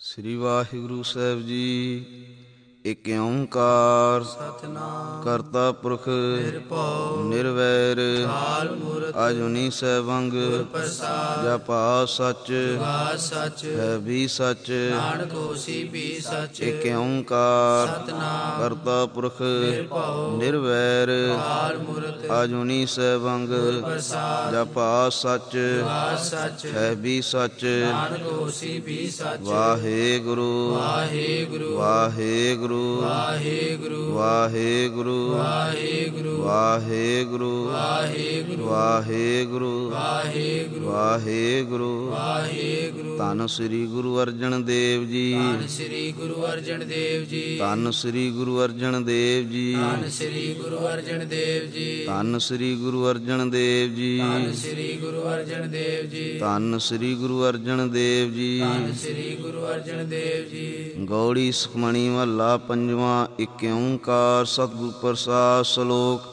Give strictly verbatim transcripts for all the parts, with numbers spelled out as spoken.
ਸ੍ਰੀ ਵਾਹਿਗੁਰੂ ਸਾਹਿਬ ਜੀ। ਇਕ ਓੰਕਾਰ ਸਤਿਨਾਮ ਕਰਤਾ ਪੁਰਖ ਨਿਰਭਉ ਨਿਰਵੈਰ ਅਕਾਲ ਮੂਰਤਿ ਅਜੂਨੀ ਸੈਭੰਗ ਗੁਰ ਪ੍ਰਸਾਦਿ ਜਪਾ ਸੱਚ ਜੁਗਾ ਸੱਚ ਹੈ ਵੀ ਸੱਚ ਨਾਨਕ ਹੋਸੀ ਵੀ ਸੱਚ। ਇਕ ਓੰਕਾਰ ਸਤਿਨਾਮ ਕਰਤਾ ਪੁਰਖ ਨਿਰਭਉ ਨਿਰਵੈਰ ਅਕਾਲ ਮੂਰਤਿ ਅਜੂਨੀ ਸੈਭੰਗ ਗੁਰ ਪ੍ਰਸਾਦਿ ਜਪਾ ਸੱਚ ਜੁਗਾ ਸੱਚ ਹੈ ਵੀ ਸੱਚ। ਨਾਨਕ ਹੋਸੀ ਵੀ ਸੱਚ। ਵਾਹਿਗੁਰੂ ਵਾਹਿਗੁਰੂ ਵਾਹਿਗੁਰੂ ਵਾਹਿਗੁਰੂ ਵਾਹਿਗੁਰੂ ਵਾਹਿਗੁਰੂ ਵਾਹਿਗੁਰੂ ਵਾਹਿਗੁਰੂ ਵਾਹਿਗੁਰੂ ਵਾਹਿਗੁਰੂ ਵਾਹਿਗੁਰੂ ਵਾਹਿਗੁਰੂ। ਧੰਨ ਸ੍ਰੀ ਗੁਰੂ ਅਰਜਨ ਦੇਵ ਜੀ। ਧੰਨ ਸ੍ਰੀ ਗੁਰੂ ਅਰਜਨ ਦੇਵ ਜੀ। ਧੰਨ ਸ੍ਰੀ ਗੁਰੂ ਅਰਜਨ ਦੇਵ ਜੀ। ਧੰਨ ਸ੍ਰੀ ਗੁਰੂ ਅਰਜਨ ਦੇਵ ਜੀ। ਧੰਨ ਸ੍ਰੀ ਗੁਰੂ ਅਰਜਨ ਦੇਵ ਜੀ। ਧੰਨ ਸ੍ਰੀ ਗੁਰੂ ਅਰਜਨ ਦੇਵ ਜੀ। ਧੰਨ ਸ੍ਰੀ ਗੁਰੂ ਅਰਜਨ ਦੇਵ ਜੀ। ਧੰਨ ਸ੍ਰੀ ਗੁਰੂ ਅਰਜਨ ਦੇਵ ਜੀ। ਗੌੜੀ ਸੁਖਮਣੀ ਮਹੱਲਾ ਪੰਜਵਾਂ। ਇਕ ਓੰਕਾਰ ਸਤਿਗੁਰ ਪ੍ਰਸਾਦਿ। ਸ਼ਲੋਕ।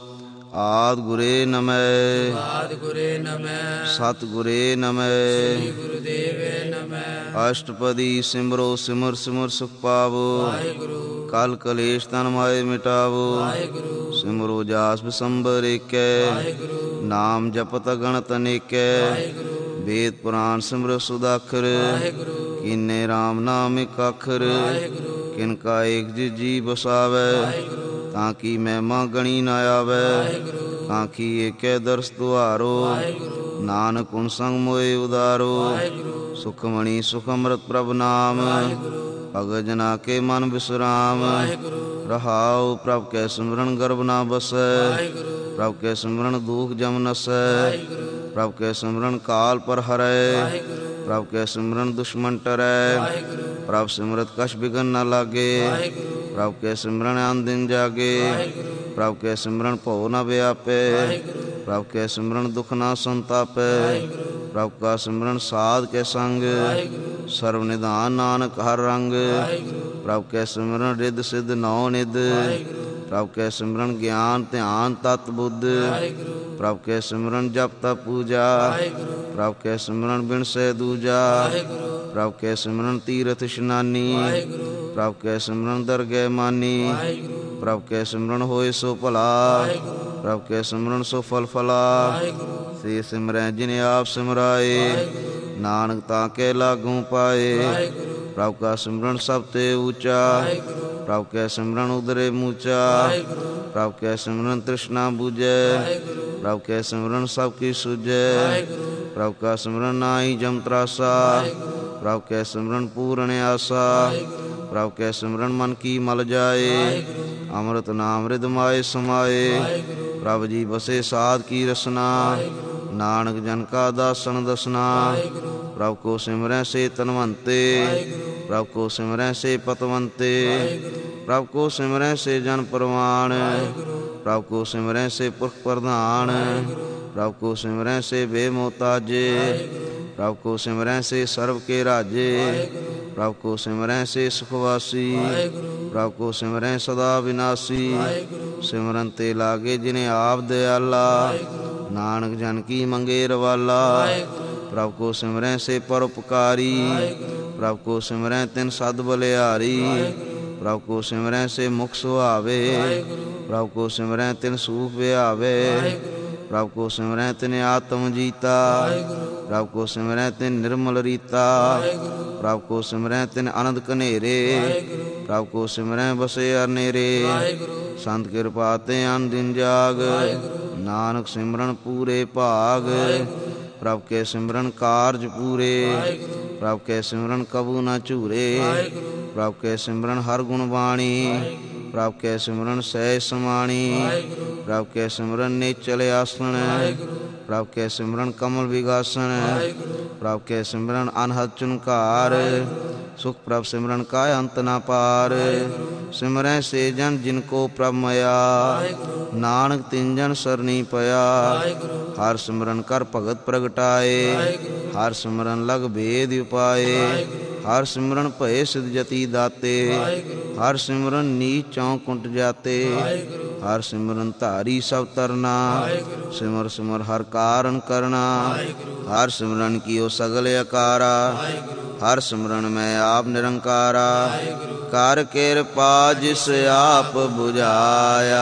ਆਦਿ ਗੁਰੇ ਨਮੈ ਆਦਿ ਗੁਰੇ ਨਮੈ ਸਤਿਗੁਰੇ ਨਮੈ ਸ੍ਰੀ ਗੁਰੂਦੇਵੇ ਨਮੈ। ਅਸ਼ਟਪਦੀ ਸਿਮਰੋ ਸਿਮਰ ਸਿਮਰ ਸੁਖ ਪਾਵੋ। ਵਾਹਿਗੁਰੂ ਕਲ ਕਲੇਸ਼ ਤਨ ਮਾਏ ਮਿਟਾਵੋ। ਵਾਹਿਗੁਰੂ ਸਿਮਰੋ ਜਾਸ ਬਿਸੰਬਰ ਏਕੈ ਵਾਹਿਗੁਰੂ ਨਾਮ ਜਪਤ ਗਣਤ ਅਨੇਕੈ। ਵਾਹਿਗੁਰੂ ਵੇਦ ਪੁਰਾਨ ਸਿਮਰ ਸੁਦਾਖਰ ਵਾਹਿਗੁਰੂ ਕੀਨੇ ਰਾਮ ਨਾਮ ਇਕ ਅੱਖਰ। ਵਾਹਿਗੁਰੂ ਕਿਨ ਕਾ ਏਕ ਜੀ ਬਸਾਵੈ ਵਾਹਿਗੁਰੂ ਤਾਂ ਕੀ ਮਹਿਮਾ ਗਣੀ ਨਾ ਆਵੈ। ਵਾਹਿਗੁਰੂ ਤਾਂ ਕੀ ਏਕੈ ਦਰਸ ਦੁਆਰੋ ਵਾਹਿਗੁਰੂ ਨਾਨਕ ਗੁਣ ਸੰਗ ਮੋਏ ਉਦਾਰੋ। ਵਾਹਿਗੁਰੂ ਸੁਖਮਣੀ ਸੁਖ ਅੰਮ੍ਰਿਤ ਪ੍ਰਭ ਨਾਮ ਵਾਹਿਗੁਰੂ ਭਗਤ ਜਨਾ ਕੇ ਮਨ ਵਿਸਰਾਮ। ਵਾਹਿਗੁਰੂ ਰਹਾਉ ਪ੍ਰਭ ਕੈ ਸਿਮਰਨ ਗਰਭ ਨਾ ਬਸੈ। ਵਾਹਿਗੁਰੂ ਪ੍ਰਭ ਕੈ ਸਿਮਰਨ ਦੁਖ ਜਮ ਨਸੈ। ਵਾਹਿਗੁਰੂ ਪ੍ਰਭ ਕੈ ਸਿਮਰਨ ਕਾਲ ਪਰ ਹਰੈ। ਵਾਹਿਗੁਰੂ ਪ੍ਰਭ ਕੈ ਸਿਮਰਨ ਦੁਸ਼ਮਨ ਟਰੈ। ਵਾਹਿਗੁਰੂ ਪ੍ਰਭ ਸਿਮਰਤ ਕਛ ਬਿਘਨ ਨ ਲਾਗੇ। ਵਾਹਿਗੁਰੂ ਪ੍ਰਭ ਕੈ ਸਿਮਰਨ ਅਨ ਦਿਨ ਜਾਗੇ। ਵਾਹਿਗੁਰੂ ਪ੍ਰਭ ਕੈ ਸਿਮਰਨ ਭਉ ਨ ਵਿਆਪੈ। ਵਾਹਿਗੁਰੂ ਪ੍ਰਭ ਕੈ ਸਿਮਰਨ ਦੁਖ ਨ ਸੰਤਾਪੈ। ਵਾਹਿਗੁਰੂ ਪ੍ਰਭ ਕਾ ਸਿਮਰਨ ਸਾਧ ਕੇ ਸੰਗ। ਵਾਹਿਗੁਰੂ ਸਰਵ ਨਿਧਾਨ ਨਾਨਕ ਹਰ ਰੰਗ। ਵਾਹਿਗੁਰੂ ਪ੍ਰਭ ਕੈ ਸਿਮਰਨ ਰਿੱਧ ਸਿੱਧ ਨੌ ਨਿਧ। ਵਾਹਿਗੁਰੂ ਪ੍ਰਭ ਕੈ ਸਿਮਰਨ ਗਿਆਨ ਧਿਆਨ ਤਤ ਬੁੱਧ। ਵਾਹਿਗੁਰੂ ਪ੍ਰਭ ਕੈ ਸਿਮਰਨ ਜਪ ਤਪ ਪੂਜਾ। ਵਾਹਿਗੁਰੂ ਪ੍ਰਭ ਕੈ ਸਿਮਰਨ ਬਿਨ ਸਹਿ ਦੂਜਾ। ਵਾਹਿਗੁਰੂ ਪ੍ਰਭ ਕੈ ਸਿਮਰਨ ਤੀਰਥ ਇਸ਼ਨਾਨੀ। ਵਾਹਿਗੁਰੂ ਪ੍ਰਭ ਕੈ ਸਿਮਰਨ ਦਰਗਹਿ ਮਾਨੀ। ਵਾਹਿਗੁਰੂ ਪ੍ਰਭ ਕੈ ਸਿਮਰਨ ਹੋਏ ਸੋ ਭਲਾ। ਵਾਹਿਗੁਰੂ ਪ੍ਰਭ ਕੈ ਸਿਮਰਨ ਸੋ ਫਲ ਫਲਾ। ਵਾਹਿਗੁਰੂ ਸੇ ਸਿਮਰੈ ਜਿਨੇ ਆਪ ਸਿਮਰਾਏ। ਵਾਹਿਗੁਰੂ ਨਾਨਕ ਤਾਂ ਕੇ ਲਾਗੂ ਪਾਏ। ਵਾਹਿਗੁਰੂ ਪ੍ਰਭ ਕਾ ਸਿਮਰਨ ਸਭ ਤੇ ਊਚਾ। ਵਾਹਿਗੁਰੂ ਪ੍ਰਭ ਕੈ ਸਿਮਰਨ ਉਦਰੇ ਮੂਚਾ। ਵਾਹਿਗੁਰੂ ਪ੍ਰਭ ਕੈ ਸਿਮਰਨ ਤ੍ਰਿਸ਼ਨਾ ਬੁਝੈ। ਵਾਹਿਗੁਰੂ ਪ੍ਰਭ ਕੈ ਸਿਮਰਨ ਸਭ ਕੀ ਸੁਝੈ। ਵਾਹਿਗੁਰੂ ਪ੍ਰਭ ਕਾ ਸਿਮਰਨ ਨਾਹੀ ਜਮ ਤਰਾਸਾ। ਵਾਹਿਗੁਰੂ ਪ੍ਰਭ ਕੈ ਸਿਮਰਨ ਪੂਰਨ ਆਸਾ। ਵਾਹਿਗੁਰੂ ਪ੍ਰਭ ਕੈ ਸਿਮਰਨ ਮਨ ਕੀ ਮਲ ਜਾਏ। ਵਾਹਿਗੁਰੂ ਅੰਮ੍ਰਿਤ ਨਾਮ ਰਿਦ ਮਾਏ ਸਮਾਏ। ਵਾਹਿਗੁਰੂ ਪ੍ਰਭ ਜੀ ਬਸੇ ਸਾਧ ਕੀ ਰਸਨਾ। ਵਾਹਿਗੁਰੂ ਨਾਨਕ ਜਨ ਕਾ ਦਾਸਨ ਦਸਨਾ। ਵਾਹਿਗੁਰੂ ਪ੍ਰਭ ਕੋ ਸਿਮਰੈ ਸੇ ਤਨਵੰਤੇ। ਵਾਹਿਗੁਰੂ ਪ੍ਰਭ ਕੋ ਸਿਮਰੈ ਸੇ ਪਤਵੰਤੇ। ਵਾਹਿਗੁਰੂ ਪ੍ਰਭ ਕੋ ਸਿਮਰੈ ਸੇ ਜਨ ਪਰਵਾਨ। ਵਾਹਿਗੁਰੂ ਪ੍ਰਭ ਕੋ ਸਿਮਰੈ ਸੇ ਪੁਰਖ ਪ੍ਰਧਾਨ। ਪ੍ਰਭ ਕੋ ਸਿਮਰੈ ਸੇ ਬੇਮੋਤਾਜੇ। ਪ੍ਰਭ ਕੋ ਸਿਮਰੈ ਸੇ ਸਰਬ ਕੇ ਰਾਜੇ। ਪ੍ਰਭ ਕੋ ਸਿਮਰੈ ਸੇ ਸੁਖਵਾਸੀ। ਪ੍ਰਭ ਕੋ ਸਿਮਰੈ ਸਦਾ ਵਿਨਾਸੀ। ਸਿਮਰਨ ਤੇ ਲਾਗੇ ਜਿਨੇ ਆਪ ਦਿਆਲਾ। ਨਾਨਕ ਜਨ ਕੀ ਮੰਗੇ ਰਵਾਲਾ। ਪ੍ਰਭ ਕੋ ਸਿਮਰੈ ਸੇ ਪਰਉਪਕਾਰੀ। ਪ੍ਰਭ ਕੋ ਸਿਮਰੈ ਤਿਨ ਸਦ ਬਲਿਹਾਰੀ। ਪ੍ਰਭ ਕੋ ਸਿਮਰੈ ਸੇ ਮੁਖ ਸੁਹਾਵੇ। ਪ੍ਰਭ ਕੋ ਸਿਮਰੈ ਤਿਨ ਸੂਖ ਵਿਹਾਵੇ। ਪ੍ਰਭ ਕੋ ਸਿਮਰੈ ਤਿਨ ਆਤਮ ਜੀਤਾ। ਪ੍ਰਭ ਕੋ ਸਿਮਰੈ ਤਿਨ ਨਿਰਮਲ ਰੀਤਾ। ਪ੍ਰਭ ਕੋ ਸਿਮਰੈ ਤਿਨ ਅਨੰਦ ਕਨੇਰੇ। ਪ੍ਰਭ ਕੋ ਸਿਮਰੈ ਬਸੇ ਅਰਨੇਰੇ। ਸੰਤ ਕਿਰਪਾ ਤੇ ਅਨ ਦਿਨ ਜਾਗ। ਨਾਨਕ ਸਿਮਰਨ ਪੂਰੇ ਭਾਗ। ਪ੍ਰਭ ਕੇ ਸਿਮਰਨ ਕਾਰਜ ਪੂਰੇ। ਪ੍ਰਭ ਕੇ ਸਿਮਰਨ ਕਬੂ ਨਾ ਝੂਰੇ। ਪ੍ਰਭ ਕੇ ਸਿਮਰਨ ਹਰ ਗੁਣ ਬਾਣੀ। ਪ੍ਰਭ ਕੇ ਸਿਮਰਨ ਸਹਿਜ ਸਮਾਣੀ। ਪ੍ਰਭ ਕੇ ਸਿਮਰਨ ਨੇਚਲ ਆਸਣ। ਪ੍ਰਭ ਕੇ ਸਿਮਰਨ ਕਮਲ ਵਿਗਾਸਨ। ਪ੍ਰਭ ਕੇ ਸਿਮਰਨ ਅਨਹਦ ਚੁਨਕਾਰ। ਸੁਖ ਪ੍ਰਭ ਸਿਮਰਨ ਕਾ ਅੰਤ ਨਾ ਪਾਰ। ਸਿਮਰੈ ਸੇ ਜਨ ਜਿਨ ਕੋ ਪ੍ਰਭ ਮਇਆ। ਨਾਨਕ ਤਿਨ ਜਨ ਸਰਨੀ ਪਿਆ। ਹਰ ਸਿਮਰਨ ਕਰ ਭਗਤ ਪ੍ਰਗਟਾਏ। ਹਰ ਸਿਮਰਨ ਲਗ ਭੇਦ ਉਪਾਏ। ਹਰ ਸਿਮਰਨ ਭਏ ਸਿਧ ਜਤੀ ਦਾਤੇ। ਹਰ ਸਿਮਰਨ ਨੀਚ ਚੌ ਕੁੰਟ ਜਾਤੇ। ਹਰ ਸਿਮਰਨ ਧਾਰੀ ਸਭ ਤਰਨਾ। ਸਿਮਰ ਸਿਮਰ ਹਰ ਕਾਰਨ ਕਰਨਾ। ਹਰ ਸਿਮਰਨ ਕੀਓ ਸਗਲ ਅਕਾਰਾ। ਹਰ ਸਿਮਰਨ ਮੈਂ ਆਪ ਨਿਰੰਕਾਰਾ, ਕਰ ਕਿਰਪਾ ਜਿਸ ਆਪ ਬੁਝਾਇਆ।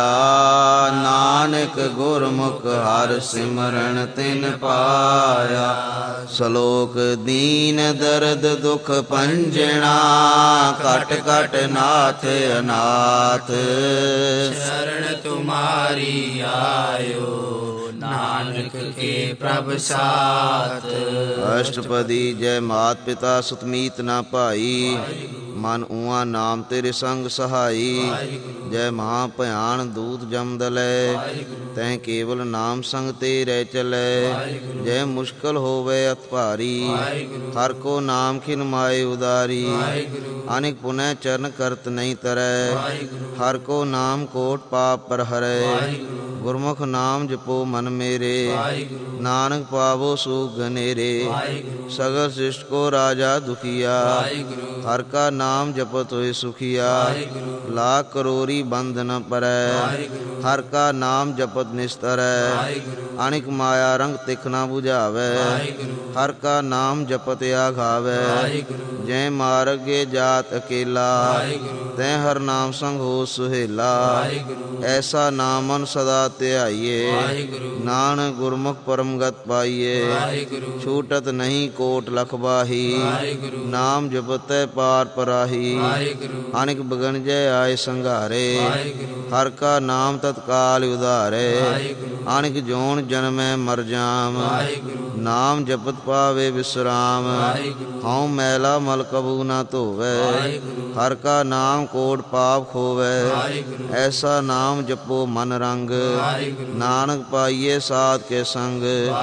ਨਾਨਕ ਗੁਰਮੁਖ ਹਰ ਸਿਮਰਨ ਤਿਨ ਪਾਇਆ। ਸ਼ਲੋਕ ਦੀਨ ਦਰਦ ਦੁਖ ਭੰਜਣਾ, ਕਟ ਕਟ ਨਾਥ ਅਨਾਥ। शरण तुम्हारी आयो, नानक के प्रभ साथ। ਅਸ਼ਟਪਦੀ ਜੈ ਮਾਤ ਪਿਤਾ ਸੁਤ ਮੀਤ ਨਾ ਭਾਈ, ਮਨ ਊਆ ਨਾਮ ਤੇਰੇ ਸੰਗ ਸਹਾਈ। ਜੈ ਮਹਾ ਭਿਆਨ ਦੂਤ ਜਮ ਦਲੈ, ਤੈਂ ਕੇਵਲ ਨਾਮ ਸੰਗ ਤੇ ਰਹਿ ਚਲੈ। ਜੈ ਮੁਸ਼ਕਲ ਹੋਵੇ ਅਤ ਭਾਰੀ, ਹਰ ਕੋ ਨਾਮ ਖਿਨ ਮਾਏ ਉਦਾਰੀ। ਅਨਿਕ ਪੁਨਹ ਚਰਨ ਕਰਤ ਨਹੀਂ ਤਰੈ, ਹਰ ਕੋ ਨਾਮ ਕੋਟ ਪਾਪ ਪਰ ਹਰੈ। ਗੁਰਮੁਖ ਨਾਮ ਜਪੋ ਮਨ ਮੇਰੇ, ਨਾਨਕ ਪਾਵੋ ਸੁਖ ਘਨੇਰੇ। ਸਗਲ ਸ੍ਰਿਸ਼ਟ ਕੋ ਰਾਜਾ ਦੁਖੀਆ, ਹਰ ਕਾ ਨਾਮ ਜਪਤ ਹੋਏ ਸੁਖੀਆ। ਲਾਖ ਕਰੋਰੀ ਬੰਧ ਨ ਪਰੈ, ਹਰ ਕਾ ਨਾਮ ਜਪਤ ਨਿਸਤਰੈ। ਅਨਿਕ ਮਾਇਆ ਰੰਗ ਤਿਖ ਨ ਬੁਝਾਵੈ, ਹਰ ਕਾ ਨਾਮ ਜਪਤ ਆਘਾਵੈ। ਜੈ ਮਾਰਗੇ ਜਾਤ ਅਕੇਲਾ, ਤੈ ਹਰ ਨਾਮ ਸੰਗ ਹੋ ਸੁਹੇਲਾ। ਐਸਾ ਨਾਮਨ ਸਦਾ ਧਿਆਈਏ, ਨਾਨਕ ਗੁਰਮੁਖ ਪਰਮ ਗਤ ਪਾਈਏ। ਛੂਟਤ ਨਹੀਂ ਕੋਟ ਲਖ ਬਾਹੀ, ਨਾਮ ਜਪਤੈ ਪਾਰ ਪਰਾਹੀ। ਅਨਿਕ ਬਗਨ ਜੈ ਆਏ ਸੰਘਾਰੇ, ਹਰ ਕਾ ਨਾਮ ਤਤਕਾਲ ਉਧਾਰੇ। ਅਨਿਕ ਜੋਨ ਜਨਮੈ ਮਰ ਜਾਮ, ਨਾਮ ਜਪਤ ਪਾਵੇ ਵਿਸਰਾਮ। ਹਉ ਮੈਲਾ ਮਲ ਕਬੂ ਨਾ ਧੋਵੈ, ਹਰ ਕਾ ਨਾਮ ਕੋਟ ਪਾਪ ਖੋਵੈ। ਐਸਾ ਨਾਮ ਜਪੋ ਮਨ ਰੰਗ, ਨਾਨਕ ਪਾਈਏ ਸਾਧ ਕੇ ਸੰਗ।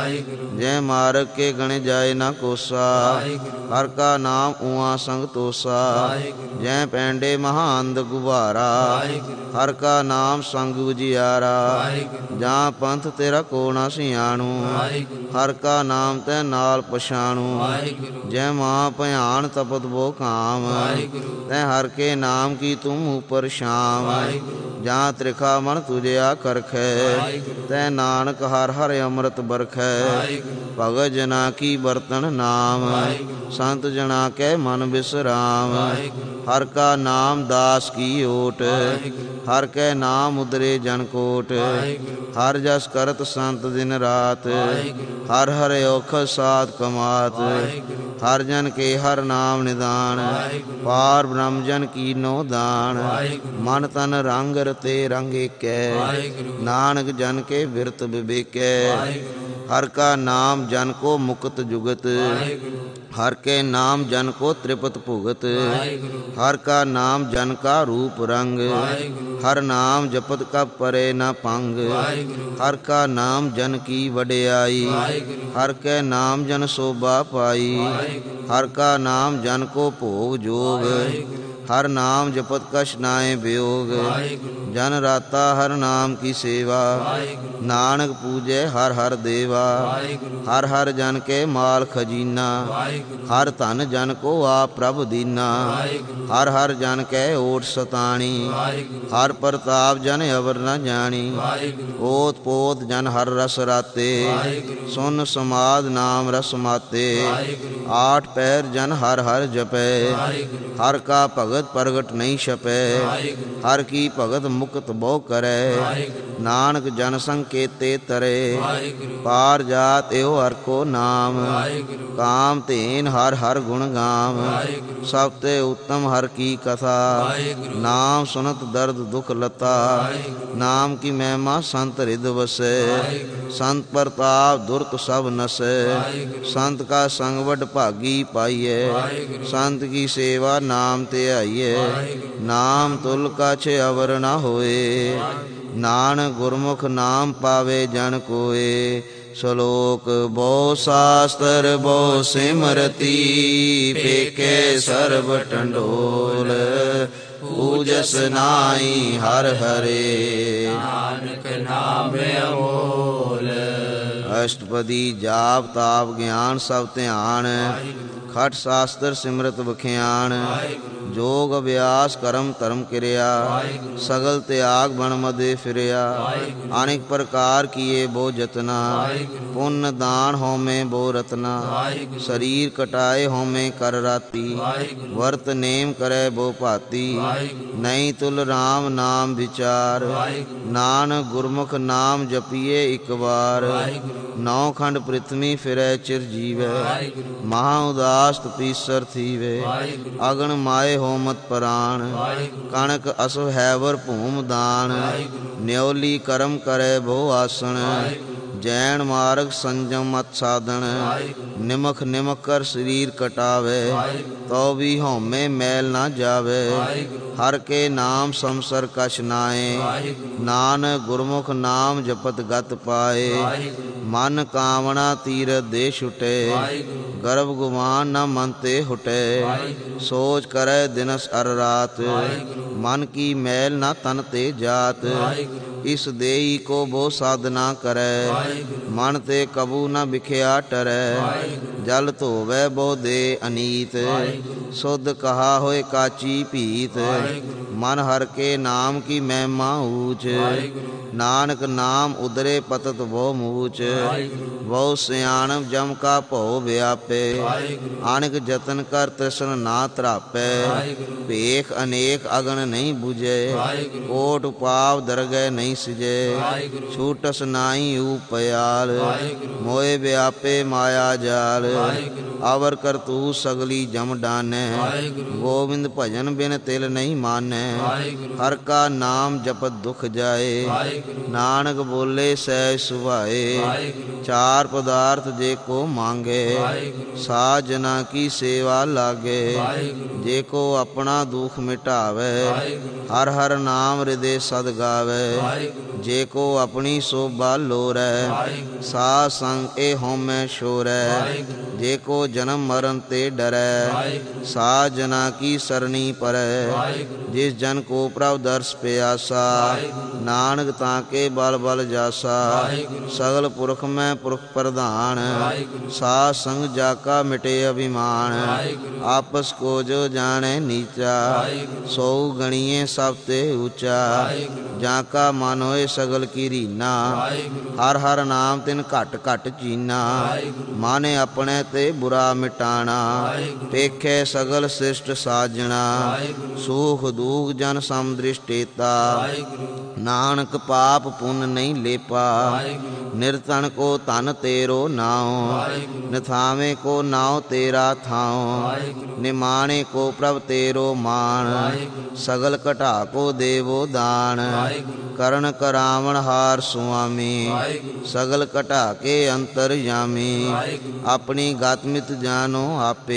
ਜੈ ਮਾਰਗ ਕੇ ਗਣ ਜਾਏ ਨਾ ਕੋਸਾ, ਹਰ ਕਾ ਨਾਮ ਊਆ ਸੰਗ ਤੋਸਾ। ਜੈ ਪੈਂਡੇ ਮਹਾਂਦ ਗੁਬਾਰਾ, ਹਰ ਕਾ ਨਾਮ ਸੰਗ ਉਜਿਆਰਾ। ਜਾਂ ਪੰਥ ਤੇਰਾ ਕੋ ਨਾ ਸਿਆਣੂ, ਹਰ ਕਾ ਨਾਮ ਤੈ ਨਾਲ ਪਛਾਣੂ। ਜੈ ਮਹਾ ਭਿਆਨ ਤਪਤ ਬੋ ਕਾਮ, ਤੈ ਹਰ ਕੇ ਨਾਮ ਕੀ ਤੁਮ ਉਪਰ ਸ਼ਾਮ। ਜਾਂ ਤ੍ਰਿਖਾ ਮਨ ਤੁਜਿਆ ਕਰਖੈ, ਤੈ ਨਾਨਕ ਹਰ ਹਰ ਅੰਮ੍ਰਿਤ ਬਰਖੈ। ਭਗਤ ਜਨਾ ਕੀ ਬਰਤਨ ਨਾਮ, ਸੰਤ ਜਨਾ ਕੈ ਮਨ ਬਿਸਰਾਮ। ਹਰ ਕਾ ਨਾਮ ਦਾਸ ਕੀ ਓਟ, ਹਰ ਕੈ ਨਾਮ ਉਦਰੇ ਜਨ ਕੋਟ। ਹਰ ਜਸ ਕਰਤ ਸੰਤ ਦਿਨ ਰਾਤ, ਹਰ ਹਰ ਔਖਦ ਸਾਧ ਕਮਾਤ। ਹਰ ਜਨ ਕੇ ਹਰ ਨਾਮ ਨਿਦਾਨ, ਪਾਰ ਬ੍ਰਹਮ ਜਨ ਕੀਨੋ ਦਾਨ। ਮਨ ਤਨ ਰੰਗ ਰਤੇ ਰੰਗ ਏਕੈ, ਨਾਨਕ ਜਨ ਕੇ ਬਿਰਤ ਵਿਵੇਕੈ। ਹਰ ਕਾ ਨਾਮ ਜਨ ਕੋ ਮੁਕਤ ਜੁਗਤ, ਹਰ ਕੇ ਨਾਮ ਜਨ ਕੋ ਤ੍ਰਿਪਤ ਭੁਗਤ। ਹਰ ਕਾ ਨਾਮ ਜਨ ਕਾ ਰੂਪ ਰੰਗ, ਹਰ ਨਾਮ ਜਪਤ ਕਬ ਪਰੇ ਨ ਭੰਗ। ਹਰ ਕਾ ਨਾਮ ਜਨ ਕੀ ਵਡਿਆਈ, ਹਰ ਕੈ ਨਾਮ ਜਨ ਸੋਭਾ ਪਾਈ। ਹਰ ਕਾ ਨਾਮ ਜਨ ਕੋ ਭੋਗ ਜੋਗ, ਹਰ ਨਾਮ ਜਪਤ ਕਛ ਨਾਏ ਵਿਯੋਗ। ਜਨ ਰਾਤਾ ਹਰ ਨਾਮ ਕੀ ਸੇਵਾ, ਨਾਨਕ ਪੂਜੈ ਹਰ ਹਰ ਦੇਵਾ। ਹਰ ਹਰ ਜਨ ਕੇ ਮਾਲ ਖਜੀਨਾ, ਹਰ ਧਨ ਜਨ ਕੋ ਆਪ ਪ੍ਰਭ ਦੀਨਾ। ਹਰ ਹਰ ਜਨ ਕੈ ਓਟ ਸਤਾਣੀ, ਹਰ ਪ੍ਰਤਾਪ ਜਨ ਅਵਰ ਨ ਜਾਣੀ। ਓਤ ਪੋਤ ਜਨ ਹਰ ਰਸ ਰਾਤੇ, ਸੁਨ ਸਮਾਦ ਨਾਮ ਰਸ ਮਾਤੇ। ਆਠ ਪੈਰ ਜਨ ਹਰ ਹਰ ਜਪੈ, ਹਰ ਕਾ ਭਗਤ ਪ੍ਰਗਟ ਨਹੀਂ ਛਪੈ। ਹਰ ਕੀ ਭਗਤ ਮੁਕਤ ਬਹੁ ਕਰੈ, ਨਾਨਕ ਜਨ ਸੰਕੇਤੇ ਤਰੇ। ਪਾਰ ਜਾਤ ਇਹੋ ਹਰ ਕੋ ਨਾਮ, ਕਾਮ ਧੇਨ ਹਰ ਹਰ ਗੁਣ ਗਾਮ। ਸਭ ਤੇ ਉੱਤਮ ਹਰ ਕੀ ਕਥਾ, ਨਾਮ ਸੁਨਤ ਦਰਦ ਦੁਖ ਲਤਾ। ਨਾਮ ਕੀ ਮਹਿਮਾ ਸੰਤ ਹਿਰਦ ਵਸੈ, ਸੰਤ ਪ੍ਰਤਾਪ ਦੁਰਤ ਸਭ ਨਸੈ। ਸੰਤ ਕਾ ਸੰਗ ਵਡ ਭਾਗੀ ਪਾਈਐ, ਸੰਤ ਕੀ ਸੇਵਾ ਨਾਮ ਤੇ ਆਈਐ। ਨਾਮ ਤੁਲ ਕਛ ਅਵਰ ਨ ਹੋਏ, ਨਾਨਕ ਗੁਰਮੁਖ ਨਾਮ ਪਾਵੇ ਜਨ ਕੋਏ। ਸ਼ਲੋਕ ਬਹੁ ਸ਼ਾਸਤਰ ਬਹੁ ਸਿਮਰਤੀ, ਪੇਖੇ ਸਰਬ ਟੰਡੋਲ। ਪੂਜਸ ਨਾਈ ਹਰ ਹਰੇ, ਨਾਨਕ ਨਾਮ ਅਮੋਲ। ਅਸ਼ਟਪਦੀ ਜਾਪ ਤਾਪ ਗਿਆਨ ਸਭ ਧਿਆਨ, ਖਟ ਸ਼ਾਸਤਰ ਸਿਮਰਤ ਬਖਿਆਣ, ਜੋਗ ਅਭਿਆਸ ਕਰਮ ਧਰਮ ਕਿਰਿਆ, ਸਗਲ ਤਿਆਗ ਬਣ ਮਦੇ ਫਿਰਿਆ, ਅਨੇਕ ਪ੍ਰਕਾਰ ਕੀਏ ਬੋ ਜਤਨਾ, ਪੁੰਨ ਦਾਨ ਹੋਮੇ ਬੋ ਰਤਨਾ, ਸਰੀਰ ਕਟਾਏ ਹੋਮੇ ਕਰ ਰਾਤੀ, ਵਰਤ ਨੇਮ ਕਰੈ ਬੋ ਭਾਤੀ, ਨਹੀਂ ਤੁਲ ਰਾਮ ਨਾਮ ਵਿਚਾਰ, ਨਾਨਕ ਗੁਰਮੁਖ ਨਾਮ ਜਪੀਏ ਇੱਕ ਵਾਰ, ਨੌ ਖੰਡ ਪ੍ਰਿਥਵੀ ਫਿਰੈ ਚਿਰ ਜੀਵੈ, ਮਹਾ ਉਦਾਸ ਤਪੀਸਰ ਥੀਵੇ, ਅਗਨ ਮਾਏ ਹੋਮਤ ਪ੍ਰਾਣ, ਕਣਕ ਅਸੁ ਹੈਵਰ ਭੂਮ ਦਾਨ, ਨਿਉਲੀ ਕਰਮ ਕਰੈ ਭੋ ਆਸਣ, ਜੈਨ ਮਾਰਗ ਸੰਜਮ ਮਤ ਸਾਧਨ, ਨਿਮਖ ਨਿਮਖ ਕਰ ਸਰੀਰ ਕਟਾਵੇ, ਤੋ ਵੀ ਹਉਮੈ ਮੈਲ ਨਾ ਜਾਵੇ, ਹਰ ਕੇ ਨਾਮ ਸੰਸਰ ਕਛ ਨਾਏ, ਨਾਨਕ ਗੁਰਮੁਖ ਨਾਮ ਜਪਤ ਗਤ ਪਾਏ, ਮਨ ਕਾਮਣਾ ਤੀਰਥ ਦੇ ਛੁਟੇ, ਗਰਭ ਗੁਮਾਨ ਨ ਮਨ ਤੇ ਹੁਟੇ, ਸੋਚ ਕਰੈ ਦਿਨਸ ਅਰ ਰਾਤ, ਮਨ ਕੀ ਮੈਲ ਨਾ ਤਨ ਤੇ ਜਾਤ, ਇਸ ਦੇਈ ਕੋ ਬੋ ਸਾਧਨਾ ਕਰੈ, ਮਨ ਤੇ ਕਬੂ ਨ ਬਿਖਿਆ ਟਰੈ, ਜਲ ਧੋਵੈ ਬੋ ਦੇ ਅਨੀਤ, ਸੁਧ ਕਹਾ ਹੋਏ ਕਾਚੀ ਭੀਤ, ਮਨ ਹਰ ਕੇ ਨਾਮ ਕੀ ਮਹਿਮਾ ਊਚ, ਨਾਨਕ ਨਾਮ ਉਦਰੇ ਪਤਤ ਬਹੁ ਮੂਚ, ਬਹੁ ਸਿਆਣਪ ਜਮ ਕਾ ਭਉ ਵਿਆਪੇ, ਅਨੇਕ ਜਤਨ ਕਰ ਤ੍ਰਿਸ਼ਨ ਨਾ ਤਰਾਪੈ, ਭੇਖ ਅਨੇਕ ਅਗਨ ਨਹੀਂ ਬੁਝੇ, ਕੋਟ ਪਾਪ ਦਰਗਹਿ ਨਹੀਂ ਸਿਜੇ, ਛੂਟਸ ਨਾਹੀ ਉਪਿਆਲ, ਮੋਏ ਵਿਆਪੇ ਮਾਇਆ ਜਾਲ, ਅਵਰ ਕਰਤੂ ਸਗਲੀ ਜਮ ਡਾਨੈ, ਗੋਬਿੰਦ ਭਜਨ ਬਿਨ ਤਿਲ ਨਹੀਂ ਮਾਨੈ, ਹਰ ਕਾ ਨਾਮ ਜਪਤ ਦੁਖ ਜਾਏ, ਨਾਨਕ ਬੋਲੇ ਸਹਿ ਸੁਭਾਏ, ਚਾਰ ਪਦਾਰਥ ਜੇ ਕੋ ਮੰਗੇ, ਸਾਧ ਜਨਾ ਕੀ ਸੇਵਾ ਲਾਗੇ, ਜੇ ਕੋ ਆਪਣਾ ਦੁਖ ਮਿਟਾਵੇ, ਹਰ ਹਰ ਨਾਮ ਹਿਰਦੇ ਸਦ ਗਾਵੇ, ਜੇ ਕੋ ਆਪਣੀ ਸੋਭਾ ਲੋਰੈ, ਸਾਧ ਸੰਗ ਇਹ ਹਉਮੈ ਛੋਰੈ, ਜੇ ਕੋ ਜਨਮ ਮਰਨ ਤੇ ਡਰੈ, ਸਾਧ ਜਨਾ ਕੀ ਸਰਣੀ ਪਰੈ, ਜਿਸ ਜਨ ਕੋ ਪ੍ਰਭ ਦਰਸ ਪਿਆਸਾ, ਨਾਨਕ ਤਾਂ ਕੇ ਬਲ ਬਲ ਜਾਸਾ, ਸਗਲ ਪੁਰਖ ਮੈਂ ਪੁਰਖ ਪ੍ਰਧਾਨ, ਸਾਧ ਸੰਗ ਜਾ ਕਾ ਮਿਟੇ ਅਭਿਮਾਨ, ਆਪਸ ਕੋ ਜੋ ਜਾਣੈ ਨੀਚਾ, ਸੋ ਗਣੀਏ ਸਭ ਤੇ ਊਚਾ, ਜਾਂ ਕਾ ਮਨ ਹੋਏ ਸਗਲ ਕੀ ਰੀਨਾ, ਹਰ ਹਰ ਨਾਮ ਤਿਨ ਘਟ ਘਟ ਚੀਨਾ, ਮਾਨੇ ਆਪਣੇ ਤੇ ਬੁਰਾ ਮਿਟਾਣਾ, ਪੇਖੇ ਸਗਲ ਸ੍ਰਿਸ਼ਟ ਸਾਜਣਾ, ਸੁਖ ਦੁਖ ਜਨ ਸਮ ਦ੍ਰਿਸ਼ਟੇਤਾ, ਨਾਨਕ ਪਾਪ ਪੁੰਨ ਨਹੀਂ ਲੇਪਾ, ਨਿਰਤਨ ਕੋ ਧਨ ਤੇਰੋ ਨਾਉ, ਨਿਥਾਵੇਂ ਕੋ ਨਾਉ ਤੇਰਾ ਥਾਉ, ਨਿਮਾਣੇ ਕੋ ਪ੍ਰਭ ਤੇਰੋ ਮਾਨ, ਸਗਲ ਘਟਾ ਕੋ ਦੇਵੋ ਦਾਨ, ਕਰਨ ਕਰਾਵਣ ਹਾਰ ਸੁਆਮੀ, ਸਗਲ ਘਟਾ ਕੇ ਅੰਤਰਜਾਮੀ, ਆਪਣੀ ਗਤ ਮਿਤ ਜਾਨੋ ਆਪੇ,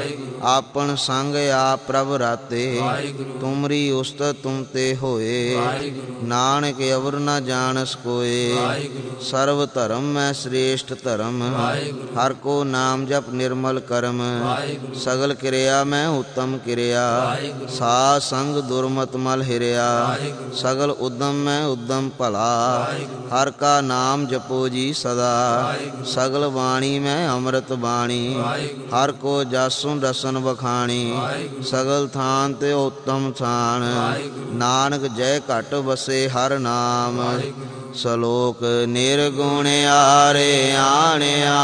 ਆਪਨ ਸੰਗ ਆਪ ਪ੍ਰਭ ਰਾਤੇ, ਤੁਮਰੀ ਉਸਤਤ ਤੁਮ ਤੇ ਹੋਏ, ਨਾਨਕ ਅਵਰ ਨ ਜਾਣਸ ਕੋਏ, ਸਰਵ ਧਰਮ ਮੈਂ ਸ੍ਰੇਸ਼ਟ ਧਰਮ, ਹਰ ਕੋ ਨਾਮ ਜਪ ਨਿਰਮਲ ਕਰਮ, ਸਗਲ ਕਿਰਿਆ ਮੈਂ ਉੱਤਮ ਕਿਰਿਆ, ਸਾਧ ਸੰਗ ਦੁਰਮਤ ਮਲ ਹਿਰਿਆ, ਸਗਲ ਉਦਮ ਮੈਂ ਉਦਮ ਭਲਾ, ਹਰ ਕਾ ਨਾਮ ਜਪੋ ਜੀ ਸਦਾ, ਸਗਲ ਬਾਣੀ ਮੈਂ ਅੰਮ੍ਰਿਤ ਬਾਣੀ, ਹਰ ਕੋ ਜਾਸੁ ਰਸਨ ਵਖਾਣੀ, ਸਗਲ ਥਾਨ ਤੇ ਉੱਤਮ ਥਾਨ, ਨਾਨਕ ਜੈ ਘਟ ਵਸੇ ਹਰ ਨਾਮ, ਸਲੋਕ ਨਿਰਗੁਣ ਆਰੇ ਆਣਿਆ,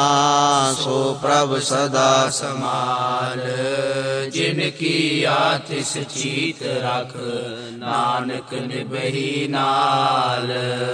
ਸੋ ਪ੍ਰਭ ਸਦਾ ਸਮਾਲ, ਜਿਨ ਕੀ ਆਤਿਸ ਚੀਤ ਰਖ, ਨਾਨਕ ਨਿਭਈ ਨਾਲ,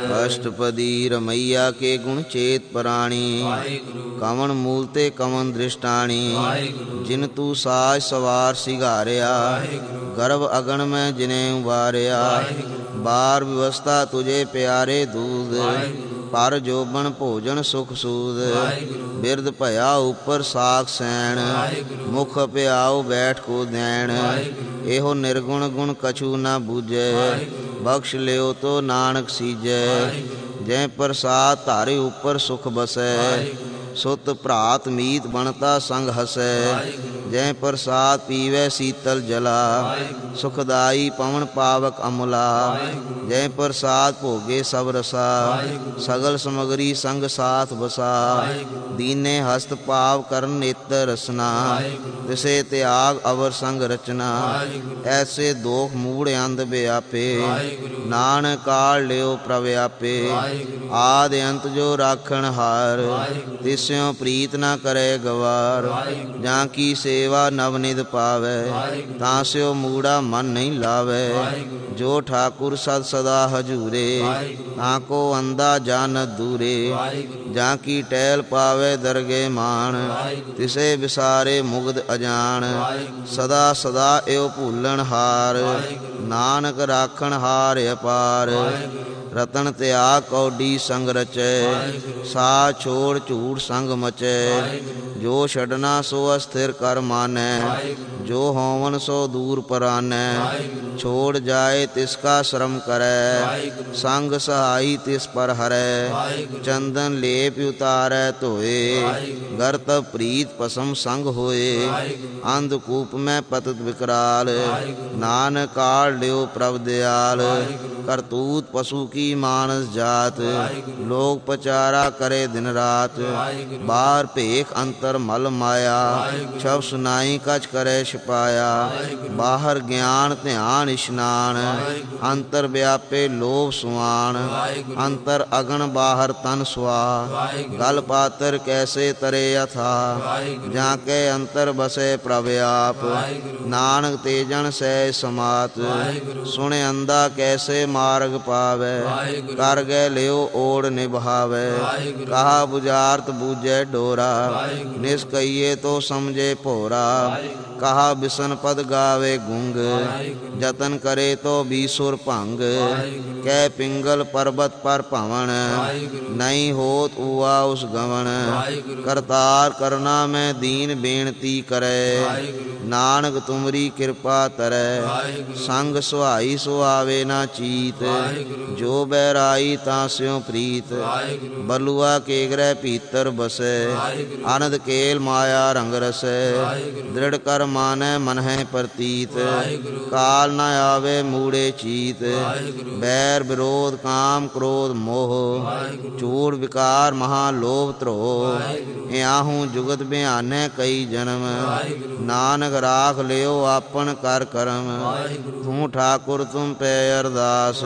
ਅਸ਼ਟਪਦੀ ਰਮਈਆ ਕੇ ਗੁਣ ਚੇਤ ਪ੍ਰਾਣੀ, ਕਵਨ ਮੂਲ ਤੇ ਕਵਨ ਦ੍ਰਿਸ਼ਟਾਣੀ, ਜਿਨ ਤੂੰ ਸਾਜ ਸਵਾਰ ਸਿਗਾਰਿਆ, ਗਰਭ ਅਗਨ ਮੈਂ ਜਿਨੇ ਉਬਾਰਿਆ, ਬਾਰ ਵਿਵਸਥਾ ਤੁਝੇ ਪਿਆਰੇ ਦੂਧ, ਪਰ ਜੋਬਨ ਭੋਜਨ ਸੁਖ ਸੂਦ, ਬਿਰਧ ਭਇਆ ਉਪਰ ਸਾਖ ਸੈਣ, ਮੁਖ ਪਿਆਉ ਬੈਠ ਕੋ ਦੈਣ, ਇਹੋ ਨਿਰਗੁਣ ਗੁਣ ਕਛੂ ਨਾ ਬੂਝੈ, ਬਖਸ਼ ਲਿਓ ਤੋ ਨਾਨਕ ਸੀਜੈ, ਜੈ ਪ੍ਰਸਾਦ ਧਾਰੇ ਉਪਰ ਸੁਖ ਬਸੈ, ਸੁਤ ਭਰਾਤ ਮੀਤ ਬਣਤਾ ਸੰਗ ਹਸੈ, ਜੈ ਪ੍ਰਸਾਦ ਪੀਵੈ ਸੀਤਲ ਜਲਾ, ਸੁਖਦਾਈ ਪਵਨ ਪਾਵਕ ਅਮਲਾ। ਜੈ ਪ੍ਰਸਾਦ ਭੋਗੇ ਸਭ ਰਸਾ, ਸਗਲ ਸਮਗਰੀ ਸੰਗ ਸਾਥ ਬਸਾ। ਦੀਨੇ ਹਸਤ ਪਾਵ ਕਰਨ ਨੇਤਰ ਰਸਨਾ, ਤਿਸੇ ਤਿਆਗ ਅਵਰ ਸੰਗ ਰਚਨਾ। ਐਸੇ ਦੋਖ ਮੂੜ ਅੰਧ ਵਿਆਪੇ, ਨਾਨਕ ਕਾਲ ਲਿਓ ਪ੍ਰਭ ਆਪੇ। ਆਦ ਅੰਤ ਜੋ ਰਾਖਣ ਹਾਰ, ਤਿਸਿਓ ਪ੍ਰੀਤ ਨਾ ਕਰੇ ਗਵਾਰ। ਜਾਂ ਕੀ ਸੇਵਾ ਨਵ ਨਿਧ ਪਾਵੈ, ਤਾਂ ਸਿਓ ਮੂੜਾ ਮਨ ਨਹੀਂ ਲਾਵੈ। ਜੋ ਠਾਕੁਰ ਸਦ ਸਦਾ ਹਜੂਰੇ, ਤਾਂ ਕੋ ਅੰਦਾ ਜਾਨ ਦੂਰੇ। ਜਾਂ ਕੀ ਟਹਿਲ ਪਾਵੇ ਦਰਗੇ ਮਾਨ, ਤਿਸੇ ਵਿਸਾਰੇ ਮੁਗਧ ਅਜਾਨ। ਸਦਾ ਸਦਾ ਇਉ ਭੂਲਣ ਹਾਰ, ਨਾਨਕ ਰਾਖਣ ਹਾਰ ਅਪਾਰ। ਰਤਨ ਤਿਆਗ ਕੌਡੀ ਸੰਗ ਰਚੈ, ਸਾ ਛੋੜ ਝੂਠ ਸੰਗ ਮਚੈ। ਜੋ ਛੱਡਣਾ ਸੋ ਅਸਥਿਰ ਕਰ ਮਾਨੈ, ਜੋ ਹੋਵਨ ਸੋ ਦੂਰ ਪਰਾਨੈ। ਛੋੜ ਜਾਏ ਤਿਸ ਕਾ ਸ਼ਰਮ ਕਰੈ, ਸੰਗ ਸਹਾਈ ਤਿਸ ਪਰ ਹਰੈ। ਚੰਦਨ ਲੇਪ ਉਤਾਰੈ ਧੋਏ, ਗਰਤ ਪ੍ਰੀਤ ਪਸਮ ਸੰਗ ਹੋਏ। ਅੰਧਕੂਪ ਮੈਂ ਪਤਤ ਵਿਕਰਾਲ, ਨਾਨਕ ਕਾਲ ਲਿਓ ਪ੍ਰਭ ਦਿਆਲ। ਕਰਤੂਤ ਪਸ਼ੂ ਕੀ ਮਾਨਸ ਜਾਤ, ਲੋਕ ਪਚਾਰਾ ਕਰੇ ਦਿਨ ਰਾਤ। ਬਾਹਰ ਭੇਖ ਅੰਤਰ ਮਲ ਮਾਇਆ, ਸ਼ਬਦ ਸੁਨਾਈ ਕਛ ਕਰੇ ਛਪਾਇਆ। ਬਾਹਰ ਗਿਆਨ ਧਿਆਨ ਇਸ਼ਨਾਨ, ਅੰਤਰ ਵਿਆਪੇ ਲੋਭ ਸੁਆਨ। ਅੰਤਰ ਅਗਨ ਬਾਹਰ ਤਨ ਸੁਆ, ਗਲ ਪਾਤਰ ਕੈਸੇ ਤਰੇ ਅਥਾ। ਜਾਂ ਕੇ ਅੰਤਰ ਬਸੇ ਪ੍ਰਭ ਆਪ, ਨਾਨਕ ਤੇ ਜਨ ਸਹਿ ਸਮਾਤ। ਸੁਣ ਅੰਦਾ ਕੈਸੇ ਮਾਰਗ ਪਾਵੈ, ਕਰ ਗਏ ਲਿਓ ਓੜ ਨਿਭਾਵੈ। ਕਹਾ ਬੁਝਾਰਤ ਬੂਝੈ ਡੋਰਾ, ਨਿਸ ਕਹੀਏ ਤੋ ਸਮਝੇ ਭੋਰਾ। ਕਹਾ ਬਿਸਨ ਪਦ ਗਾਵੇ ਗੁੰਗ, ਜਤਨ ਕਰੇ ਤੋ ਬੀਸੁਰ ਭੰਗ। ਕਹਿ ਪਿੰਗਲ ਪਰਬਤ ਪਰ ਭਵਨ, ਨਹੀਂ ਹੋਤ ਊਆ ਉਸ ਗਵਨ। ਕਰਤਾਰ ਕਰਨਾ ਮੈਂ ਦੀਨ ਬੇਨਤੀ ਕਰੈ, ਨਾਨਕ ਤੁਮਰੀ ਕਿਰਪਾ ਤਰੈ। ਸੰਗ ਸੁਹਾਈ ਸੁਹਾਵੇ ਨਾ ਚੀਤ, ਜੋ ਬਹਿਰਾਈ ਤਾਂ ਸਿਉ ਪ੍ਰੀਤ। ਬਲੂਆ ਕੇਗਰੈ ਭੀਤਰ ਬਸੈ, ਆਨੰਦ ਕੇਲ ਮਾਇਆ ਰੰਗ ਰਸੈ। ਦ੍ਰਿੜ ਕਰ ਮਾਨੈ ਮਨ ਹੈ ਪ੍ਰਤੀਤ, ਕਾਲ ਨ ਆਵੇ ਮੂੜੇ ਚੀਤ। ਬੈਰ ਵਿਰੋਧ ਕਾਮ ਕ੍ਰੋਧ ਮੋਹ, ਝੂਠ ਵਿਕਾਰ ਮਹਾ ਲੋਭ ਧਰੋਹ। ਇਆਹੂ ਜੁਗਤ ਬਿਆਨੈ ਕਈ ਜਨਮ, ਨਾਨਕ ਰਾਖ ਲਿਓ ਆਪਨ ਕਰ ਕਰਮ। ਤੂੰ ਠਾਕੁਰ ਤੁਮ ਪੈ ਅਰਦਾਸ,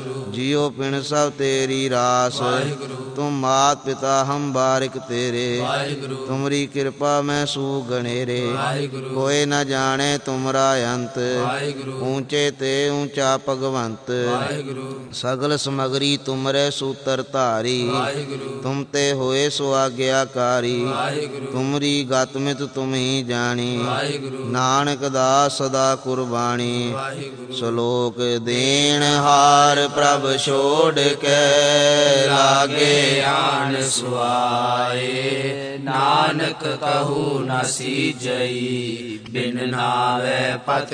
ਜਿਉ ਪਿਣ ਸਭ ਤੇਰੀ ਰਾਸ। ਤੁਮ ਮਾਤ ਪਿਤਾ ਹਮ ਬਾਰਿਕ ਤੇਰੇ, ਤੁਮਰੀ ਕਿਰਪਾ ਮੈਂ ਸੂ ਗਣੇਰੇ। ਕੋਇ ਨ ਜਾਣੇ ਤੁਮਰਾ ਅੰਤ, ਊਚੇ ਤੇ ਊਚਾ ਭਗਵੰਤ। ਸਗਲ ਸਮਗਰੀ ਤੁਮਰੇ ਸੂਤਰ ਧਾਰੀ, ਤੁਮ ਤੇ ਹੋਏ ਸੋ ਆਗਿਆਕਾਰੀ। ਤੁਮਰੀ ਗਤ ਮਿਤ ਤੁਮ ਹੀ ਜਾਣੀ, ਨਾਨਕ ਦਾਸ ਸਦਾ ਕੁਰਬਾਣੀ। ਸ਼ਲੋਕ ਦੇਣ ਹਾਰ ਪ੍ਰਭ ਛੋੜ ਕੇ, ਲਾਗੇ ਆਣ ਸੁਆਏ। ਨਾਨਕ ਕਹੂ ਨ ਸੀਜਈ, ਬਿਨ ਨਾਵੇ ਪਤ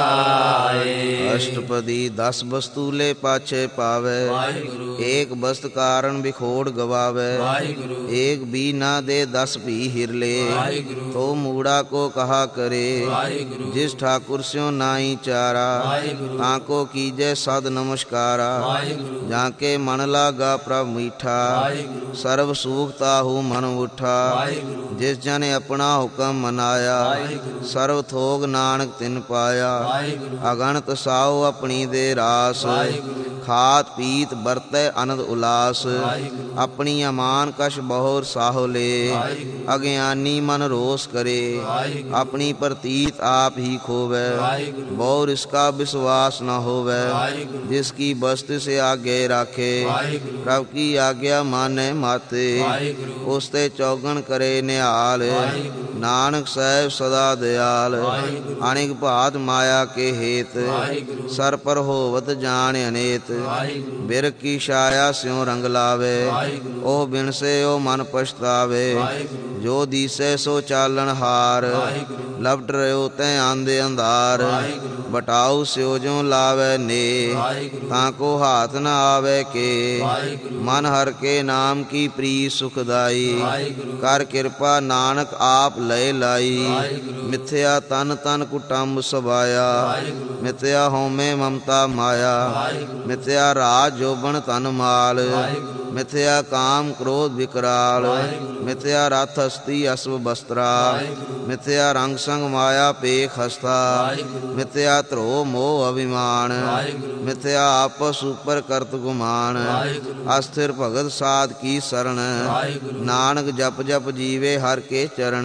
ਜਾਏ। ਅਸ਼ਟਪਦੀ ਦਸ ਬਸਤੂਲੇ ਪਾਛੇ ਪਾਵੇ, ਏਕ ਬਸਤ ਕਾਰਨ ਵਿਖੋੜ ਗਵਾਵੇ। ਏਕ ਬੀ ਨਾ ਦੇ ਦਸ ਭੀ ਹਿਰਲੇ, ਤੋ ਮੂੜਾ ਕੋ ਕਹਾ ਕਰੇ। ਜਿਸ ਠਾकुर स्यों नाई चारा, ताको कीजे सद नमस्कारा। जाके मन लागा प्रभ मीठा, सर्व सुख ताहू मन उठा। जिस जन अपना हुक्म मनाया, सर्व थोग नानक तिन पाया। अगणत साओ अपनी दे रास, खात पीत बरतै आनंद उलास। अपनी अमान कश बहुर साहो ले, अज्ञानी मन रोस करे। अपनी प्रतीत आप ही खोवे, बहुर इसका विश्वास न होवे। जिसकी बस्ती से आगे राखे, प्रभ की आज्ञा माने माते। उसते चौगन करे निहाल, नानक साहेब सदा दयाल। अनेक भात माया के हेत, सर पर होवत जान अनेत। ਬਿਰ ਕੀ ਛਾਇਆ ਸਿਉ ਰੰਗ ਲਾਵੇ, ਉਹ ਬਿਨਸੇ ਉਹ ਮਨ ਪਛਤਾਵੇ। ਜੋ ਦੀਸੈ ਸੋ ਚਾਲਣ ਹਾਰ, ਲਪਟ ਰਿਓ ਤੈ ਆਂਦੇ ਅੰਧਾਰ। ਬਟਾਉ ਸਿਓ ਜੋ ਲਾਵੇ ਨੇ, ਤਾਂ ਕੋ ਹਾਥ ਨ ਆਵੇ ਕੇ। ਮਨ ਹਰ ਕੇ ਨਾਮ ਕੀ ਪ੍ਰੀ ਸੁਖਦਾਈ, ਕਰ ਕਿਰਪਾ ਨਾਨਕ ਆਪ ਲਏ ਲਾਈ। ਮਿਥਿਆ ਤਨ ਤਨ ਕੁਟੰਬ ਸਬਾਇਆ, ਮਿਥਿਆ ਹਉਮੈ ਮਮਤਾ ਮਾਇਆ। ਮਿਥਿਆ ਰਾਜ ਜੋਬਨ ਧਨ ਮਾਲ, ਮਿਥਿਆ ਕਾਮ ਕ੍ਰੋਧ ਵਿਕਰਾਲ। ਮਿਥਿਆ ਰਥ ਹਸਤੀ ਅਸਵ ਬਸਤਰਾ, ਮਿਥਿਆ ਰੰਗ ਸੰਗ ਮਾਇਆ ਪੇਖ ਹਸਤਾ। ਮਿਥਿਆ ਧਰੋ ਮੋਹ ਅਭਿਮਾਨ, ਮਿਥਿਆ ਆਪਸ ਉਪਰ ਕਰਤ ਗੁਮਾਨ। ਅਸਥਿਰ ਭਗਤ ਸਾਧ ਕੀ ਸਰਣ, ਨਾਨਕ ਜਪ ਜਪ ਜੀਵੇ ਹਰ ਕੇ ਚਰਨ।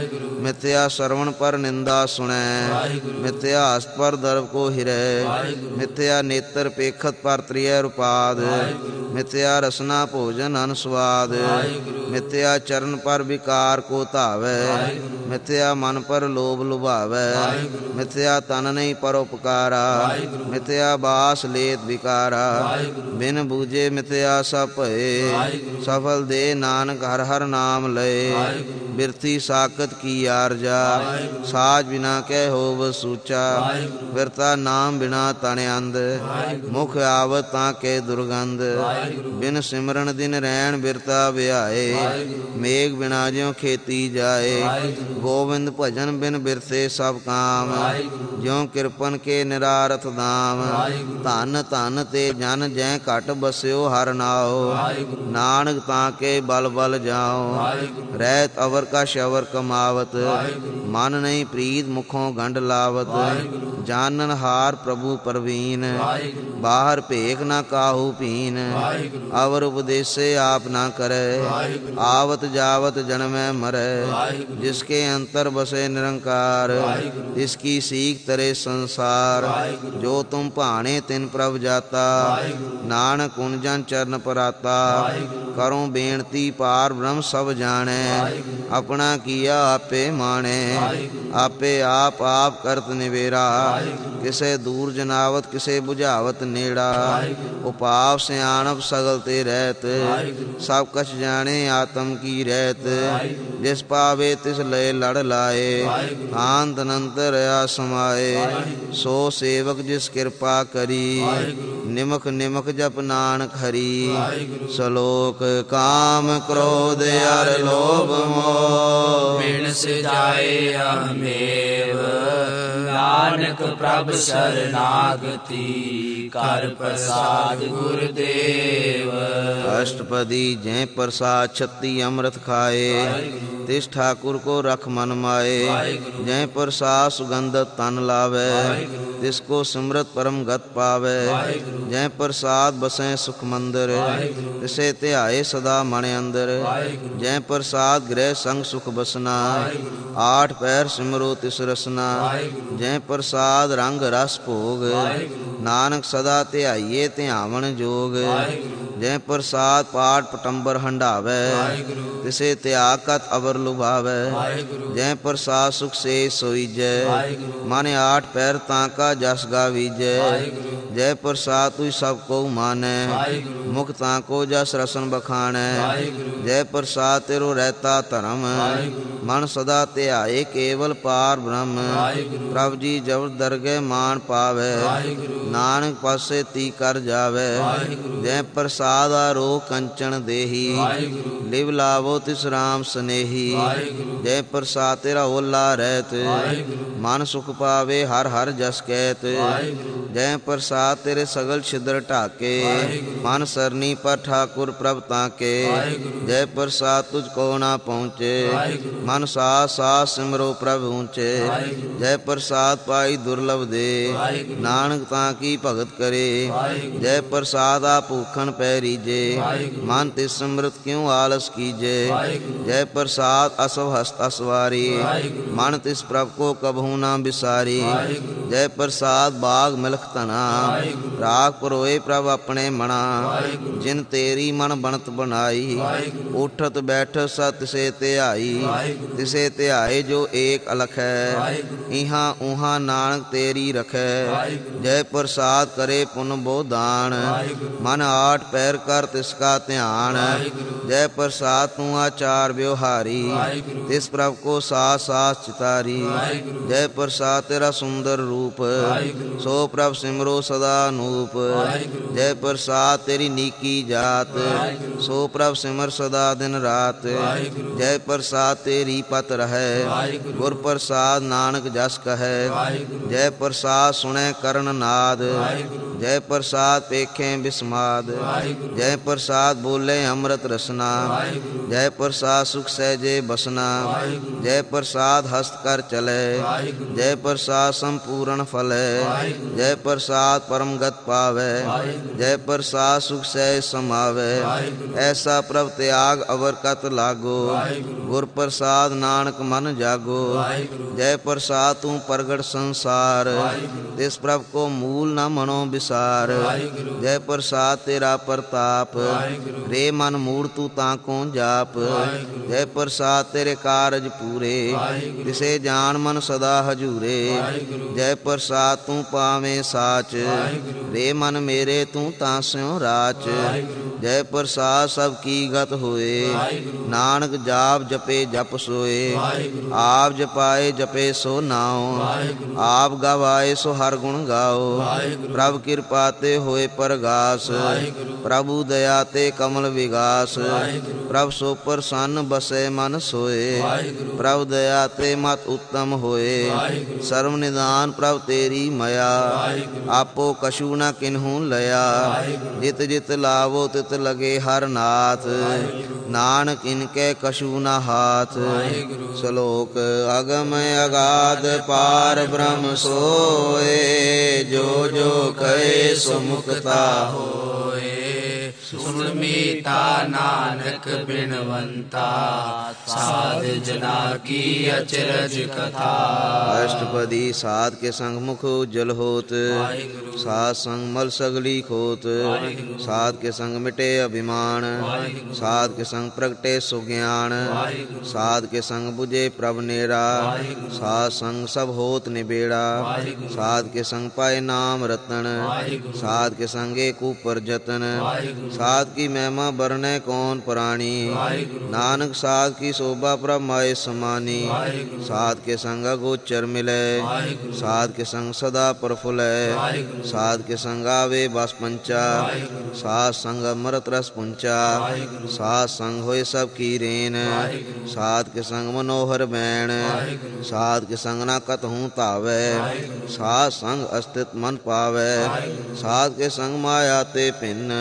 ਮਿਥਿਆ ਸਰਵਣ ਪਰ ਨਿੰਦਾ ਸੁਣੈ, ਮਿਥਿਆ ਹਸਤ ਪਰ ਦਰਬ ਕੋ ਹਿਰੈ। ਮਿਥਿਆ ਨੇਤਰ ਪੇਖਤ ਪਰ ਤ੍ਰਿਯ ਰੁਪਾਦ, ਮਿਥਿਆ ਰਸਨਾ ਭੋਜਨ ਅਨ ਸਵਾਦ। ਮਿਥਿਆ ਚਰਨ ਪਰ ਵਿਕਾਰ ਕੋ ਧਾਵੈ, ਮਿਥਿਆ ਮਨ ਪਰ ਲੋਭ ਲੁਭਾਵੈ। ਮਿਥਿਆ ਤਨ ਨਹੀਂ ਪਰ ਉਪਕਾਰਾ, ਮਿਥਿਆ ਬਾਸ ਲੇਤ ਵਿਕਾਰਾ। ਬਿਨ ਬੂਝੇ ਮਿਥਿਆ ਸਭ ਭਏ, ਸਫਲ ਦੇ ਨਾਨਕ ਹਰ ਹਰ ਨਾਮ ਲਏ। ਬਿਰਥੀ ਸਾਕਤ ਕੀ ਆਰਜਾ, ਸਾਜ ਬਿਨਾ ਕਹਿ ਹੋਵ ਸੂਚਾ। ਬਿਰਤਾ ਨਾਮ ਬਿਨਾ ਤਨ ਅੰਧ, ਮੁਖ ਆਵਤ ਤਾਂ ਕੇ ਦੁਰਗੰਧ। ਬਿਨ ਸਿਮਰਨ ਦਿਨ ਰੈਣ ਬਿਰਤਾ ਵਿਆਏ, ਮੇਘ ਬਿਨਾ ਜਿਉ ਖੇਤੀ ਜਾਏ। ਗੋਬਿੰਦ ਭਜਨ ਬਿਨ ਬਿਰਥੇ ਸਭ ਕਾਮ, ਜਿਉ ਕਿਰਪਨ ਕੇ ਨਿਰਾਰਥ ਦਾਮ। ਧਨ ਧਨ ਤੇ ਜਨ ਜੈ ਘਟ ਬਸਿਓ ਹਰ ਨਾਉ, ਨਾਨਕ ਤਾਂ ਕੇ ਬਲ ਬਲ ਜਾਓ। ਰਹਿਤ ਅਵਰ ਕਾ ਸ਼ਵਰ ਕਮਾਵਤ, ਮਨ ਨਹੀਂ ਪ੍ਰੀਤ ਮੁਖੋਂ ਗੰਢ ਲਾਵਤ। ਜਾਨਨ ਹਾਰ ਪ੍ਰਭੂ ਪ੍ਰਵੀਨ, ਬਾਹਰ ਭੇਖ ਨਾ ਕਾਹੂ ਭੀਨ। ਅਵਰ ਉਪਦੇਸੇ ਆਪ ਨਾ ਕਰੈ, ਆਵਤ ਜਾਵਤ ਜਨਮੈ ਮਰੈ। ਜਿਸਕੇ ਅੰਤਰ ਬਸੇ ਨਿਰੰਕਾਰ, ਤਿਸਕੀ ਸੀਖ ਤਰੇ ਸੰਸਾਰ। ਜੋ ਤੁਮ ਭਾਣੇ ਤਿਨ ਪ੍ਰਭ ਜਾਤਾ, ਨਾਨਕ ਉਨ ਜਨ ਚਰਨ ਪਰਾਤਾ। ਕਰੋ ਬੇਨਤੀ ਪਾਰ ਬ੍ਰਹਮ ਸਭ ਜਾਣੈ, ਆਪਣਾ ਕੀਆ ਆਪੇ ਮਾਣੈ। ਆਪੇ ਆਪ ਆਪ ਕਰਤ ਨਿਵੇਰਾ, ਕਿਸੇ ਦੂਰ ਜਨਾਵਤ ਕਿਸੇ ਬੁਝਾਵਤ ਨੇੜਾ। ਉਪਾਵ ਸਿਆਣਪ ਸਗਲ ਤੇ ਰਹਿਤ, ਸਭ ਕਛ ਜਾਣੇ ਆਤਮ ਕੀ ਰਹਿਤ। ਜਿਸ ਪਾਵੇ ਤਿਸ ਲਏ ਲੜ ਲਾਏ, ਆਨੰਦ ਅਨੰਤ ਰਿਆ ਸਮਾਏ। ਸੋ ਸੇਵਕ ਜਿਸ ਕਿਰਪਾ ਕਰੀ, ਨਿਮਖ ਨਿਮਖ ਜਪ ਨਾਨਕ ਹਰੀ। ਸਲੋਕ ਕਾਮ ਕ੍ਰੋਧ ਅਰ ਲੋਭ ਮੋਹ, ਬਿਨ ਸਜਾਏ ਹਮੇਵ। ਨਾਨਕ ਪ੍ਰਭ ਸਰਨਾਗਤੀ, ਕਰ ਪ੍ਰਸਾਦ ਗੁਰਦੇਵ। ਅਸ਼ਟਪਦੀ ਜੈ ਪ੍ਰਸਾਦ ਛੱਤੀ ਅੰਮ੍ਰਿਤ ਖਾਏ, ਤਿਸ ਠਾਕੁਰ ਕੋ ਰਖ ਮਨ ਮਾਏ। ਜੈ ਪ੍ਰਸਾਦ ਸੁਗੰਧਤ ਤਨ ਲਾਵੇ, ਤਿਸ ਕੋ ਸਿਮਰਤ ਪਰਮ ਗਤ ਪਾਵੇ। ਜੈ ਪ੍ਰਸਾਦ ਬਸੈ ਸੁਖ ਮੰਦਰ, ਤਿਸੇ ਧਿਆਏ ਸਦਾ ਮਨ ਅੰਦਰ। ਜੈ ਪ੍ਰਸਾਦ ਗ੍ਰਹਿ ਸੰਗ ਸੁਖ ਬਸਨਾ, ਆਠ ਪੈਰ ਸਿਮਰੋ ਤਿਸ ਰਸਨਾ। ਜੈ ਪ੍ਰਸਾਦ ਰੰਗ ਰਸ ਭੋਗ, ਨਾਨਕ ਸਦਾ ਧਿਆਈਏ ਧਿਆਵਨ ਜੋਗ। ਜੈ ਪ੍ਰਸਾਦ ਪਾਠ ਪਟੰਬਰ ਹੰਢਾਵੇ, ਤਿਸੇ ਤਿਆਗ ਕਤ ਅਵਰ ਲੁਭਾਵੇ। ਜੈ ਪ੍ਰਸਾਦ ਸੁਖ ਸੇ ਸੋਈਜੈ, ਮਨ ਆਠ ਪੈਰ ਤਾਂ ਕਾ ਜਸ ਗਾਵੀਜੈ। ਜੈ ਪ੍ਰਸਾਦ ਤੁਝ ਸਭ ਕੋ ਮਾਨੈ, ਮੁਖ ਤਾਂ ਕੋ ਜਸ ਰਸਨ ਬਖਾਣੈ। ਜੈ ਪ੍ਰਸਾਦ ਤੇਰੋ ਰਹਿਤਾ ਧਰਮ, ਮਨ ਸਦਾ ਧਿਆਏ ਕੇਵਲ ਪਾਰ ਬ੍ਰਹਮ। ਪ੍ਰਭ ਜੀ ਜਬ ਦਰਗਹਿ ਮਾਨ ਪਾਵੇ, ਨਾਨਕ ਪਾਸੇ ਤੀ ਕਰ ਜਾਵੇ। ਜੈ ਪ੍ਰਸਾਦ ਆਰੋ ਕੰਚਨ ਦੇਹੀ, ਲਿਵ ਲਾਵੋ ਤਿਸ ਰਾਮ ਸਨੇਹੀ। ਜੈ ਪ੍ਰਸਾਦ ਤੇਰਾ ਓਲਾ ਰਹਿਤ, ਮਨ ਸੁਖ ਪਾਵੇ ਹਰ ਹਰ ਜਸ ਕਹਿਤ। ਜੈ ਪ੍ਰਸਾਦ ਤੇਰੇ ਸਗਲ ਛਿਦਰ ਢਾਕੇ, ਮਨ ਸਰਨੀ ਪਰ ਠਾਕੁਰ ਪ੍ਰਭ ਤਾਕੇ। ਜੈ ਪ੍ਰਸਾਦ ਤੁਝ ਕੋ ਨਾ ਪਹੁੰਚੇ, ਮਨ ਸਾਥ ਸਾਥ ਸਿਮਰੋ ਪ੍ਰਭ ਊਚੇ। ਜੈ ਪ੍ਰਸਾਦ ਪਾਈ ਦੁਰਲਭ ਦੇ, ਨਾਨਕ ਤਾਂ ਕੀ ਭਗਤ ਕਰੇ। ਜੈ ਪ੍ਰਸਾਦ ਆ ਭੂਖਣ ਪੈ ਕੈ ਰੀਜੇ। ਮਨ ਤਿਸ ਸਮਰਤ ਕਿਉ ਆਲਸ ਕੀਜੇ। ਜੈ ਪ੍ਰਸਾਦ ਅਸਵ ਹਸਤ ਅਸਵਾਰੀ। ਮਨ ਤਿਸ ਪ੍ਰਭ ਕੋ ਕਬਹੂ ਨਾ ਬਿਸਾਰੀ। ਜੈ ਪ੍ਰਸਾਦ ਬਾਗ ਮਿਲਖ ਧਨਾ। ਰਾਖ ਪਰੋਏ ਪ੍ਰਭ ਆਪਣੇ ਮਣਾ। ਜਿਨ ਤੇਰੀ ਮਨ ਬਣਤ ਬਣਾਈ। ਉਠਤ ਬੈਠ ਸਤ ਸੇ ਧਿਆਈ। ਤਿਸੇ ਧਿਆਏ ਜੋ ਏਕ ਅਲਖ ਹੈ। ਇਹਾਂ ਉਹਾਂ ਨਾਨਕ ਤੇਰੀ ਰਖੈ। ਜੈ ਪ੍ਰਸਾਦ ਕਰੇ ਪੁਨ ਬੋ ਦਾਨ। ਮਨ ਆਠ ਪੈਰ ਕਰ ਤਿਸ ਕਾ ਧਿਆਨ। ਜੈ ਪ੍ਰਸਾਦ ਤੂੰ ਆਚਾਰ ਵਿਵਹਾਰੀ। ਤਿਸ ਪ੍ਰਭ ਕੋ ਸਾਸ ਸਾਸ ਚਿਤਾਰੀ। ਜੈ ਪ੍ਰਸਾਦ ਤੇਰਾ ਸੁੰਦਰ ਰੂਪ। ਸੋ ਪ੍ਰਭ ਸਿਮਰੋ ਸਦਾ ਅਨੂਪ। ਜੈ ਪ੍ਰਸਾਦ ਤੇਰੀ ਨੀਕੀ ਜਾਤ। ਸੋ ਪ੍ਰਭ ਸਿਮਰ ਸਦਾ ਦਿਨ ਰਾਤ। ਜੈ ਪ੍ਰਸਾਦ ਤੇਰੀ ਪਤ ਰਹੈ। ਗੁਰ ਪ੍ਰਸਾਦ ਨਾਨਕ ਜਸ ਕਹੈ। ਜੈ ਪ੍ਰਸਾਦ ਸੁਣੈ ਕਰਨ ਨਾਦ। ਜੈ ਪ੍ਰਸਾਦ ਪੇਖੇ ਬਿਸਮਾਦ। ਜੈ ਪ੍ਰਸਾਦ ਬੋਲੇ ਅੰਮ੍ਰਿਤ ਰਸਨਾ। ਜੈ ਪ੍ਰਸਾਦ ਸੁਖ ਸਹਿਜੇ ਬਸਨਾ। ਜੈ ਪ੍ਰਸਾਦ ਹਸਤ ਕਰ ਚਲੈ। ਜੈ ਪ੍ਰਸਾਦ ਸੰਪੂਰਨ ਫਲੈ। ਜੈ ਪ੍ਰਸਾਦ ਪਰਮ ਗਤ ਪਾਵੈ। ਜੈ ਪ੍ਰਸਾਦ ਸੁਖ ਸਹਿਜ ਸਮਾਵੈ। ਐਸਾ ਪ੍ਰਭ ਤਿਆਗ ਅਵਰ ਕਤ ਲਾਗੋ। ਗੁਰ ਪ੍ਰਸਾਦ ਨਾਨਕ ਮਨ ਜਾਗੋ। ਜੈ ਪ੍ਰਸਾਦ ਤੂੰ ਪ੍ਰਗਟ ਸੰਸਾਰ। ਤਿਸ ਪ੍ਰਭ ਕੋ ਮੂਲ ਨ ਮਨੋ ਵਿਸਾਰ। ਜੈ ਪ੍ਰਸਾਦ ਤੇਰਾ ਪ੍ਰਤਾਪ। ਰੇ ਮਨ ਮੂੜ ਤੂੰ ਤਾਂ ਕੋ ਜਾਪ। ਜੈ ਪ੍ਰਸਾਦ ਤੇਰੇ ਕਾਰਜ ਪੂਰੇ। ਤਿਸੇ ਜਾਨ ਮਨ ਸਦਾ ਹਜੂਰੇ। ਜੈ ਪ੍ਰਸਾਦ ਤੂੰ ਪਾਵੇਂ ਸਾਚ। ਰੇ ਮਨ ਮੇਰੇ ਤੂੰ ਤਾਂ ਸਿਉ ਰਾਚ। ਜੈ ਪ੍ਰਸਾਦ ਸਭ ਕੀ ਗਤ ਹੋਏ। ਨਾਨਕ ਜਾਪ ਜਪੇ ਜਪ ਸੋਏ। ਆਪ ਜਪਾਏ ਜਪੇ ਸੋ ਨਾਉ। ਆਪ ਗਵਾਏ ਸੋ ਹਰ ਗੁਣ ਗਾਓ। ਪ੍ਰਭ ਕਿਰਪਾ ਤੇ ਹੋਏ ਪਰਗਾਸ। ਪ੍ਰਭੂ ਦਇਆ ਤੇ ਕਮਲ ਵਿਗਾਸ। ਪ੍ਰਭ ਸੋ ਪ੍ਰਸੰਨ ਬਸੈ ਮਨ ਸੋਏ। ਪ੍ਰਭ ਦਇਆ ਤੇ ਮਤ ਉੱਤਮ ਹੋਏ। ਸਰਵ ਨਿਦਾਨ ਪ੍ਰਭ ਤੇਰੀ ਮਇਆ। ਆਪੋ ਕਛੂ ਨ ਕਿਨਹੂ ਲਿਆ। ਜਿਤ ਜਿਤ ਲਾਵੋ ਤਿਤ ਲਗੇ ਹਰ ਨਾਥ। ਨਾਨਕ ਇਨਕੇ ਕਛੂ ਨ ਹਾਥ। ਸ਼ਲੋਕ ਅਗਮ ਅਗਾਧ ਪਾਰ ਬ੍ਰਹਮ ਸੋਏ। ਜੋ ਜੋ ਕਹੇ ਸੋ ਮੁਕਤਾ ਹੋਏ। ਸੁਣ ਮੀਤਾ ਨਾਨਕ ਬਿਨਵੰਤਾ। ਸਾਧ ਜਨਾ ਕੀ ਅਚਰਜ ਕਥਾ। ਅਸ਼ਟਪਦੀ ਸਾਧ ਕੇ ਸੰਗ ਮੁਖ ਉਜਲ ਹੋਤ। ਸਾਧ ਸੰਗ ਮਲ ਸਗਲੀ ਖੋਤ। ਸਾਧ ਕੇ ਸੰਗ ਮਿਟੇ ਅਭਿਮਾਨ। ਸਾਧ ਕੇ ਸੰਗ ਪ੍ਰਗਟੇ ਸੁਗਿਆਨ। ਸਾਧ ਕੇ ਸੰਗ ਬੁਝੇ ਪ੍ਰਭ ਨੇਰਾ। ਸਾਧ ਸੰਗ ਸਭ ਹੋਤ ਨਿਬੇੜਾ। ਸਾਧ ਕੇ ਸੰਗ ਪਾਏ ਨਾਮ ਰਤਨ। ਸਾਧ ਕੇ ਸੰਗ ਏਕ ਊਪਰ ਜਤਨ। ਸਾਧ ਕੀ ਮਹਿਮਾ ਬਰਨੈ ਕੌਣ ਪ੍ਰਾਣੀ। ਨਾਨਕ ਸਾਧ ਕੀ ਸ਼ੋਭਾ ਪ੍ਰਭ ਮਾਏ ਸਮਾਨੀ। ਸਾਧ ਕੇ ਸੰਗ ਅਗੋਚਰ ਮਿਲੈ। ਸਾਧ ਕੇ ਸੰਗ ਸਦਾ ਪ੍ਰਫੁੱਲੈ। ਸਾਧ ਕੇ ਸੰਗ ਆਵੇ ਬਸ ਪੰਚਾ। ਸਾਧ ਸੰਗ ਅੰਮ੍ਰਿਤ ਰਸ ਪੁੰਚਾ। ਸਾਧ ਸੰਗ ਹੋਏ ਸਭ ਕੀ ਰੇਨ। ਸਾਧ ਕੇ ਸੰਗ ਮਨੋਹਰ ਬੈਣ। ਸਾਧ ਕੇ ਸੰਗ ਨਾ ਕਤਹੂ ਧਾਵੈ। ਸਾਧ ਸੰਗ ਅਸਥਿਤ ਮਨ ਪਾਵੈ। ਸਾਧ ਕੇ ਸੰਗ ਮਾਇਆ ਤੇ ਭਿੰਨ।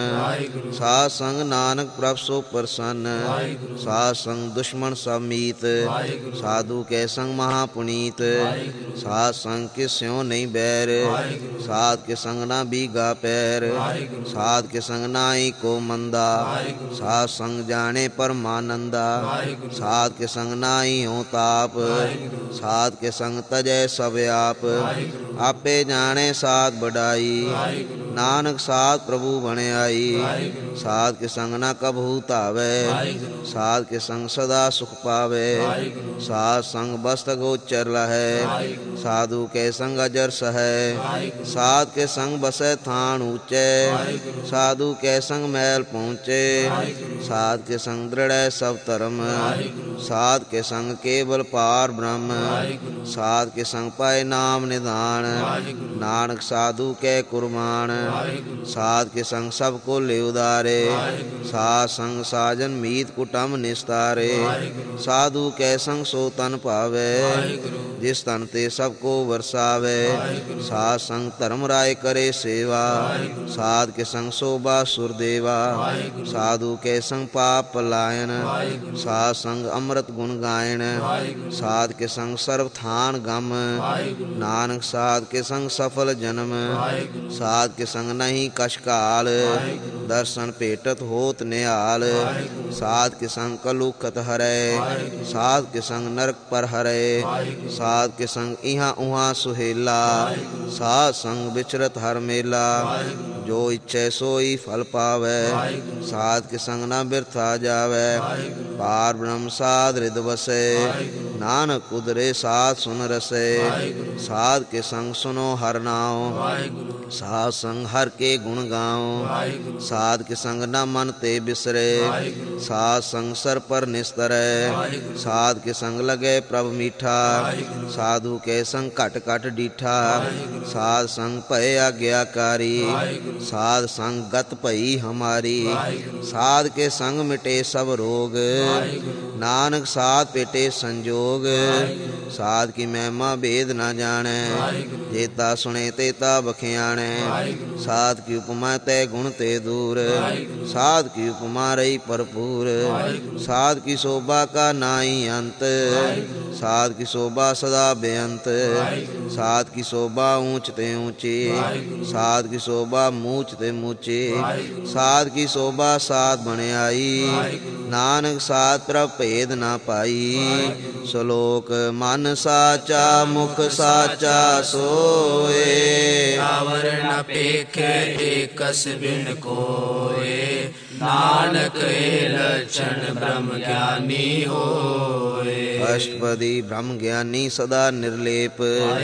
ਸਾਧ ਸੰਗ ਨਾਨਕ ਪ੍ਰਭ ਸੋ ਪ੍ਰਸੰਨ। ਸਾਧ ਸੰਗ ਦੁਸ਼ਮਨ ਸਭ ਮੀਤ। ਸਾਧੂ ਕੈ ਸੰਗ ਮਹਾ ਪੁਨੀਤ। ਸਾਧ ਸੰਗ ਕੇ ਸਿਉ ਨਹੀਂ ਬੈਰ। ਸਾਧ ਕੇ ਸੰਗ ਨਾ ਬੀਗਾ ਪੈਰ। ਸਾਧ ਕੇ ਸੰਗ ਨਾਹੀ ਕੋ ਮੰਦਾ। ਸਾਧ ਸੰਗ ਜਾਣੇ ਪਰਮਾਨੰਦਾ। ਸਾਧ ਕੇ ਸੰਗ ਨਾਹੀ ਹੋ ਤਾਪ। ਸਾਧ ਕੇ ਸੰਗ ਤਜੈ ਸਭ ਆਪ। ਆਪੇ ਜਾਣੇ ਸਾਧ ਬਡਾਈ। ਨਾਨਕ ਸਾਧ ਪ੍ਰਭੂ ਬਣਿਆਈ। ਸਾਧ ਕੇ ਸੰਗ ਨਾ ਕਬਹੂ ਧਾਵੈ। ਸਾਧ ਕੇ ਸੰਗ ਸਦਾ ਸੁਖ ਪਾਵੈ। ਸਾਧ ਸੰਗ ਬਸਤ ਗੋਚਰ ਲਹੈ। ਸਾਧੂ ਕੇ ਸੰਗ ਅਜਰ ਸਹੈ। ਸਾਧ ਕੇ ਸੰਗ ਬਸੈ ਥਾਨ ਊਚੈ। ਸਾਧੂ ਕੇ ਸੰਗ ਮੈਲ ਪਹੁੰਚੇ। ਸਾਧ ਕੇ ਸੰਗ ਦ੍ਰਿੜੈ ਸਭ ਧਰਮ। ਸਾਧ ਕੇ ਸੰਗ ਕੇਵਲ ਪਾਰ ਬ੍ਰਹਮ। ਸਾਧ ਕੇ ਸੰਗ ਪਾਏ ਨਾਮ ਨਿਧਾਨ। ਨਾਨਕ ਸਾਧੂ ਕੇ ਕੁਰਬਾਨ। ਸਾਧ ਕੇ ਸੰਗ ਸਭ ਕੋ ਲੈ ਉਦਾਰੇ। ਸਾਧ ਸੰਗ ਸਾਜਨ ਮੀਤ ਕੁਟਮ ਨਿਸਤਾਰੇ। ਸਾਧੂ ਕੈ ਸੰਗ ਸੋ ਤਨ ਭਾਵੈ। ਜਿਸ ਤਨ ਤੇ ਸਭ ਕੋ ਵਰਸਾਵੈ। ਸਾਧ ਸੰਗ ਧਰਮ ਰਾਏ ਕਰੇ ਸੇਵਾ। ਸਾਧ ਕੇ ਸੰਗ ਸੋਭਾ ਸੁਰਦੇਵਾ। ਸਾਧੂ ਕੇ ਸੰਗ ਪਾਪ ਪਲਾਇਨ। ਸਾਧ ਸੰਗ ਅੰਮ੍ਰਿਤ ਗੁਣ ਗਾਇਣ। ਸਾਧ ਕੇ ਸੰਗ ਸਰਬ ਥਾਨ ਗਮ। ਨਾਨਕ ਸਾਧ ਕੇ ਸੰਗ ਸਫਲ ਜਨਮ। ਸਾਧ ਕੇ ਸੰਗ ਨਹੀਂ ਕਛ ਕਾਲ। ਦਰਸ਼ਨ ਭੇਟਤ ਹੋਤ ਨਿਹਾਲ। ਸਾਧ ਕੇ ਸੰਗ ਕਲੂਖਤ ਹਰੈ, ਸਾਧ ਕੇ ਸੰਗ ਨਰਕ ਪਰ ਹਰੈ। ਸਾਧ ਕੇ ਸੰਗ ਇਹਾਂ ਉਹਾਂ ਸੁਹੇਲਾ, ਸਾਧ ਸੰਗ ਵਿਚਰਤ ਹਰ ਮੇਲਾ। ਜੋ ਇੱਛੈ ਸੋਈ ਫਲ ਪਾਵੈ, ਸਾਧ ਕੇ ਸੰਗ ਨਾ ਬਿਰਥਾ ਜਾਵੈ। ਪਾਰ ਬ੍ਰਹਮ ਸਾਧ ਰਿਦ ਵਸੈ, ਨਾਨਕ ਉਦਰੇ ਸਾਧ ਸੁਨ ਰਸੈ। ਸਾਧ ਕੇ ਸੰਗ ਸੁਨੋ ਹਰ ਨਾਉ, ਸਾਧ ਸੰਗ ਹਰ ਕੇ ਗੁਣ ਗਾਉ। ਸਾਧ ਕੇ ਸੰਗ ਨਾ ਮਨ ਤੇ ਬਿਸਰੈ, ਸਾਧ ਸੰਗ ਸਰ ਪਰ ਨਿਸਤਰੈ। ਸਾਧ ਕੇ ਸੰਗ ਲਗੈ ਪ੍ਰਭ ਮੀਠਾ, ਸਾਧੂ ਕੇ ਸੰਗ ਘਟ ਘਟ ਡੀਠਾ। ਸਾਧ ਸੰਗ ਭਏ ਆਗਿਆਕਾਰੀ, ਸਾਧ ਸੰਗ ਗਤ ਭਈ ਹਮਾਰੀ। ਸਾਧ ਕੇ ਸੰਗ ਮਿਟੇ ਸਭ ਰੋਗ, ਨਾਨਕ ਸਾਧ ਭੇਟੇ ਸੰਜੋਗ। ਸਾਧ ਕੀ ਮਹਿਮਾ ਭੇਦ ਨਾ ਜਾਣੈ, ਜੇਤਾ ਸੁਣੇ ਤੇਤਾ ਬਖਿਆਣੈ। ਸਾਧ ਕੀ ਉਪਮਾ ਤੈ ਗੁਣ ਤੇ ਦੂਰ, ਸਾਧ ਕੀ ਉਪਮਾ ਰਹੀ ਭਰਪੂਰ। ਸਾਧ ਕੀ ਸ਼ੋਭਾ ਕਾ ਨਾਹੀ ਅੰਤ, ਸਾਧ ਕੀ ਸ਼ੋਭਾ ਸਦਾ ਬੇਅੰਤ। ਸਾਧ ਕੀ ਸ਼ੋਭਾ ਊਚ ਤੇ ਊਚੀ, ਸਾਧ ਕੀ ਸ਼ੋਭਾ ਮੂਚ ਤੇ ਮੂਚੀ। ਸਾਧ ਕੀ ਸ਼ੋਭਾ ਸਾਧ ਬਣਿਆਈ, ਨਾਨਕ ਸਾਧ ਪ੍ਰਭ ਭੇਦ ਨਾ ਪਾਈ। ਸ਼ਲੋਕ ਮਨ ਸਾਚਾ ਮੁਖ ਸਾਚਾ ਸੋਏ, ਆਵਰ ਨ ਪੇਖੇ ਏਕਸ ਬਿਨ ਕੋਏ। ਨਾਨਕ ਏ ਲਛਣ ਬ੍ਰਹਮ ਗਿਆਨੀ ਹੋਏ। ਅਸ਼ਟਪਦੀ ਬ੍ਰਹਮ ਗਿਆਨੀ ਸਦਾ ਨਿਰਲੇਪ,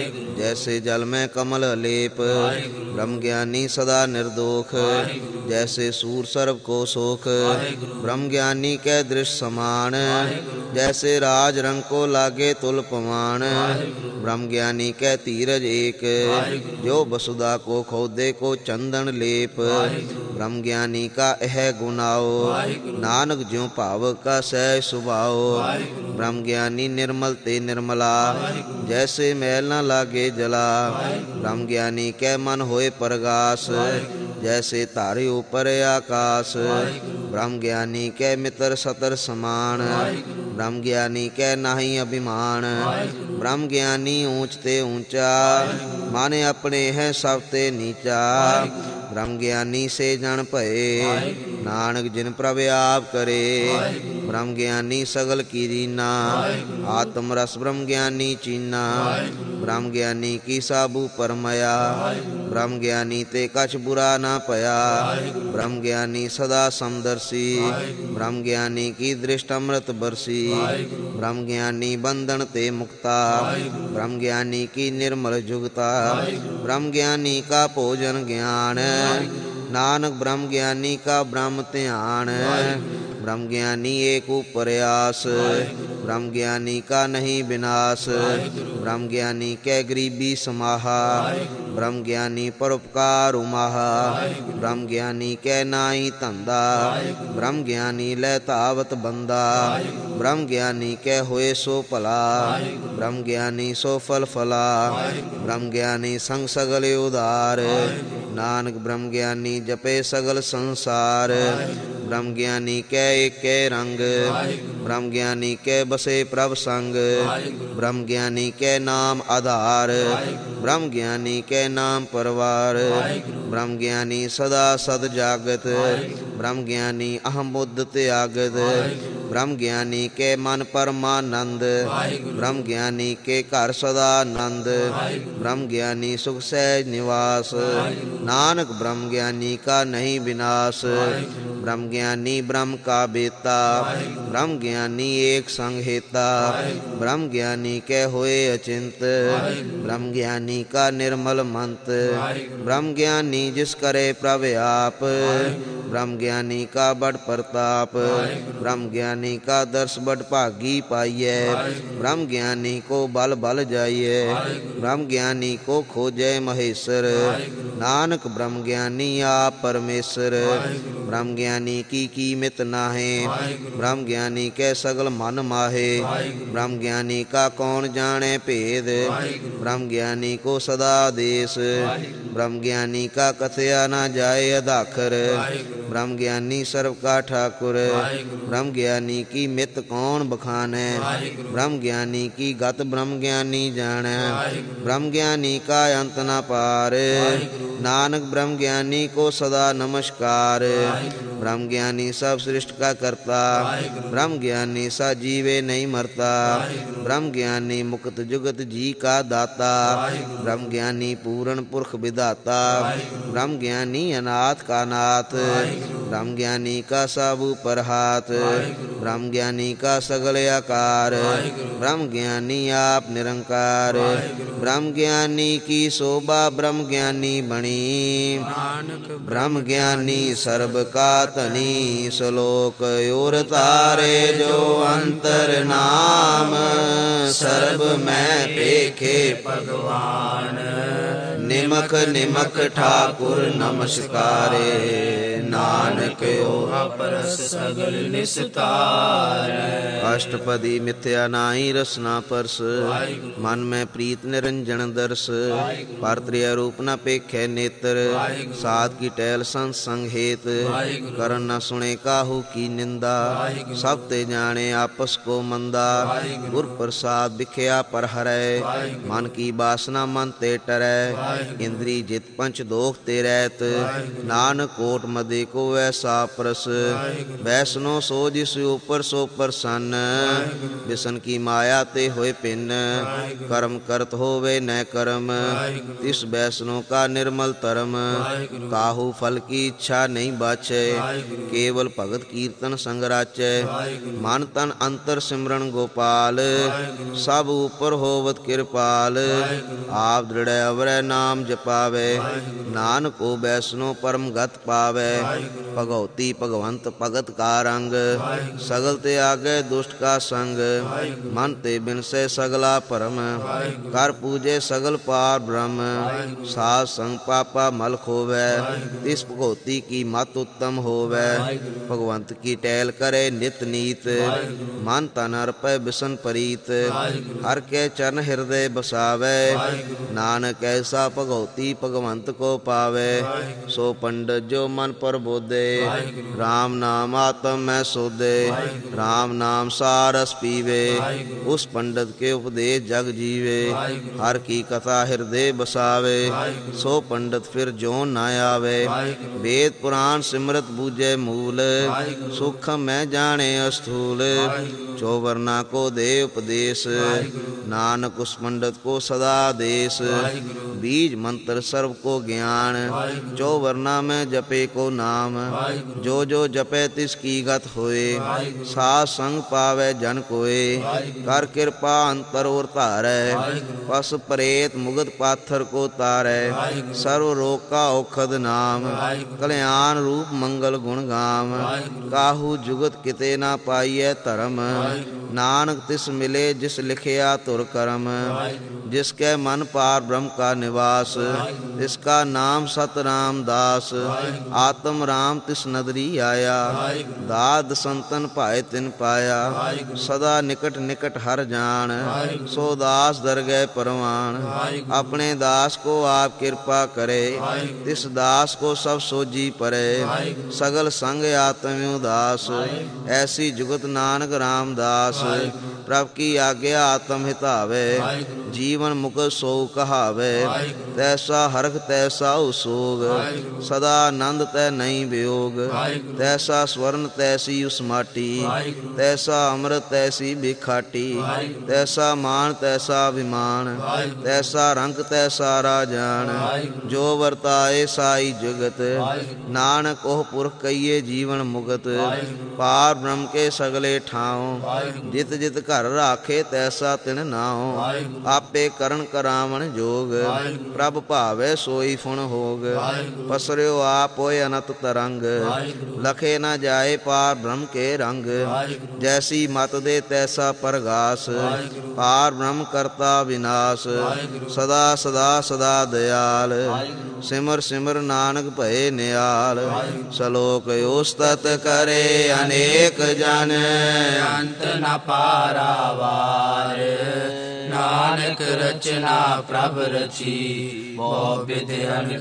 ਜੈਸੇ ਜਲ ਮੈਂ ਕਮਲ ਅਲੇਪ। ਬ੍ਰਹਮ ਗਿਆਨੀ ਸਦਾ ਨਿਰਦੋਖ, ਜੈਸੇ ਸੂਰ ਸਰਬ ਕੋ ਸੋਖ। ਬ੍ਰਹਮ ਗਿਆਨੀ ਕੈ ਦ੍ਰਿਸ਼ ਸਮਾਨ, ਜੈਸੇ ਰਾਜ ਰੰਗ ਕੋ ਲਾਗੇ ਤੁਲ ਪਵਾਨ। ਬ੍ਰਹਮ ਗਿਆਨੀ ਕੈ ਧੀਰਜ ਏਕ, ਜੋ ਬਸੁਦਾ ਕੋ ਖੋਦੇ ਕੋ ਚੰਦਨ ਲੇਪ। ਬ੍ਰਹਮ ਗਿਆਨੀ ਕਾ ਇਹ ਗੁਨਾਓ, ਨਾਨਕ ਜਿਉ ਭਾਵ ਕਾ ਸਹਿ ਸੁਭਾਓ। ਬ੍ਰਹਮ ਗਿਆਨੀ ਨਿਰਮਲ ਤੇ ਨਿਰਮਲਾ, ਜੈਸੇ ਮੈਲ ਨਾ ਲਾਗੇ ਜਲਾ। ਬ੍ਰਹਮ ਗਿਆਨੀ ਕੈ ਮਨ ਹੋਏ ਪਰਗਾਸ, ਜੈਸੇ ਤਾਰੇ ਉਪਰ ਆਕਾਸ। ਬ੍ਰਹਮ ਗਿਆਨੀ ਕੈ ਮਿੱਤਰ ਸਤਰ ਸਮਾਨ, ਬ੍ਰਹਮ ਗਿਆਨੀ ਕੈ ਨਾਹੀ ਅਭਿਮਾਨ। ਬ੍ਰਹਮ ਗਿਆਨੀ ਊਚ ਤੇ ਊਚਾ, ਮਨ ਆਪਣੇ ਹੈ ਸਭ ਤੇ ਨੀਚਾ। ਬ੍ਰਹਮ ਗਿਆਨੀ ਸੇ ਜਨ ਭਏ, ਨਾਨਕ ਜਿਨ ਪ੍ਰਭ ਆਪ ਕਰੇ। ਬ੍ਰਹਮ ਗਿਆਨੀ ਸਗਲ ਕੀ ਰੀਨਾ, ਆਤਮ ਰਸ ਬ੍ਰਹਮ ਗਿਆਨੀ ਚੀਨਾ। ਬ੍ਰਹਮ ਗਿਆਨੀ ਕੀ ਸਾਬੂ ਪਰਮਇਆ, ਬ੍ਰਹਮ ਗਿਆਨੀ ਤੇ ਕਛ ਬੁਰਾ ਨਾ ਭਇਆ। ਬ੍ਰਹਮ ਗਿਆਨੀ ਸਦਾ ਸਮਦਰਸੀ, ਬ੍ਰਹਮ ਗਿਆਨੀ ਕੀ ਦ੍ਰਿਸ਼ਟ ਅੰਮ੍ਰਿਤ ਬਰਸੀ। ਬ੍ਰਹਮ ਗਿਆਨੀ ਬੰਧਨ ਤੇ ਮੁਕਤਾ, ਬ੍ਰਹਮ ਗਿਆਨੀ ਕੀ ਨਿਰਮਲ ਜੁਗਤਾ। ਬ੍ਰਹਮ ਗਿਆਨੀ ਕਾ ਭੋਜਨ ਗਿਆਨ, ਨਾਨਕ ਬ੍ਰਹਮ ਗਿਆਨੀ ਕਾ ਬ੍ਰਹਮ ਧਿਆਨ। ਬ੍ਰਹਮ ਗਿਆਨੀ ਏਕ ਉਪਰਿਆਸ, ਬ੍ਰਹਮ ਗਿਆਨੀ ਕਾ ਨਹੀਂ ਵਿਨਾਸ਼। ਬ੍ਰਹਮ ਗਿਆਨੀ ਕੈ ਗਰੀਬੀ ਸਮਾਹਾ, ਬ੍ਰਹਮ ਗਿਆਨੀ ਪਰਉਪਕਾਰ ਉਮਾਹਾ। ਬ੍ਰਹਮ ਗਿਆਨੀ ਕੈ ਨਾਹੀ ਧੰਦਾ, ਬ੍ਰਹਮ ਗਿਆਨੀ ਲੈ ਧਾਵਤ ਬੰਦਾ। ਬ੍ਰਹਮ ਗਿਆਨੀ ਕੈ ਹੋਏ ਸੋ ਭਲਾ, ਬ੍ਰਹਮ ਗਿਆਨੀ ਸੋ ਫਲ ਫਲਾ। ਬ੍ਰਹਮ ਗਿਆਨੀ ਸੰਗ ਸਗਲ ਉਧਾਰ, ਨਾਨਕ ਬ੍ਰਹਮ ਗਿਆਨੀ ਜਪੇ ਸਗਲ ਸੰਸਾਰ। ਬ੍ਰਹਮ ਗਿਆਨੀ ਕੈ ਏਕੈ ਰੰਗ, ਬ੍ਰਹਮ ਗਿਆਨੀ ਕੈ ਬਸੇ ਪ੍ਰਭ ਸੰਗ। ਬ੍ਰਹਮ ਗਿਆਨੀ ਕੈ ਨਾਮ ਆਧਾਰ, ਬ੍ਰਹਮ ਗਿਆਨੀ ਕੈ ਨਾਮ ਪਰਵਾਰ। ਬ੍ਰਹਮ ਗਿਆਨੀ ਸਦਾ ਸਦ ਜਾਗਤ, ਬ੍ਰਹਮ ਗਿਆਨੀ ਅਹਮ ਬੁੱਧ ਤਿਆਗਤ। ਬ੍ਰਹਮ ਗਿਆਨੀ ਕੇ ਮਨ ਪਰਮਾਨੰਦ, ਬ੍ਰਹਮ ਗਿਆਨੀ ਕੇ ਘਰ ਸਦਾ ਆਨੰਦ। ਬ੍ਰਹਮ ਗਿਆਨੀ ਸੁਖ ਸਹਿਜ ਨਿਵਾਸ, ਨਾਨਕ ਬ੍ਰਹਮ ਗਿਆਨੀ ਕਾ ਨਹੀਂ ਵਿਨਾਸ਼। ਬ੍ਰਹਮ ਗਿਆਨੀ ਬ੍ਰਹਮ ਕਾ ਬੇਤਾ, ਬ੍ਰਹਮ ਗਿਆਨੀ ਏਕ ਸੰਗ ਹੇਤਾ। ਬ੍ਰਹਮ ਗਿਆਨੀ ਕੈ ਹੋਏ ਅਚਿੰਤ, ਬ੍ਰਹਮ ਗਿਆਨੀ ਕਾ ਨਿਰਮਲ ਮੰਤ। ਬ੍ਰਹਮ ਗਿਆਨੀ ਜਿਸ ਕਰੇ ਪ੍ਰਭ ਆਪ, ਬ੍ਰਹਮ ਗਿਆਨੀ ਕਾ ਬੜ ਪ੍ਰਤਾਪ। ਬ੍ਰਹਮ ਗਿਆਨੀ ਕਾ ਦਰਸ ਬੜ ਭਾਗੀ ਪਾਈਐ, ਬ੍ਰਹਮ ਗਿਆਨੀ ਕੋ ਬਲ ਬਲ ਜਾਈਐ। ਬ੍ਰਹਮ ਗਿਆਨੀ ਕੋ ਖੋਜੈ ਮਹੇਸ਼ਰ, ਨਾਨਕ ਬ੍ਰਹਮ ਗਿਆਨੀ ਆਪ ਪਰਮੇਸ਼ਰ। ਬ੍ਰਹਮ ਗਿਆਨੀ ਕੀ ਕੀ ਮਿਤ ਨਾਹੇ ਬ੍ਰਹਮ ਗਿਆਨੀ ਕੈ ਸਗਲ ਮਨ ਮਾਹੇ ਬ੍ਰਹਮ ਗਿਆਨੀ ਕਾ ਕੌਣ ਜਾਣੇ ਭੇਦ ਬ੍ਰਹਮ ਗਿਆਨੀ ਕੋ ਸਦਾ ਦੇਸ ਬ੍ਰਹਮ ਗਿਆਨੀ ਕਾ ਕਥਿਆ ਨਾ ਜਾਏ ਅਧਾਖਰ ਬ੍ਰਹਮ ਗਿਆਨੀ ਸਰਬ ਕਾ ਠਾकुर ਬ੍ਰਹਮ ਗਿਆਨੀ ਕੀ ਮਿਤ ਕੌਣ ਬਖਾਨੈ ਬ੍ਰਹਮ ਗਿਆਨੀ ਕੀ ਗਤ ਬ੍ਰਹਮ ਗਿਆਨੀ ਜਾਣੈ ਬ੍ਰਹਮ ਗਿਆਨੀ ਕਾ ਅੰਤ ਨਾ ਪਾਰ ਨਾਨਕ ਬ੍ਰਹਮ ਗਿਆਨੀ ਕੋ ਸਦਾ ਨਮਸਕਾਰ ਬ੍ਰਹਮ ਗਿਆਨੀ ਸਭ ਸ੍ਰਿਸ਼ਟ ਕਾ ਕਰਤਾ ਬ੍ਰਹਮ ਗਿਆਨੀ ਸਾ ਜੀਵੇ ਨਹੀਂ ਮਰਤਾ ਬ੍ਰਹਮ ਗਿਆਨੀ ਮੁਕਤ ਜੁਗਤ ਜੀ ਕਾ ਦਾਤਾ ਬ੍ਰਹਮ ਗਿਆਨੀ ਪੂਰਨ ਪੁਰਖ ਵਿਦਾਤਾ ਬ੍ਰਹਮ ਗਿਆਨੀ ਅਨਾਥ ਕਾ ਨਾਥ ਬ੍ਰਹਮ ਗਿਆਨੀ ਕਾ ਸਭ ਉਪਰ ਹਾਥ ਬ੍ਰਹਮ ਗਿਆਨੀ ਕਾ ਸਗਲ ਆਕਾਰ ਬ੍ਰਹਮ ਗਿਆਨੀ ਆਪ ਨਿਰੰਕਾਰ ਬ੍ਰਹਮ ਗਿਆਨੀ ਕੀ ਸੋਭਾ ਬ੍ਰਹਮ ਗਿਆਨੀ ਬਣੀ ਬ੍ਰਹਮ ਗਿਆਨੀ ਸਰਬ ਕਾ ਧਨੀ ਸਲੋਕ ਔਰ ਤਾਰੇ ਜੋ ਅੰਤਰ ਨਾਮ ਸਰਬ ਮੈਂ ਪੇਖੇ ਭਗਵਾਨ ਨਿਮਖ ਨਿਮਖ ਠਾकुर ਨਮਸਕਾਰੇ ਨਾਨਕ ਓ ਅਪਰਸ ਸਗਲ ਨਿਸਤਾਰ ਅਸ਼ਟਪਦੀ ਮਿਥਿਆ ਨਾਹੀ ਰਸਨਾ ਪਰਸ ਮਨ ਮੈਂ ਪ੍ਰੀਤ ਨਿਰੰਜਨ ਦਰਸ ਪਰ ਤ੍ਰਿਆ ਰੂਪ ਨ ਪੇਖੈ ਨੇਤਰ ਸਾਧ ਕੀ ਟਹਿਲ ਸੰਤ ਸੰਗ ਹੇਤ ਕਰਨ ਨ ਸੁਣੇ ਕਾਹੂ ਕੀ ਨਿੰਦਾ ਸਭ ਤੇ ਜਾਣੇ ਆਪਸ ਕੋ ਮੰਦਾ ਗੁਰ ਪ੍ਰਸਾਦ ਵਿਖਿਆ ਪਰ ਹਰੈ ਮਨ ਕੀ ਬਾਸਨਾ ਮਨ ਤੇ ਟਰੈ ਇੰਦਰੀ ਜਿਤ ਪੰਚ ਦੋਖ ਤੇ ਰਹਿਤ ਨਾਨਕ ਕੋਟ ਮਦੇ ਕੋ ਐਸਾ ਪ੍ਰਸ ਵੈਸਨੋ ਸੋ ਜਿਸ ਉਪਰ ਸੋ ਪ੍ਰਸੰਨ ਬਿਸਨ ਕੀ ਮਾਇਆ ਤੇ ਹੋਏ ਪਿੰਨ ਕਰਮ ਕਰਤ ਹੋਵੇ ਨੈ ਕਰਮ ਤਿਸ ਵੈਸਨੋ ਕਾ ਨਿਰਮਲ ਧਰਮ ਕਾਹੂ ਫਲ ਕੀ ਇੱਛਾ ਨਹੀਂ ਬਾਚੈ ਕੇਵਲ ਭਗਤ ਕੀਰਤਨ ਸੰਗ ਰਾਚੈ ਮਨ ਤਨ ਅੰਤਰ ਸਿਮਰਨ ਗੋਪਾਲ ਸਭ ਉਪਰ ਹੋਵਤ ਕਿਰਪਾਲ ਆਪ ਦ੍ਰਿੜੈ ਅਵਰੈ ਨਾਮ ਜਪਾਵੇ ਨਾਨਕ ਓ ਵੈਸਨੋ ਪਰਮ ਗਤ ਪਾਵੇ ਭਗਉਤੀ ਭਗਵੰਤ ਭਗਤ ਕਾ ਰੰਗ ਸਗਲ ਤੇ ਆਗੇ ਦੁਸ਼ਟ ਕਾ ਸੰਗ ਮਨ ਤੇ ਬਿਨਸੈ ਸਗਲਾ ਭਰਮ ਕਰ ਪੂਜੇ ਸਗਲ ਪਾਰ ਬ੍ਰਹਮ ਸਾਧ ਸੰਗ ਪਾਪਾ ਮਲ ਖੋਵੈ ਤਿਸ ਭਗਉਤੀ ਕੀ ਮਤ ਉੱਤਮ ਹੋਵੈ ਭਗਵੰਤ ਕੀ ਟਹਿਲ ਕਰੇ ਨਿਤ ਨੀਤ ਮਨ ਤਨ ਅਰਪੈ ਬਿਸਨ ਪ੍ਰੀਤ ਹਰ ਕੇ ਚਰਨ ਹਿਰਦੇ ਬਸਾਵੇ ਨਾਨਕ ਐਸਾ ਭਗਉਤੀ ਭਗਵੰਤ ਕੋ ਪਾਵੇ ਸੋ ਪੰਡਤ ਜੋ ਮਨ ਪ੍ਰਬੋਧੇ ਰਾਮ ਨਾਮ ਆਤਮ ਮੈਂ ਸੋਧੇ ਰਾਮ ਨਾਮ ਸਾਰਸ ਪੀਵੇ ਉਸ ਪੰਡਤ ਕੇ ਉਪਦੇਸ਼ ਜਗ ਜੀਵੇ ਹਰ ਕੀ ਕਥਾ ਹਿਰਦੇ ਬਸਾਵੇ ਸੋ ਪੰਡਤ ਫਿਰ ਜੋਨ ਨਾ ਆਵੇ ਵੇਦ ਪੁਰਾਣ ਸਿਮਰਤ ਬੂਝੇ ਮੂਲ ਸੁਖ ਮੈਂ ਜਾਣੇ ਅਸਥੂਲ ਚੋ ਵਰਨਾ ਕੋ ਦੇ ਉਪਦੇਸ਼ ਨਾਨਕ ਉਸ ਪੰਡਤ ਕੋ ਸਦਾ ਦੇਸ बीज मंत्र सर्व को ज्ञान जो वर्णा में जपे को नाम जो जो जपे तिसकी गत होए साध संग पावे जन कोय कर कृपा अंतर और धारै पस प्रेत मुगत पाथर को तारै सर्व रोग का औखद नाम कल्याण रूप मंगल गुण गाम काहू जुगत किते ना पाइए धर्म नानक तिस मिले जिस लिखिया तुर कर्म जिसके मन पार ब्रह्म का निवास इसका नाम सतराम दास आत्म राम तिस नदरी आया दाद संतन भाए तिन पाया सदा निकट निकट हर जान सो दास दरगह परवान अपने दास को आप कृपा करे तिस दास को सब सोजी परे सगल संग आत्म उदास ऐसी जुगत नानक रामदास प्रभ की आज्ञा आत्म हितावे जीवन मुकुट सो कहावे तैसा हरख तैसा उसोग सदा आनंद तै नहीं वियोग तैसा स्वर्ण तैसी उस माटी तैसा अमृत तैसी बिखाटी तैसा मान तैसा अभिमान तैसा रंग तैसा राजान जो वर्ताए साई जुगत नानक ओह पुरख कहिए जीवन मुगत पार ब्रह्म के सगले ठाव जित जित का ਘਰ ਰਾਖੇ ਤੈਸਾ ਤਿਨ ਨਾਉ। ਆਪੇ ਕਰਨ ਕਰਾਵਣ ਜੋਗ ਪ੍ਰਭ ਭਾਵੇ ਸੋਈ ਫੁਣ ਹੋਗ। ਪਸਰਿਓ ਆਪ ਹੋਏ ਅਨੰਤ ਤਰੰਗ ਲਖੇ ਨਾ ਜਾਏ ਪਾਰ ਬ੍ਰਹਮ ਕੇ ਰੰਗ। ਜੈਸੀ ਮਤ ਦੇ ਤੈਸਾ ਪਰਗਾਸ ਪਾਰ ਬ੍ਰਹਮ ਕਰਤਾ ਵਿਨਾਸ਼। ਸਦਾ ਸਦਾ ਸਦਾ ਦਿਆਲ ਸਿਮਰ ਸਿਮਰ ਨਾਨਕ ਭਏ ਨਿਆਲ। ਸਲੋਕ ਉਸਤਤ ਕਰੇ ਅਨੇਕ ਜਨ ਅੰਤ ਨ ਪਾਰਾਵਾਰ। ਨਾਨਕ ਰਚਨਾ ਪ੍ਰਭ ਰਚੀ ਬਹੁ ਬਿਧ ਅਨੇਕ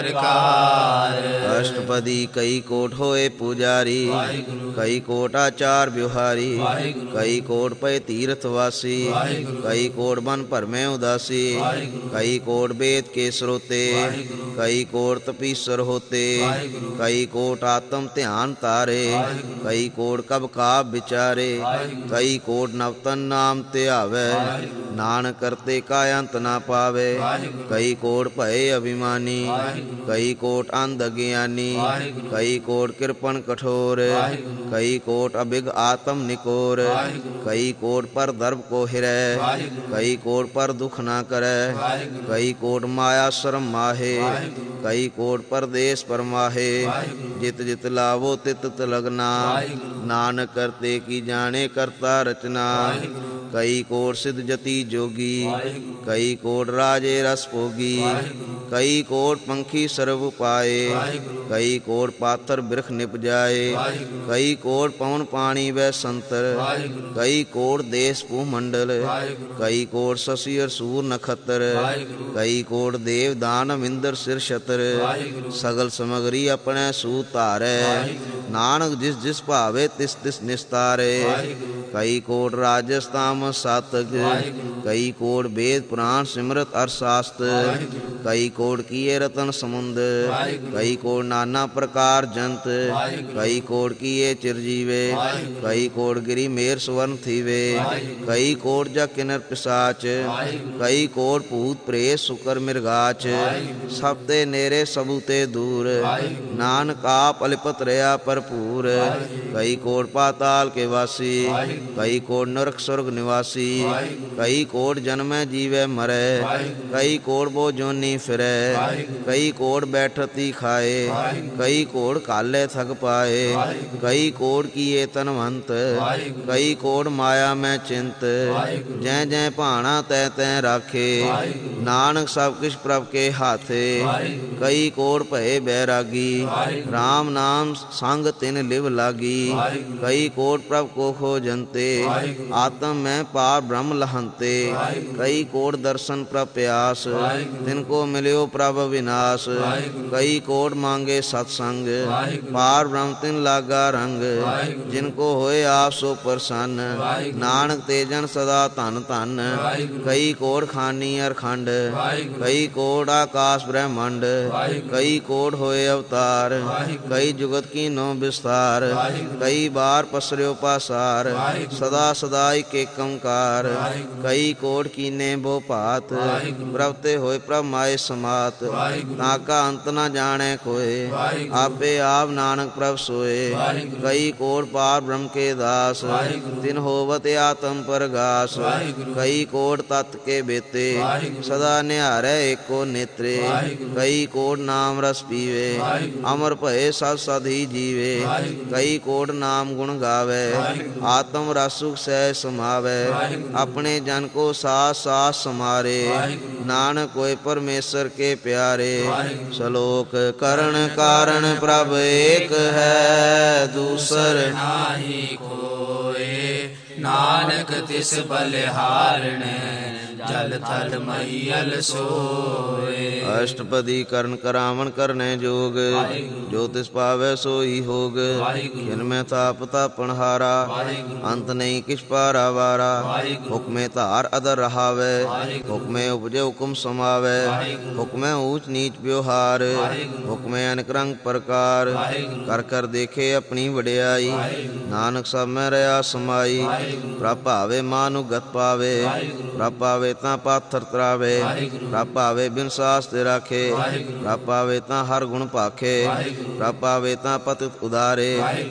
ਪ੍ਰਕਾਰ। ਅਸ਼ਟਪਦੀ ਕਈ ਕੋਟ ਹੋਏ ਪੁਜਾਰੀ ਕਈ ਕੋਟ ਆਚਾਰ ਵਿਵਹਾਰੀ। ਕਈ ਕੋਟ ਪਏ ਤੀਰਥ ਵਾਸੀ ਕਈ ਕੋਟ ਬਨ ਭਰਮੈ ਉਦਾਸੀ। ਕਈ ਕੋਟ ਵੇਦ ਕੇ ਸਰੋਤੇ ਕਈ ਕੋਟ ਤਪੀਸਰ ਹੋਤੇ। ਕਈ ਕੋਟ ਆਤਮ ਧਿਆਨ ਤਾਰੇ ਕਈ ਕੋਟ ਕਬ ਕਾਬ ਵਿਚਾਰੇ। ਕਈ ਕੋਟ ਨਵਤਨ ਨਾਮ ਧਿਆਵੈ ਨਾਨਕ ਕਰਤੇ ਕਾ ਅੰਤ ਨਾ ਪਾਵੇ। ਕਈ ਕੋਟ ਭਏ ਅਭਿਮਾਨੀ ਕਈ ਕੋਟ ਅੰਧ ਅਗਿਆਨੀ। ਕਈ ਕੋਟ ਕਿਰਪਨ ਕਠੋਰ ਕਈ ਕੋਟ ਅਭਿਗ ਆਤਮ ਨਿਕੋਰ। ਕਈ ਕੋਟ ਪਰ ਦਰਬ ਕੋ ਹਿਰੈ ਕਈ ਕੋਟ ਪਰ ਦੁਖ ਨਾ ਕਰੈ। ਕਈ ਕੋਟ ਮਾਇਆ ਸ਼ਰਮ ਮਾਹੇ ਕਈ ਕੋਟ ਪਰਦੇਸ ਪਰਮਾਹੇ। ਜਿਤ ਜਿਤ ਲਾਵੋ ਤਿਤ ਤਿਤ ਲਗਨਾ ਨਾਨਕ ਕਰਤੇ ਕੀ ਜਾਣੇ ਕਰਤਾ ਰਚਨਾ। ਕਈ ਕੋਟ ਸਿਧ ਜਤੀ ਜੋਗੀ ਕਈ ਕੋਟ ਰਾਜੇ ਰਸ ਭੋਗੀ। ਕਈ ਕੋਟ ਪੰਖੀ ਸਰਬ ਪਾਏ ਕਈ ਕੋਟ ਪਾਤਰ ਬਿਰਖ ਨਿਪਜਾਏ। ਕਈ ਕੋਟ ਪਵਨ ਪਾਣੀ ਵੈ ਸੰਤਰ ਕਈ ਕੋਟ ਦੇਸ ਭੂ ਮੰਡਲ। ਕਈ ਕੋਟ ਸਸੀ ਅਰ ਸੂਰ ਨਖਤਰ ਕਈ ਕੋਟ ਦੇਵ ਦਾਨਵ ਇੰਦਰ ਸਿਰ ਛਤਰ। ਸਗਲ ਸਮਗਰੀ ਆਪਣੇ ਸੂ ਧਾਰੈ ਨਾਨਕ ਜਿਸ ਜਿਸ ਭਾਵੇ ਤਿਸ ਤਿਸ ਨਿਸਤਾਰੇ। ਕਈ ਕੋਟ ਰਾਜਸਤਾਮ ਸਾਤਕ ਕਈ ਕੋਟ ਵੇਦ ਪੁਰਾਣ ਸਿਮਰਤ ਅਰ ਸ਼ਾਸਤਰ। ਕਈ ਕੋਟ ਕੀਏ ਰਤਨ ਸਮੁੰਦ ਕਈ ਕੋਟ ਨਾਨਾ ਪ੍ਰਕਾਰ ਜੰਤ। ਕਈ ਕੋਟ ਕੀਏ ਚਿਰਜੀਵੇ ਕਈ ਕੋਟ ਗਿਰੀ ਮੇਰ ਸਵਰਨ ਥੀਵੇ। ਕਈ ਕੋਟ ਜਾ ਕਿਨਰ ਪਿਸਾਚ ਕਈ ਕੋਟ ਭੂਤ ਪ੍ਰੇਤ ਸੁਕਰ ਮਿਰਗਾਚ। ਸਭ ਤੇ ਨੇਰੇ ਸਭੂ ਤੇ ਦੂਰ ਨਾਨਕ ਆਪ ਅਲਿਪਤ ਰਿਆ ਭਰਪੂਰ। ਕਈ ਕੋਟ ਪਾਤਾਲ ਕੇ ਵਾਸੀ ਕਈ ਕੋਟ ਨਰਕ ਸੁਰਗ ਨਿਵਾਸੀ। ਕਈ ਕੋਟ ਜਨਮੈ ਜੀਵੈ ਮਰੈ ਕਈ ਕੋਟ ਬੋ ਜੋਨੀ ਫਿਰੈ। ਕਈ ਕੋਟ ਬੈਠਤੀ ਖਾਏ ਕਈ ਕੋਟ ਕਾਲੇ ਥਗ ਪਾਏ। ਕਈ ਕੋਟ ਕੀਏ ਤਨਵੰਤ ਕਈ ਕੋਟ ਮਾਇਆ ਮੈਂ ਚਿੰਤ। ਜੈ ਜੈ ਭਾਣਾ ਤੈ ਤੈ ਰਾਖੇ ਨਾਨਕ ਸਭ ਕਿਛ ਪ੍ਰਭ ਕੇ ਹਾਥੇ। ਕਈ ਕੋਟ ਭਏ ਬੈਰਾਗੀ ਰਾਮ ਨਾਮ ਸੰਗ ਤਿਨ ਲਿਵ ਲਾਗੀ। ਕਈ ਕੋਟ ਪ੍ਰਭ ਕੋ ਖੋਜੰਤੇ ਆਤਮ ਮੈਂ ਪਾਰ ਬ੍ਰਹਮ ਲਹੰਤੇ। ਕਈ ਕੋਟ ਦਰਸ਼ਨ ਪ੍ਰਭ ਪਿਆਸ ਤਿਨ ਕੋ ਮਿਲਿਓ ਪ੍ਰਭ ਵਿਨਾਸ਼। ਕਈ ਕੋਟ ਮੰਗੇ ਸਤਸੰਗ ਪਾਰ ਬ੍ਰਹਮ ਤਿਨ ਲਾਗਾ ਰੰਗ। ਜਿਨ ਕੋ ਹੋਏ ਆਪ ਸੋ ਪ੍ਰਸੰਨ ਨਾਨਕ ਤੇ ਜਨ ਸਦਾ ਧਨ ਧਨ। ਕਈ ਕੋਟ ਖਾਨੀ ਅਰ ਖੰਡ ਕਈ ਕੋਟ ਆਕਾਸ਼ ਬ੍ਰਹਮੰਡ। ਕਈ ਕੋਟ ਹੋਏ ਅਵਤਾਰ ਕਈ ਜੁਗਤ ਕੀ ਨੋ ਵਿਸਤਾਰ। ਕਈ ਬਾਰ ਪਸਰਿਓ ਪਾਸਾਰ ਸਦਾ ਸਦਾ ਇਕ ਏਕੰਕਾਰ। ਕਈ ਕੋਟ ਕੀਨੇ ਬੋ ਭਾਤ ਪ੍ਰਭ ਤੇ ਹੋਏ ਪ੍ਰਭ ਮਾਏ ਸਮਾਤ। ਤਾਂ ਕਾ ਅੰਤ ਨਾ ਜਾਣੈ ਕੋਏ ਆਪੇ ਆਪ ਨਾਨਕ ਪ੍ਰਭ ਸੋਏ। ਕਈ ਕੋਟ ਪਾਰ ਬ੍ਰਹਮ ਕੇ ਦਾਸ ਤਿਨ ਹੋਵਤ ਆਤਮ ਪਰਗਾਸ। ਕਈ ਕੋਟ ਤਤ ਕੇ ਬੇਤੇ ਸਦਾ ਨਿਹਾਰੈ ਏਕੋ ਨੇਤਰੇ। ਕਈ ਕੋਟ ਨਾਮ ਰਸ ਪੀਵੇ ਅਮਰ ਭਏ ਸਦ ਸਦ ਹੀ ਜੀਵੇ। ਕਈ ਕੋਟ ਨਾਮ ਗੁਣ ਗਾਵੇ ਆਤਮ ਰਸ ਸੁਖ ਸਹਿ ਸਮਾਵੈ। ਆਪਣੇ ਜਨ ਕੋ ਸਾਸ ਸਾਸ ਸਮਾਰੇ ਨਾਨਕ ਕੋਇ ਪਰਮੇਸ਼ਰ ਕੇ ਪਿਆਰੇ। ਸਲੋਕ ਕਰਨ ਕਾਰਨ ਪ੍ਰਭ ਏਕ ਹੈ ਦੂਸਰ ਨਾਹੀ ਕੋਇ। ਨਾਨਕ ਤਿਸ ਬਲਿਹਾਰਣ ਜਲ ਥਲ ਮਹੀਲ ਸੋਏ। ਅਸ਼ਟਪਦੀ ਕਰਨ ਕਰਾਵਣ ਕਰਨੈ ਜੋਗ ਜੋ ਤਿਸ ਪਾਵੈ ਸੋਈ ਹੋਗ। ਜਿਨਮੈ ਤਾਪ ਤਾਪਣ ਹਾਰਾ ਅੰਤ ਨਹੀਂ ਕਿਛ ਪਾਰਾ ਵਾਰਾ। ਹੁਕਮੇ ਧਾਰ ਅਦਰ ਰਹਾਵੈ ਹੁਕਮੇ ਉਪਜੇ ਹੁਕਮ ਸਮਾਵੈ। ਹੁਕਮੇ ਊਚ ਨੀਚ ਵਿਵਹਾਰ ਹੁਕਮੇ ਅਨੇਕ ਰੰਗ ਪ੍ਰਕਾਰ। ਕਰ ਕਰ ਦੇਖੇ ਆਪਣੀ ਵਡਿਆਈ ਨਾਨਕ ਸਭ ਮੈਂ ਰਿਆ ਸਮਾਈ। ਪ੍ਰਭ ਭਾਵੇ ਮਾਨੁ ਗਤ ਪਾਵੇ ਪ੍ਰਭ ਪਾਵੇ ਪਾਵੇ ਤਾਂ ਪਾਥਰ ਤਰਾਵੇ, ਪ੍ਰਭ ਪਾਵੇ ਬਿਨ ਸਾਸ ਤੇ ਰਾਖੇ, ਪ੍ਰਭ ਪਾਵੇ ਤਾਂ ਹਰ ਗੁਣ ਭਾਖੇ, ਪ੍ਰਭ ਪਾਵੇ ਤਾਂ ਪਤਿਤ ਉਦਾਰੇ,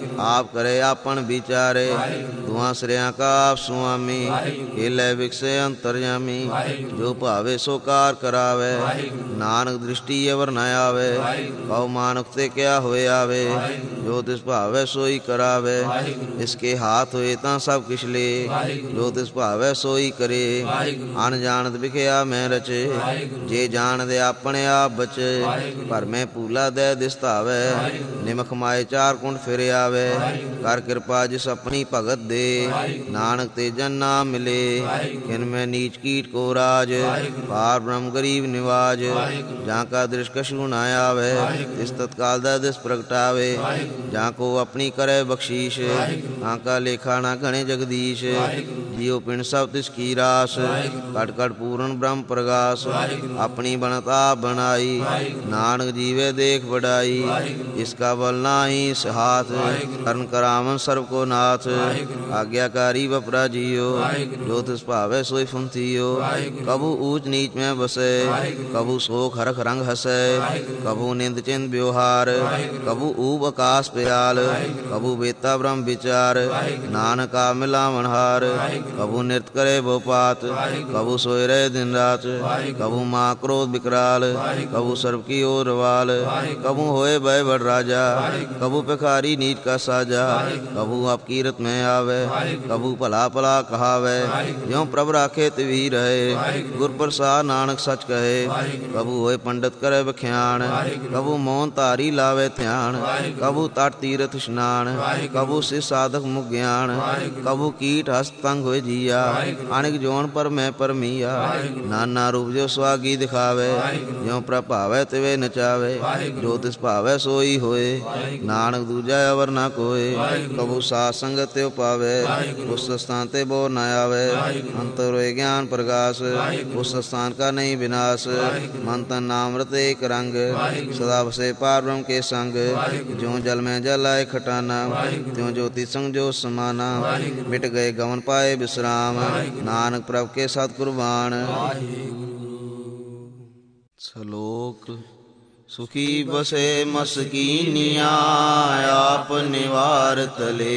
ਆਪ ਕਰੇ ਆਪਨ ਵਿਚਾਰੇ, ਦੁਆ ਸ੍ਰਿਆ ਕਾ ਆਪ ਸੁਆਮੀ, ਖੇਲੇ ਵਿਕਸੇ ਅੰਤਰਜਾਮੀ, ਜੋ ਭਾਵੇ ਸੋ ਕਾਰ ਕਰਾਵੇ, ਨਾਨਕ ਦ੍ਰਿਸ਼ਟੀ ਅਵਰ ਨ ਆਵੇ, ਕਉ ਮਾਨੁਖ ਤੇ ਕਿਆ ਹੋਏ ਆਵੇ, ਜੋ ਤਿਸ ਭਾਵੇ ਸੋਈ ਕਰਾਵੇ, ਇਸਕੇ ਹਾਥ ਹੋਏ ਤਾਂ ਸਭ ਕਿਛ ਲੇ, ਜੋ ਤਿਸ ਭਾਵੇ ਸੋਈ ਕਰੇ, ਅਨ ਜਾਣਤ ਵਿਖਿਆ ਮੈਂ ਰਚੇ, ਜੇ ਜਾਣਦੇ ਆਪਣੇ ਆਪ ਬਚੇ, ਪਰ ਮੈਂ ਪੂਲਾ ਦੇ ਦਿਸ ਧਾਵੇ, ਨਿਮਖ ਮਾਏ ਚਾਰ ਕੁੰਡ ਫਿਰ ਆਵੇ, ਕਰ ਕਿਰਪਾ ਜਿਸ ਆਪਣੀ ਭਗਤ ਦੇ, ਨਾਨਕ ਤੇ ਜਨ ਨਾਮ ਮਿਲੇ, ਕਿਨ ਮੈਂ ਨੀਚ ਕੀਟ ਕੋ ਰਾਜ, ਪਾਰ ਬ੍ਰਹਮ ਗਰੀਬ ਨਿਵਾਜ, ਜਾਂ ਕਾ ਦ੍ਰਿਸ਼ ਕਛੂ ਨ ਆਵੇ, ਤਿਸ ਤਤਕਾਲ ਦਾ ਦਿਸ ਪ੍ਰਗਟਾਵੇ, ਜਾਂ ਕੋ ਆਪਣੀ ਕਰੇ ਬਖਸ਼ੀਸ਼, ਤਾਂ ਕਾ ਲੇਖਾ ਨਾ ਗਣੇ ਜਗਦੀਸ਼, ਜਿਉ ਪਿੰਡ ਸਭ ਤਿਸ ਕੀ ਰਾਸ, ਕਟ ਕਟ ਪੂਰਨ ਬ੍ਰਹਮ ਪ੍ਰਗਾਸ, ਆਪਣੀ ਬਣਤ ਆਪ ਬਣਾਈ, ਨਾਨਕ ਜੀਵੇ ਦੇਖ ਵਡਾਈ, ਇਸਕਾ ਬਲ ਨਾਹੀ ਹਾਥ, ਕਰਨ ਕਰਾਵਨ ਸਰਬ ਕੋ ਨਾਥ, ਆਗਿਆਕਾਰੀ ਵਪਰਾ ਜੀਓ, ਜੋ ਤਿਸ ਭਾਵੇ ਸੋਈ ਫੁੰਥੀਓ, ਕਬੂ ਊਚ ਨੀਚ ਮੈਂ ਬਸੇ, ਕਬੂ ਸੋਖ ਹਰਖ ਰੰਗ ਹਸੈ, ਕਬੂ ਨਿੰਦ ਚਿੰਦ ਵਿਵਹਾਰ, ਕਬੂ ਊਬ ਆਕਾਸ ਪਿਆਲ, ਕਬੂ ਬੇਤਾ ਬ੍ਰਹਮ ਵਿਚਾਰ, ਨਾਨਕਾ ਮਿਲਾਵਨ ਹਾਰ, ਕਬੂ ਨਿਰਤ ਕਰੇ ਬੋ ਪਾਤ, ਕਬੂ ਸੋਏ ਰਹੇ ਦਿਨ ਰਾਤ, ਕਬੂ ਮਾਂ ਕ੍ਰੋਧ ਵਿਕਰਾਲ, ਕਬੂ ਸਰਬ ਕੀ ਓਰ ਰਵਾਲ, ਕਬੂ ਹੋਏ ਭय बड़ राजा, कबू भिखारी नीच का साजा, कबू आप कीरत में आवे, कबू भला भला कहावे, ज्यों प्रभ राखे तिवी रहे, गुर प्रसाद नानक सच कहे, कबू होए पंडित करे बख्यान, कबू मौन धारी लावे ध्यान, कबू तट तीरथ स्नान, कबू सिर साधक मुख ज्ञान, कबू कीट हस्त तंग होए जिया, अनेक जोन पर मैं परमिया, नाना रूप जो स्वागी दिखावे, ज्यों प्रभ भावे तिवे नचावे, जो तिस भावे सोई होए, नानक दूजा अवर ना कोय, कबू साथ संगत ते पावे, उस स्थान ते बोर न आवे, अंतर होए ज्ञान प्रकाश, उस स्थान का नहीं विनाश, मन तन नाम रत एक रंग, सदा बसे पार ब्रह्म के संग, ज्यों जल में जल आए खटाना, त्यों ज्योति संग जो समाना, मिट गए गवन पाए विश्राम, नानक प्रभ के सत कुर्बान। श्लोक सुखी बसे मस्कीनिया आप निवारत ले,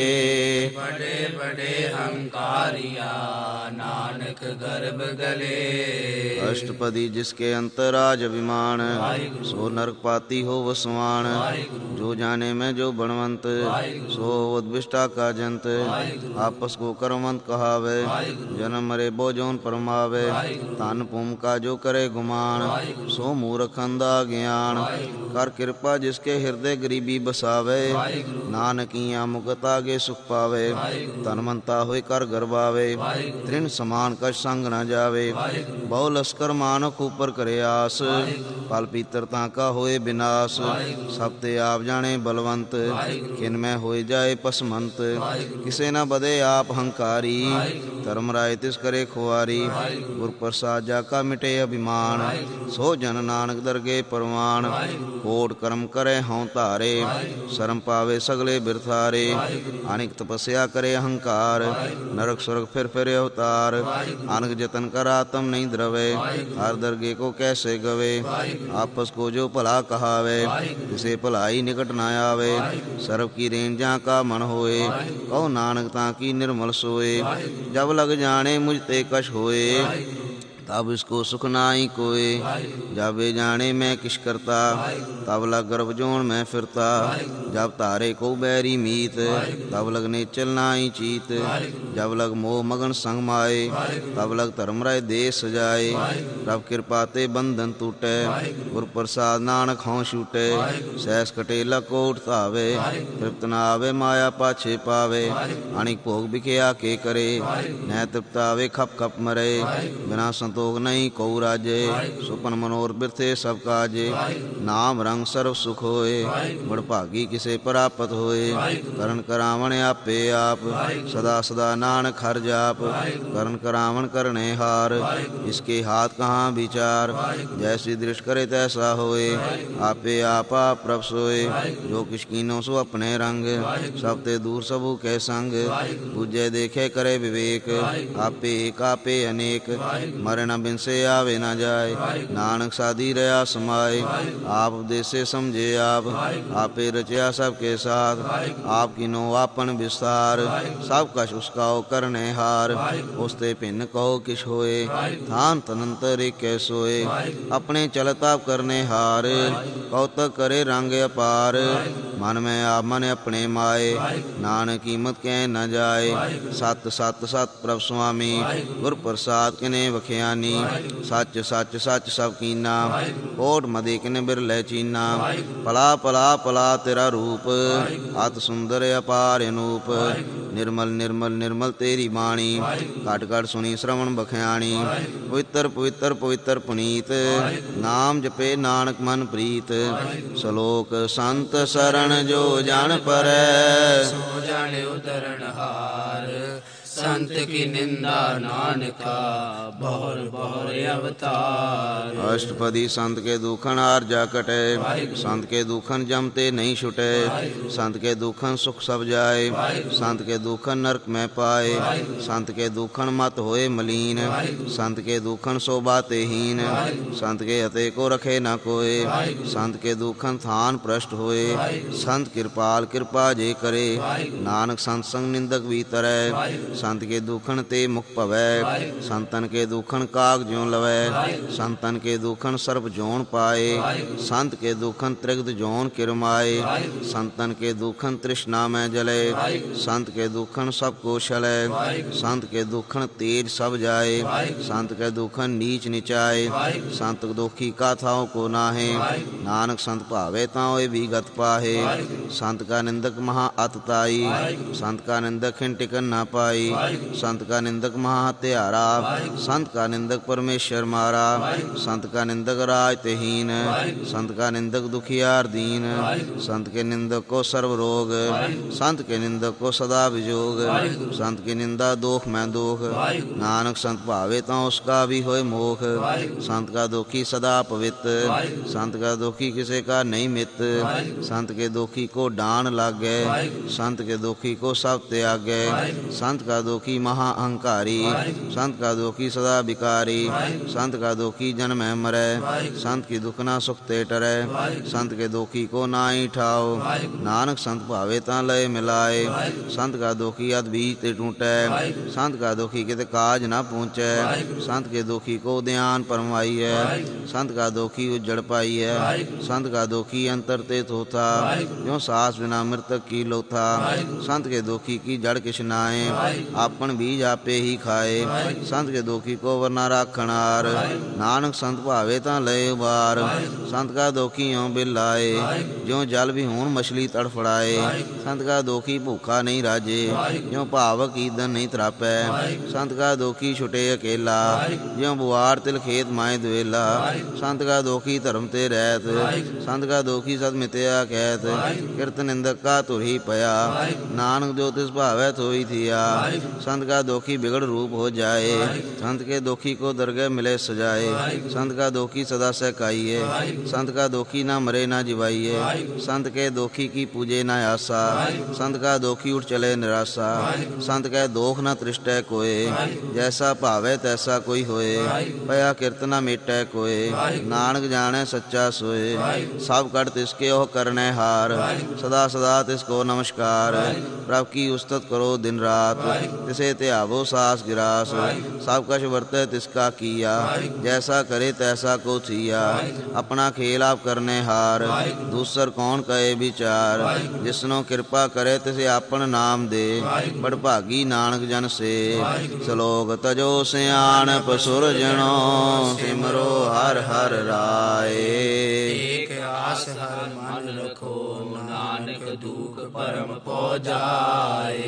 बड़े बड़े हंकारिया नानक गर्भ गले, अष्टपदी जिसके अंतराज अभिमान, सो नरक पाती हो वसवान, जो जाने में जो बनवंत, सो उद्विष्टा का जंत, आपस को कर्मवंत कहावे, जन्म मरे बो जौन परमावे, तन पुम का जो करे गुमान, सो मूर्ख अंधा ज्ञान, कर कृपा जिसके हृदय गरीबी बसावे, नानकिया मुकत आगे सुख पावे, तनमंता होए कर गर्भावे, तृण समान कछ संग न जावे, बहु लश्कर मानक ऊपर करे आस, पल पीतरता का होए विनाश, सब ते आप जाने बलवंत, किनमें होए जाए पसमंत, किसे न बदे आप हंकारी, धर्म राय तिस करे खुआरी, गुर प्रसाद जाका मिटे अभिमान, सो जन नानक दरगे परवान, कोट कर्म करे हों धारे, शर्म पावे सगले बिरथारे, अनेक तपस्या करे अहंकार, नरक स्वर्ग फिर फिर अवतार, अनक जतन कर आत्म नहीं द्रवे, हर दरगे को कैसे गवे, आपस को जो भला कहावे, जिसे भलाई निकट न आवे, सर्व की रेन जा का मन होए, कहो नानक ताकि निर्मल सोए, जब लग जाने मुझ ते कछ होए, तब इसको सुख नाई कोय, जब ये जाने मैं किस करता, तब लग गर्भ जोन में फिरता, जब तारे को बैरी मीत, तब लग नेचल नाई चीत, जब लग मोह मगन संग माए, तब लग धर्म राय देश सजाए, रब कृपा ते बंधन टूटे, गुर प्रसाद नानक हों छूटे, सहस कटे लको उठावे, तृप्त न आवे माया पाछे पावे, अनेक भोग बिखया के करे, न तृप्त आवे खप खप मरे, बिना संत ਸੰਤੋਖ ਨਹੀਂ ਕਉ ਰਾਜੇ। ਸੁਪਨ ਮਨੋਰ ਬਿਰਥੇ ਸਭ ਕਾਜੇ। ਨਾਮ ਰੰਗ ਸਰਬ ਸੁਖ ਹੋਏ। ਵਡਭਾਗੀ ਕਿਸੇ ਪ੍ਰਾਪਤ ਹੋਏ। ਕਰਨ ਕਰਾਵਣ ਆਪੇ ਆਪ। ਸਦਾ ਸਦਾ ਨਾਨਕ ਹਰਿ ਜਾਪ। ਕਰਨ ਕਰਾਵਣ ਕਰਨੇ ਹਾਰ। ਇਸਕੇ ਹਾਥ ਕਹਾਂ ਵਿਚਾਰ। ਜੈਸੀ ਦ੍ਰਿਸ਼ करे तैसा होए। आपे आपा प्रभ सोए। जो किस कीनो सो अपने रंग। सब ते दूर सबू के संग। पूजे देखे करे विवेक। आपे एक आपे अनेक। मरे न बिनसे आवे न जाए। नानक साधी रहा समाए। आप उपदेसे समझे आप। आपे रचया सबके साथ। आप किनो आपन विस्तार। सब कछ उसका करने हार। उसते भिन्न कहो किश होए। थान तनंतर एक सोए। अपने चलत ताप करने हार। कौतक करे रंग अपार। मन में आप मन अपने माए। नानक कीमत कह न जाए। सत सत सत प्रभ स्वामी। गुर प्रसाद किने वखियानी। सच सच सच सब कीना। कोट मदे किने बिरले चीना। पला पला पला तेरा रूप। अत सुंदर अपार अनूप। निर्मल निर्मल निर्मल तेरी बाणी। घट घट सुनी श्रवण बखियाणी। पवित्र पवित्र पवित्र पुनीत। नाम जपे नानक मन प्रीत। सलोक संत शरण जो जान परै। सो जाने उतरण हार। संत की निंदा नानका बहुर बहुर अवतार। अष्टपदी संत के दुखन आरजा कटे। संत के दुखन जमते नहीं छुटे। संत के दुखन सुख सब जाए। संत के दुखन नरक में पाए। संत के दुखन मत होए मलीन। संत के दुखन शोभाते हीन। संत के हते को रखे न कोय। संत के दुखन थान प्रष्ट होए। संत कृपाल कृपा जे करे। नानक संत संग निंदक भी तरै। संत के दुखन ते मुख भवै। संतन के दुखन काग ज्यों लवै। संतन के दुखन सर्प जोन पाए। संत के दुखन त्रिगद जोन किरमाए। संतन के दुखन तृष्णा में जले। संत के दुखन सब को छलै। संत के दुखन तेज सब जाए। संत के दुखन नीच निचाए। संत दुखी काथाओं को नाहे। नानक संत भावे ताओ भी गत पाहे। संत का निंदक महा अतताई। संत का निंदक हिन टिकन ना पाई। संत का निंदक महा हत्यारा। संत का निंदक परमेश्वर मारा। संत का निंदक राज तेहीन। संत का निंदक दुखियार दीन। संत के निंदक को सर्व रोग। संत के निंदक को सदा विजोग। संत की निंदा दोख में दोख। नानक संत भावे तो उसका भी होए मोख। संत का दुखी सदा पवित्र। संत का दुखी किसी का नहीं मित। संत के दुखी को डांड लागे। संत के दुखी को सब त्यागे। संत का दुखी महा अहंकारी। संत का दुखी सदा विकारी। संत का दुखी जन्म है मरे। संत की दुख ना सुख ते टरे। संत के दुखी को ना ही ठाओ। नानक संत भावे ता लय मिलाए। संत का दुखी अध बीज ते टूटे। संत का दुखी किते काज ना पहुँचे। संत के दुखी को ध्यान परमाई है। संत का दुखी उज्जड़ पाई है। संत का दुखी अंतर ते थोथा। जो सास बिना मृतक की लोथा। संत के दुखी की जड़ किछ नाए। आपन बीज आपे ही खाए। संत के दुखी को वरना राखनार। नानक संत भावे ता लय उबार। संत का दुखी यों बिलाए। ज्यों जल भी होन मछली तड़फड़ाए। संत का दुखी भूखा नहीं राजे। ज्यों भावक ईंधन नहीं त्रापै। संत का दुखी छुटे अकेला। ज्यों बुआर तिल खेत माए दुएला। संत का दुखी धर्म ते रहत। संत का दुखी सद मित्या कहत। कीर्त निंदक का तुरही पया। नानक जो तिस भावै थोई थिया। संत का दुखी बिगड़ रूप हो जाए। संत के दुखी को दरगह मिले सजाए। संत का दुखी सदा सहकाइए। संत का दुखी ना मरे ना जिवाइए। संत के दुखी की पूजे ना आशा। संत का दुखी उठ चले निराशा। संत के दोख ना तृष्टै कोय। जैसा भावे तैसा कोई होए। पया कीर्तना मेटै कोय। नानक जाने सच्चा सोए। सब कर तिसके ओह करने हार। सदा सदा तिसको नमस्कार। प्रभु की उस्तत करो दिन रात। तिसे त्यावो सास गिरास। सब कछ वर्तै तिसका किया। जैसा करे तैसा को थिया। अपना खेल आप करने हार। दूसर कौन कहे विचार। जिसनो कृपा करे तिसे आपन नाम दे। बड़भागी नानक जन से। सलोक तजो सियाणप सुरजनो। सिमरो हर हर राय। एक आस हर मन रखो। नानक दुख परम पौ जाए।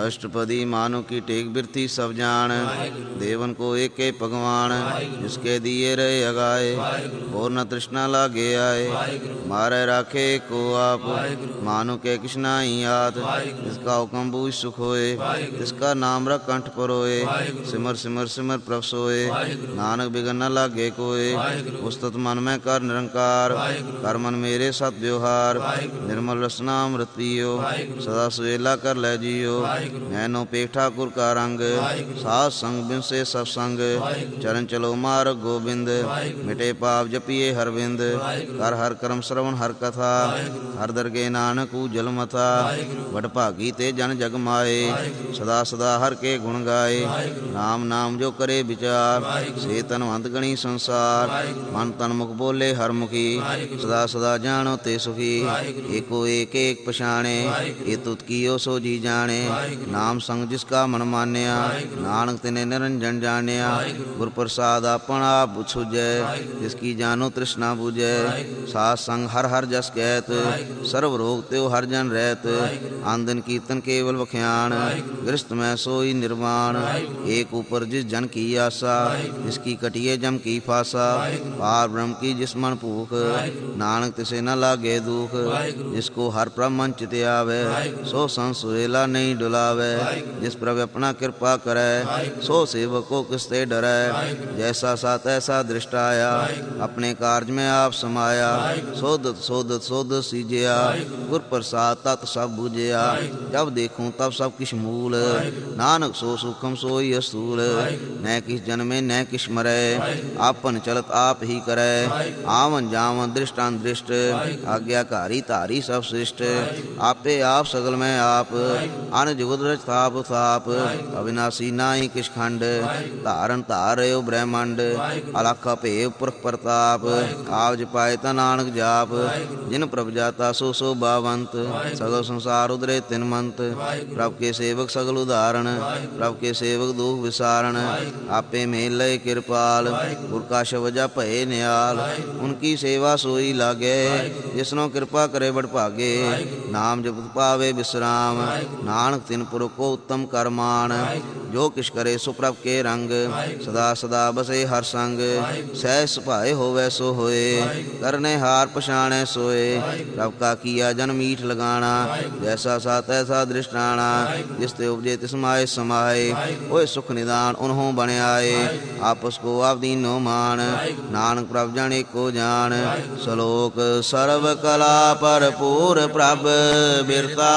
अष्टपदी मानो की टेक बिरथी सब जान, देवन को एक के भगवान, जिसके दिए रहे अगाए, और न तृष्णा लागे आए, मारे राखे को आप, मानो के कृष्णा ही याद, जिसका हुक्म बूझ सुख होए, जिसका नाम रख कंठ परोए, सिमर सिमर सिमर प्रभ सोए, नानक बिगन न लागे कोय, उस्तत मन में कर निरंकार, कर मन मेरे सत व्यवहार, निर्मल रसना अमृत पियो, सदा सुहेला कर ले जियो, नैनो पेख ठाकुर का रंग, साध संग बिन से सत्संग, चरण चलो मार्ग गोविंद, मिटे पाप जपिए हर बिंद, कर हर कर्म श्रवण हर कथा, हर दरगे नानक जल मथा, वड भागी ते जन जग माए, सदा सदा हर के गुण गाए, राम नाम जो करे विचार, से तनवंत गणी संसार, मन तन मुख बोले हर मुखी, सदा सदा जानो ते सुखी, एको एक एक पछाणे, ये तुत कियो सो जी जाने, नाम संग जिसका मन मान्या, नानक तिने निरंजन जानिया, गुर प्रसाद आपन आप सुझै, जिसकी जानो तृष्णा बुझै, साथ संग हर हर जस कहत, सर्व रोग त्यो हर जन रहत, आंदन कीर्तन केवल बख्यान, गृहस्थ में सोई निर्वाण, एक ऊपर जिस जन की आशा, जिसकी कटिए जम की फासा, पार ब्रह्म की जिस मन भूख, नानक तिसे न लागे दुख, जिसको हर प्रभ मन चित आवे, सो संसुएला नहीं डुलावे, जिस प्रभु अपना कृपा करे, सो सेवक को किसते डरे, जैसा सा तैसा दृष्ट आया, अपने कार्य में आप समाया, सोदत सोदत सोदत सीजिया, गुर प्रसाद तत् सब बुझिया, जब देखूं तब सब किश मूल, नानक सो सुखम सोई असूल, न किस जन्मे न किस मरे, आपन चलत आप ही करे, आवन जावन दृष्टान दृष्ट, आज्ञाकारी तारी सब श्रेष्ठ, आपे आप सगल में आप, अन जुगत रच थाप थाप, अविनाशी नाई किस खंड, धारण धारयो ब्रह्मांड, अलख भेव पुरख प्रताप, आवज पाए ता नानक जाप, जिन प्रभ जाता सो सो बावंत, सगल संसार उदरे तिन मंत, प्रभ के सेवक सगल उदाहरण, प्रभ के सेवक दुख विसारण, आपे मेल लय कृपाल, गुर का शब्द भय नियाल, उनकी सेवा सोई लागे, जिसनो कृपा करे बड़ भागे, नाम जप पावे विश्राम, नानक तिन पुर को उत्तम करमान, जो किश करे सुप्रभ के रंग, सदा सदा बसे हर संग, सह सुभाए होवे सो होए, करने हार पछाणे सोए, प्रभ का किया जन मीठ लगाना, जैसा सा तैसा दृष्टाना, जिस ते उपजे तिस माय समाए, ओए सुख निदान उन्हों बने आए, आपस को आप दीनो मान, नानक प्रभ जाने को जान, सलोक सर्व कला भरपूर प्रभ बिरता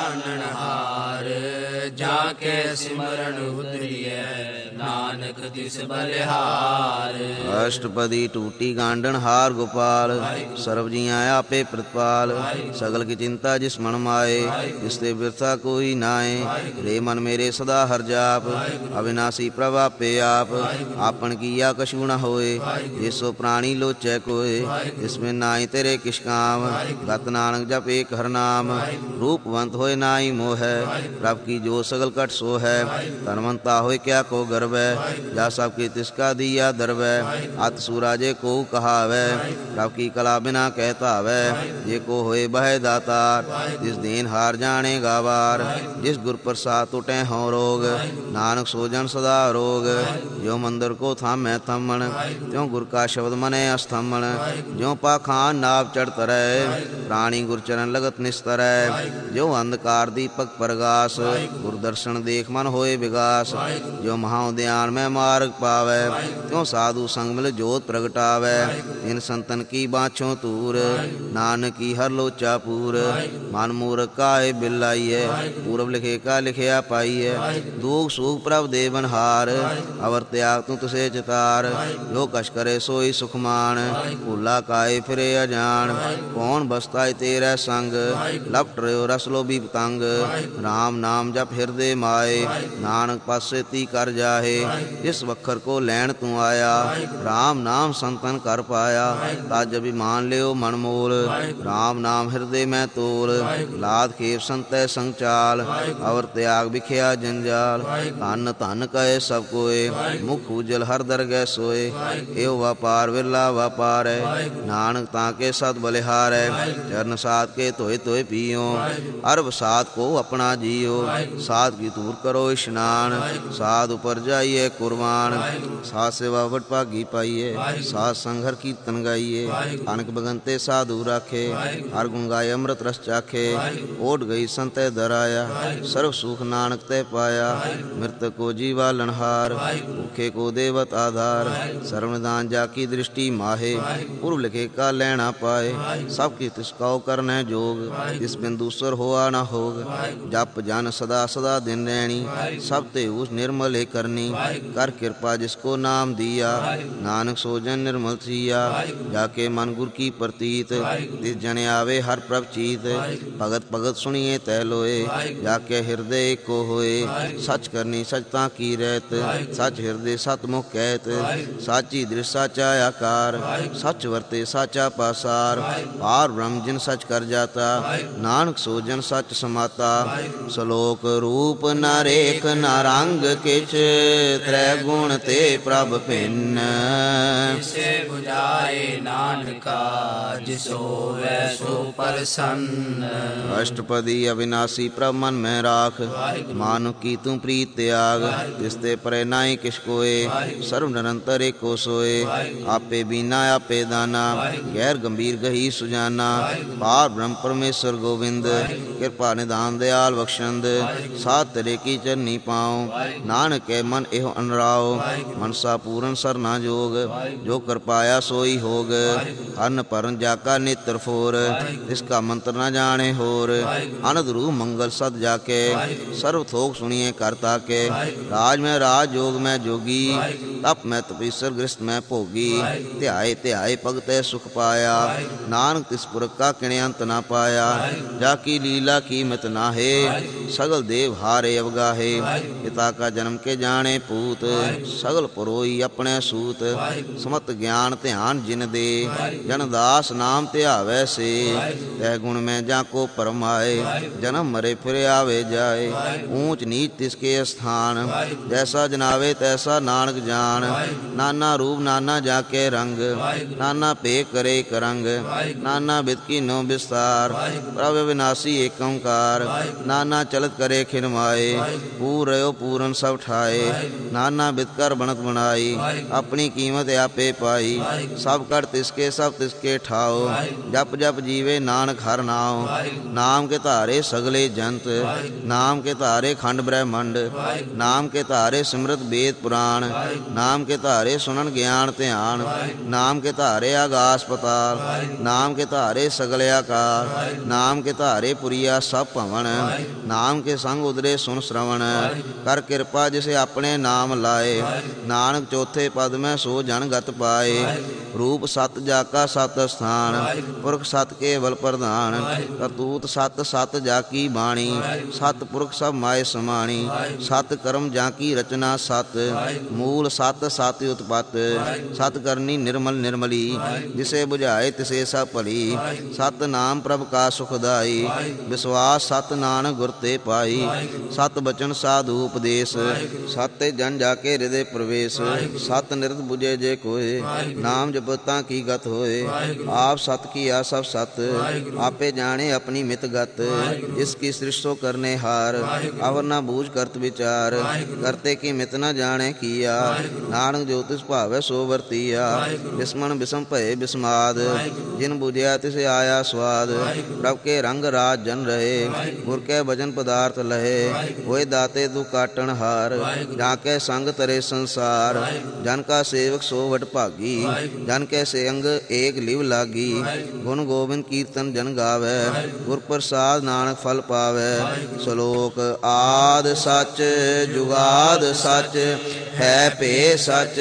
जाननहार, जाके सिमरन उतरिए, नानक तिस बलिहार। अष्टपदी टूटी गांडन हार गोपाल, सर्व जियां आपे प्रतिपाल, सगल की चिंता जिस मन माए, जिसते बिरथा कोई नाए, रे मन मेरे सदा हर जाप, अविनाशी प्रभ आपे आप, आपन किया कछु न होए, जिसो प्राणी लोचै कोय, इसमें नाई तेरे किस काम, गत नानक जप एक हर नाम, रूपवंत होए नाई मोह, प्रभ की जो सगल कट सो है, तनवंता होए क्या को गर्व, जा सबकी तिसका दिया दरव, अत सूराजे को कहावै, प्रभ की कला बिना कहता वै, ये को होए बह दातार, जिस दीन हार जाने गावार, जिस गुर प्रसाद टूटे हों रोग, नानक सोजन सदा रोग, जो मंदिर को थामै थमन, त्यों गुर का शब्द मने अस्थमन, ज्यों पाखान नाव चढ़ तरह, प्राणी गुरचरण लगत निस्तर, जो अंधकार दीपक प्रगास, गुर दर्शन देख मन होए विगास, जो महाउद्यान में मार्ग पावे, त्यों साधु संग मिल जोत प्रगटावे, इन संतन की बाँछों तूर, नानक की हर लोचा पूर, मन मूर्ख काहे बिल्लाइए, पूर्व लिखे का लिखया पाइए, दुख सुख प्रभ देवन हार, अवर त्याग तू तुसे चितार, जो कश करे सोई सुखमान, भूला काहे फिरे अजान, कौन बसता तेरा संग, लपट रहो रस लो भी पतंग, राम नाम जप हृदय माए, नानक पासे ती कर जाहे, ਜਿਸ ਵਖਰ ਕੋ ਲੈਣ ਤੂੰ ਆਇਆ। ਰਾਮ ਨਾਮ ਸੰਤਨ ਕਰ ਪਾਇਆ, ਤਜ ਅਭਿਮਾਨ ਲਿਓ ਮਨ ਮੋਲ। ਰਾਮ ਨਾਮ ਹਿਰਦੇ ਮੈਂ ਤੋਲ, ਲਾਦ ਖੇਪ ਸੰਤੈ ਸੰਚਾਲ। ਅਵਰ ਤਿਆਗ ਵਿਖਿਆ ਜੰਜਾਲ, ਧਨ ਧਨ ਕਹੇ ਸਭ ਕੋਏ। ਮੁਖ ਉਜਲ ਹਰ ਦਰਗਹਿ ਸੋਏ, ਇਹੋ ਵਪਾਰ ਵਿਰਲਾ ਵਪਾਰ ਹੈ। ਨਾਨਕ ਤਾਂ ਕੇ ਸਤ ਬਲਿਹਾਰ ਹੈ, ਚਰਨ ਸਾਧ ਕੇ ਧੋਏ ਧੋਏ ਪੀਓ। ਅਰਬ ਸਾਧ ਕੋ ਆਪਣਾ ਜੀਓ, ਸਾਧ ਕੀ ਧੂਰ ਕਰੋ ਇਸ਼ਨਾਨ। ਸਾਧ ਉਪਰ ਜਾਈਏ ਕੁਰਬਾਨ, ਸਾਧ ਸੇਵਾ ਵਡ ਭਾਗੀ ਪਾਈਏ। ਸਾਧ ਸੰਗ ਹਰ ਕੀਰਤਨ ਗਾਈਏ, ਅਨਕ ਬਗੰਤੇ ਸਾਧੂ ਰਾਖੇ। ਹਰ ਗੁਣ ਗਾਏ ਅੰਮ੍ਰਿਤ ਰਸ ਚਾਖੇ, ਓਟ ਗਈ ਸੰਤੈ ਦਰ ਆਇਆ। ਸਰਬ ਸੁਖ ਨਾਨਕ ਤੇ ਪਾਇਆ, ਮ੍ਰਿਤਕ ਕੋ ਜੀਵਾ ਲਨਹਾਰ। ਭੂਖੇ ਕੋ ਦੇਵਤ ਆਧਾਰ, ਸਰਵ ਨਿਦਾਨ ਜਾ ਕੀ ਦ੍ਰਿਸ਼ਟੀ ਮਾਹੇ। ਪੁਰਬ ਲਿਖੇ ਕਾ ਲੈਣਾ ਪਾਏ, ਸਭ ਕੀ ਤਿਸ ਕਉ ਕਰਨੈ ਜੋਗ। ਤਿਸ ਬਿਨ ਦੂਸਰ ਹੋਆ ਨਾ ਹੋਗ, ਜਪ ਜਨ ਸਦਾ ਸਦਾ ਦਿਨ ਰੈਣੀ। ਸਭ ਤੇ ਉਸ ਨਿਰਮਲੇ ਕਰਨੀ, ਕਰ ਕਿਰਪਾ ਜਿਸ ਕੋ ਨਾਮ ਦੀਆ। ਨਾਨਕ ਸੋ ਜਨ ਨਿਰਮਲ ਸੀਆ, ਜਾ ਕੇ ਮਨ ਗੁਰ ਕੀ ਪ੍ਰਤੀਤ। ਤਿਸ ਜਨ ਆਵੇ ਹਰ ਪ੍ਰਭ ਚੀਤ, ਭਗਤ ਭਗਤ ਸੁਣੀਏ ਤੈ ਲੋਏ। ਜਾ ਕੇ ਹਿਰਦੇ ਏਕੋ ਹੋਏ, ਸੱਚ ਕਰਨੀ ਸਚਤਾ ਕੀ ਰਹਿਤ। ਸੱਚ ਹਿਰਦੇ ਸਤ ਮੁਖ ਕਹਿਤ, ਸਾਚੀ ਦ੍ਰਿਸ਼ ਸਾਚਾ ਆਕਾਰ। ਸੱਚ ਵਰਤੇ ਸਾਚਾ ਪਾਸਾਰ, ਪਾਰ ਬ੍ਰਹਮ ਜਿਨ ਸੱਚ ਕਰ ਜਾਤਾ। ਨਾਨਕ ਸੋ ਜਨ ਸੱਚ ਸਮਾਤਾ, ਸਲੋਕ ਰੂਪ ਨਾ ਰੇਖ ਨਾ ਰੰਗ ਕਿਛ। ਤ੍ਰੈ ਗੁਣ ਤੇ ਪ੍ਰਭ ਭਿੰਨ, ਜਿਸੇ 부ਝਾਏ ਨਾਨਕਾ। ਜਿਸ ਹੋਵੈ ਸੋ ਪ੍ਰਸੰਨ, ਅਸ਼ਟਪਦੀ ਅਵਿਨਾਸੀ ਪ੍ਰਭ ਮਨ ਮੈਂ ਰਾਖ। ਮਾਨੁ ਕੀ ਤੂੰ ਪ੍ਰੀਤ ਤਿਆਗ, ਤਿਸ ਤੇ ਪਰੇ ਨਾਹੀ ਕਿਛ ਕੋਏ। ਸਰਵ ਨਿਰੰਤਰ ਏਕੋ ਸੋਏ, ਆਪੇ ਬੀਨਾ ਆਪੇ ਦਾਨਾ। ਗੈਰ ਗੰਭੀਰ ਗਹੀ ਸੁਜਾਨਾ, ਪਾਰ ਬ੍ਰਹਮ ਪਰਮੇਸ਼ਰ ਗੋਬਿੰਦ। ਕਿਰਪਾ ਨਿਦਾਨ ਦਿਆਲ ਬਖਸ਼ੰਦ, ਸਾਧ ਤੇਰੇ ਕੀ ਚਰਨੀ ਪਾਉ। ਨਾਨਕ ਕੇ ਮਨ ਇਹੋ ਅਨਰਾਉ, ਮਨਸਾ ਪੂਰਨ ਸਰਨਾ ਜੋਗ। ਜੋ ਕਰ ਪਾਇਆ ਸੋਈ ਹੋਗ, ਅਨ ਪਰਨ ਜਾ ਕਾ ਨੇਤਰ ਫੋਰ। ਇਸ ਕਾ ਮੰਤਰ ਨਾ ਜਾਣੇ ਹੋਰ, ਅਨੰਦ ਰੂਪ ਮੰਗਲ ਸਦ ਜਾ ਕੇ। ਸਰਵ ਥੋਕ ਸੁਣੀਏ ਕਰ ਤਾਕੇ, ਰਾਜ ਮੈਂ ਰਾਜ ਜੋਗ ਮੈਂ ਜੋਗੀ। ਤਪ ਮੈਂ ਤਪੀਸਰ ਗ੍ਰਸਤ ਮੈਂ ਭੋਗੀ, ਧਿਆਏ ਧਿਆਏ ਭਗਤੈ ਸੁਖ ਪਾਇਆ। ਨਾਨਕ ਤਿਸ ਪੁਰਖ ਕਾ ਕਿਣੇ ਅੰਤ ਨਾ ਪਾਇਆ, ਜਾ ਕੀ ਲੀਲਾ ਕੀ ਮਿਤ ਨਾਹੇ। ਸਗਲ ਦੇਵ ਹਾਰੇ ਅਵਗਾਹੇ, ਪਿਤਾ ਕਾ ਜਨਮ ਕੇ ਜਾਣੇ ਪੂਤ। ਸਗਲ ਪਰੋਈ ਆਪਣੇ ਸੂਤ, ਸਮਤ ਗਿਆਨ ਧਿਆਨ ਜਿਨ ਦੇ। ਜਨ ਦਾਸ ਨਾਮ ਧਿਆਵੈ ਸੇ, ਤੈ ਗੁਣ ਮੈਂ ਜਾ ਕੋ ਪਰਮਾਏ। ਜਨਮ ਮਰੇ ਫਿਰ ਆਵੇ ਜਾਏ, ਊਚ ਨੀਚ ਤਿਸਕੇ ਅਸਥਾਨ। ਜੈਸਾ ਜਨਾਵੇ ਤੈਸਾ ਨਾਨਕ ਜਾਣ, ਨਾਨਾ ਰੂਪ ਨਾਨਾ ਜਾ ਕੇ ਰੰਗ। ਨਾਨਾ ਭੇਖ ਕਰੇ ਇਕ ਰੰਗ, ਨਾਨਾ ਬਿਦ ਕੀਨੋ ਬਿਸਤਾਰ। ਪ੍ਰਭ ਵਿਨਾਸੀ ਏਕ ਓੰਕਾਰ, ਨਾਨਾ ਚਲਤ ਕਰੇ ਖਿਨ ਮਾਏ। ਪੂਰ ਰਹਿਓ ਪੂਰਨ ਸਭ ਠਾਏ, ਨਾਨਾ ਬਿਦ ਕਰ ਬਣਤ ਬਣਾਈ। ਆਪਣੀ ਕੀਮਤ ਆਪੇ ਪਾਈ, ਸਭ ਕਰ ਤਿਸਕੇ ਸਭ ਤਿਸਕੇ ਠਾਓ। ਜਪ ਜਪ ਜੀਵੇ ਨਾਨਕ ਹਰ ਨਾਉ, ਨਾਮ ਕੇ ਧਾਰੇ ਸਗਲੇ ਜੰਤ। ਨਾਮ ਕੇ ਧਾਰੇ ਖੰਡ ਬ੍ਰਹਮੰਡ, ਨਾਮ ਕੇ ਧਾਰੇ ਸਿਮਰਤ ਵੇਦ ਪੁਰਾਣ। ਨਾਮ ਕੇ ਧਾਰੇ ਸੁਨਨ ਗਿਆਨ ਧਿਆਨ, ਨਾਮ ਕੇ ਧਾਰੇ ਆਗਾਸ ਪਤਾਲ। ਨਾਮ ਕੇ ਧਾਰੇ ਸਗਲ ਆਕਾਰ, ਨਾਮ ਕੇ ਧਾਰੇ ਪੁਰੀਆ ਸਭ ਭਵਨ। ਨਾਮ ਕੇ ਸੰਗ ਉਦਰੇ ਸੁਨ ਸ਼ਰਵਣ, ਕਰ ਕਿਰਪਾ ਜਿਸੇ ਆਪਣੇ ਨਾਮ ਲਾਏ। ਨਾਨਕ ਚੌਥੇ ਪਦ ਮੈਂ ਸੋ ਜਨ ਗਤ ਪਾਏ। ਰੂਪ ਸਤ ਜਾ ਕਾ ਸਤ ਅਸਥਾਨ, ਪੁਰਖ ਸਤ ਕੇਵਲ ਪ੍ਰਧਾਨ। ਕਰਤੂਤ ਸਤ ਸਤ ਜਾ ਕੀ ਬਾਣੀ, ਸਤ ਪੁਰਖ ਸਭ ਮਾਏ ਸਮਾਣੀ। ਸਤ ਕਰਮ ਜਾ ਕੀ ਰਚਨਾ ਸਤ, ਮੂਲ ਸਤ ਸਤ ਉਤਪਤ। ਸਤ ਕਰਨੀ ਨਿਰਮਲ ਨਿਰਮਲੀ, ਜਿਸੇ ਬੁਝਾਏ ਤਿਸੇ ਸਭ ਭਲੀ। ਸਤ ਨਾਮ ਪ੍ਰਭ ਕਾ ਸੁਖਦਾਈ, ਵਿਸ਼ਵਾਸ ਸਤ ਨਾਨਕ ਗੁਰ ਤੇ ਪਾਈ। ਸਤ ਬਚਨ ਸਾਧੂ ਉਪਦੇਸ਼, ਸਤ ਤੇ ਜਨ ਜਾ ਕੇ ਹਿਰਦੇ ਪ੍ਰਵੇਸ਼। ਸਤ ਨਿਰਤ ਬੁਝੇ ਜੇ ਕੋਏ, ਨਾਮ ਜਪਤਾ ਕੀ ਗਤ ਹੋਏ। ਆਪ ਸਤ ਕੀ ਆ ਸਭ ਸਤ, ਆਪੇ ਜਾਣੇ ਆਪਣੀ ਮਿਤ ਗਤ। ਇਸ ਕੀ ਸ੍ਰਿਸ਼ਟੋ ਕਰਨੇ ਹਾਰ, ਅਵਰ ਨਾ ਬੂਝ ਕਰਤ ਵਿਚਾਰ। ਕਰਤੇ ਕੀ ਮਿਤ ਨਾ ਜਾਣੇ ਕੀਆ, ਨਾਨਕ ਜੋ ਤਿਸ ਭਾਵੈ ਸੋ ਵਰਤੀਆ। ਬਿਸਮਨ ਬਿਸਮ ਭਏ ਬਿਸਮਾਦ, ਜਿਨ ਬੁਝਿਆ ਤਿਸ ਆਇਆ ਸਵਾਦ। ਪ੍ਰਭ ਕੇ ਰੰਗ ਰਾਜ ਜਨ ਰਹੇ, ਗੁਰ ਕੇ ਭਜਨ ਪਦਾਰਥ ਲਹੇ। ਹੋਏ ਦਾਤੇ ਤੂੰ ਕਾਟਣ ਹਾਰ, ਜਾ ਕੇ ਸੰਗ ਤਰੇ ਸੰਸਾਰ। ਜਨ ਕਾ ਸੇਵਕ ਸੋ ਵਡ ਭਾਗੀ, ਜਨ ਕੇ ਸੰਗ ਏਕ ਲਿਵ ਲਾਗੀ। ਗੁਣ ਗੋਬਿੰਦ ਕੀਰਤਨ ਜਨ ਗਾਵੈ, ਗੁਰ ਪ੍ਰਸਾਦ ਨਾਨਕ ਫਲ ਪਾਵੈ। ਸ਼ਲੋਕ ਆਦ ਸਚ ਜੁਗਾਦ ਸਚ, ਹੈ ਭੇ ਸਚ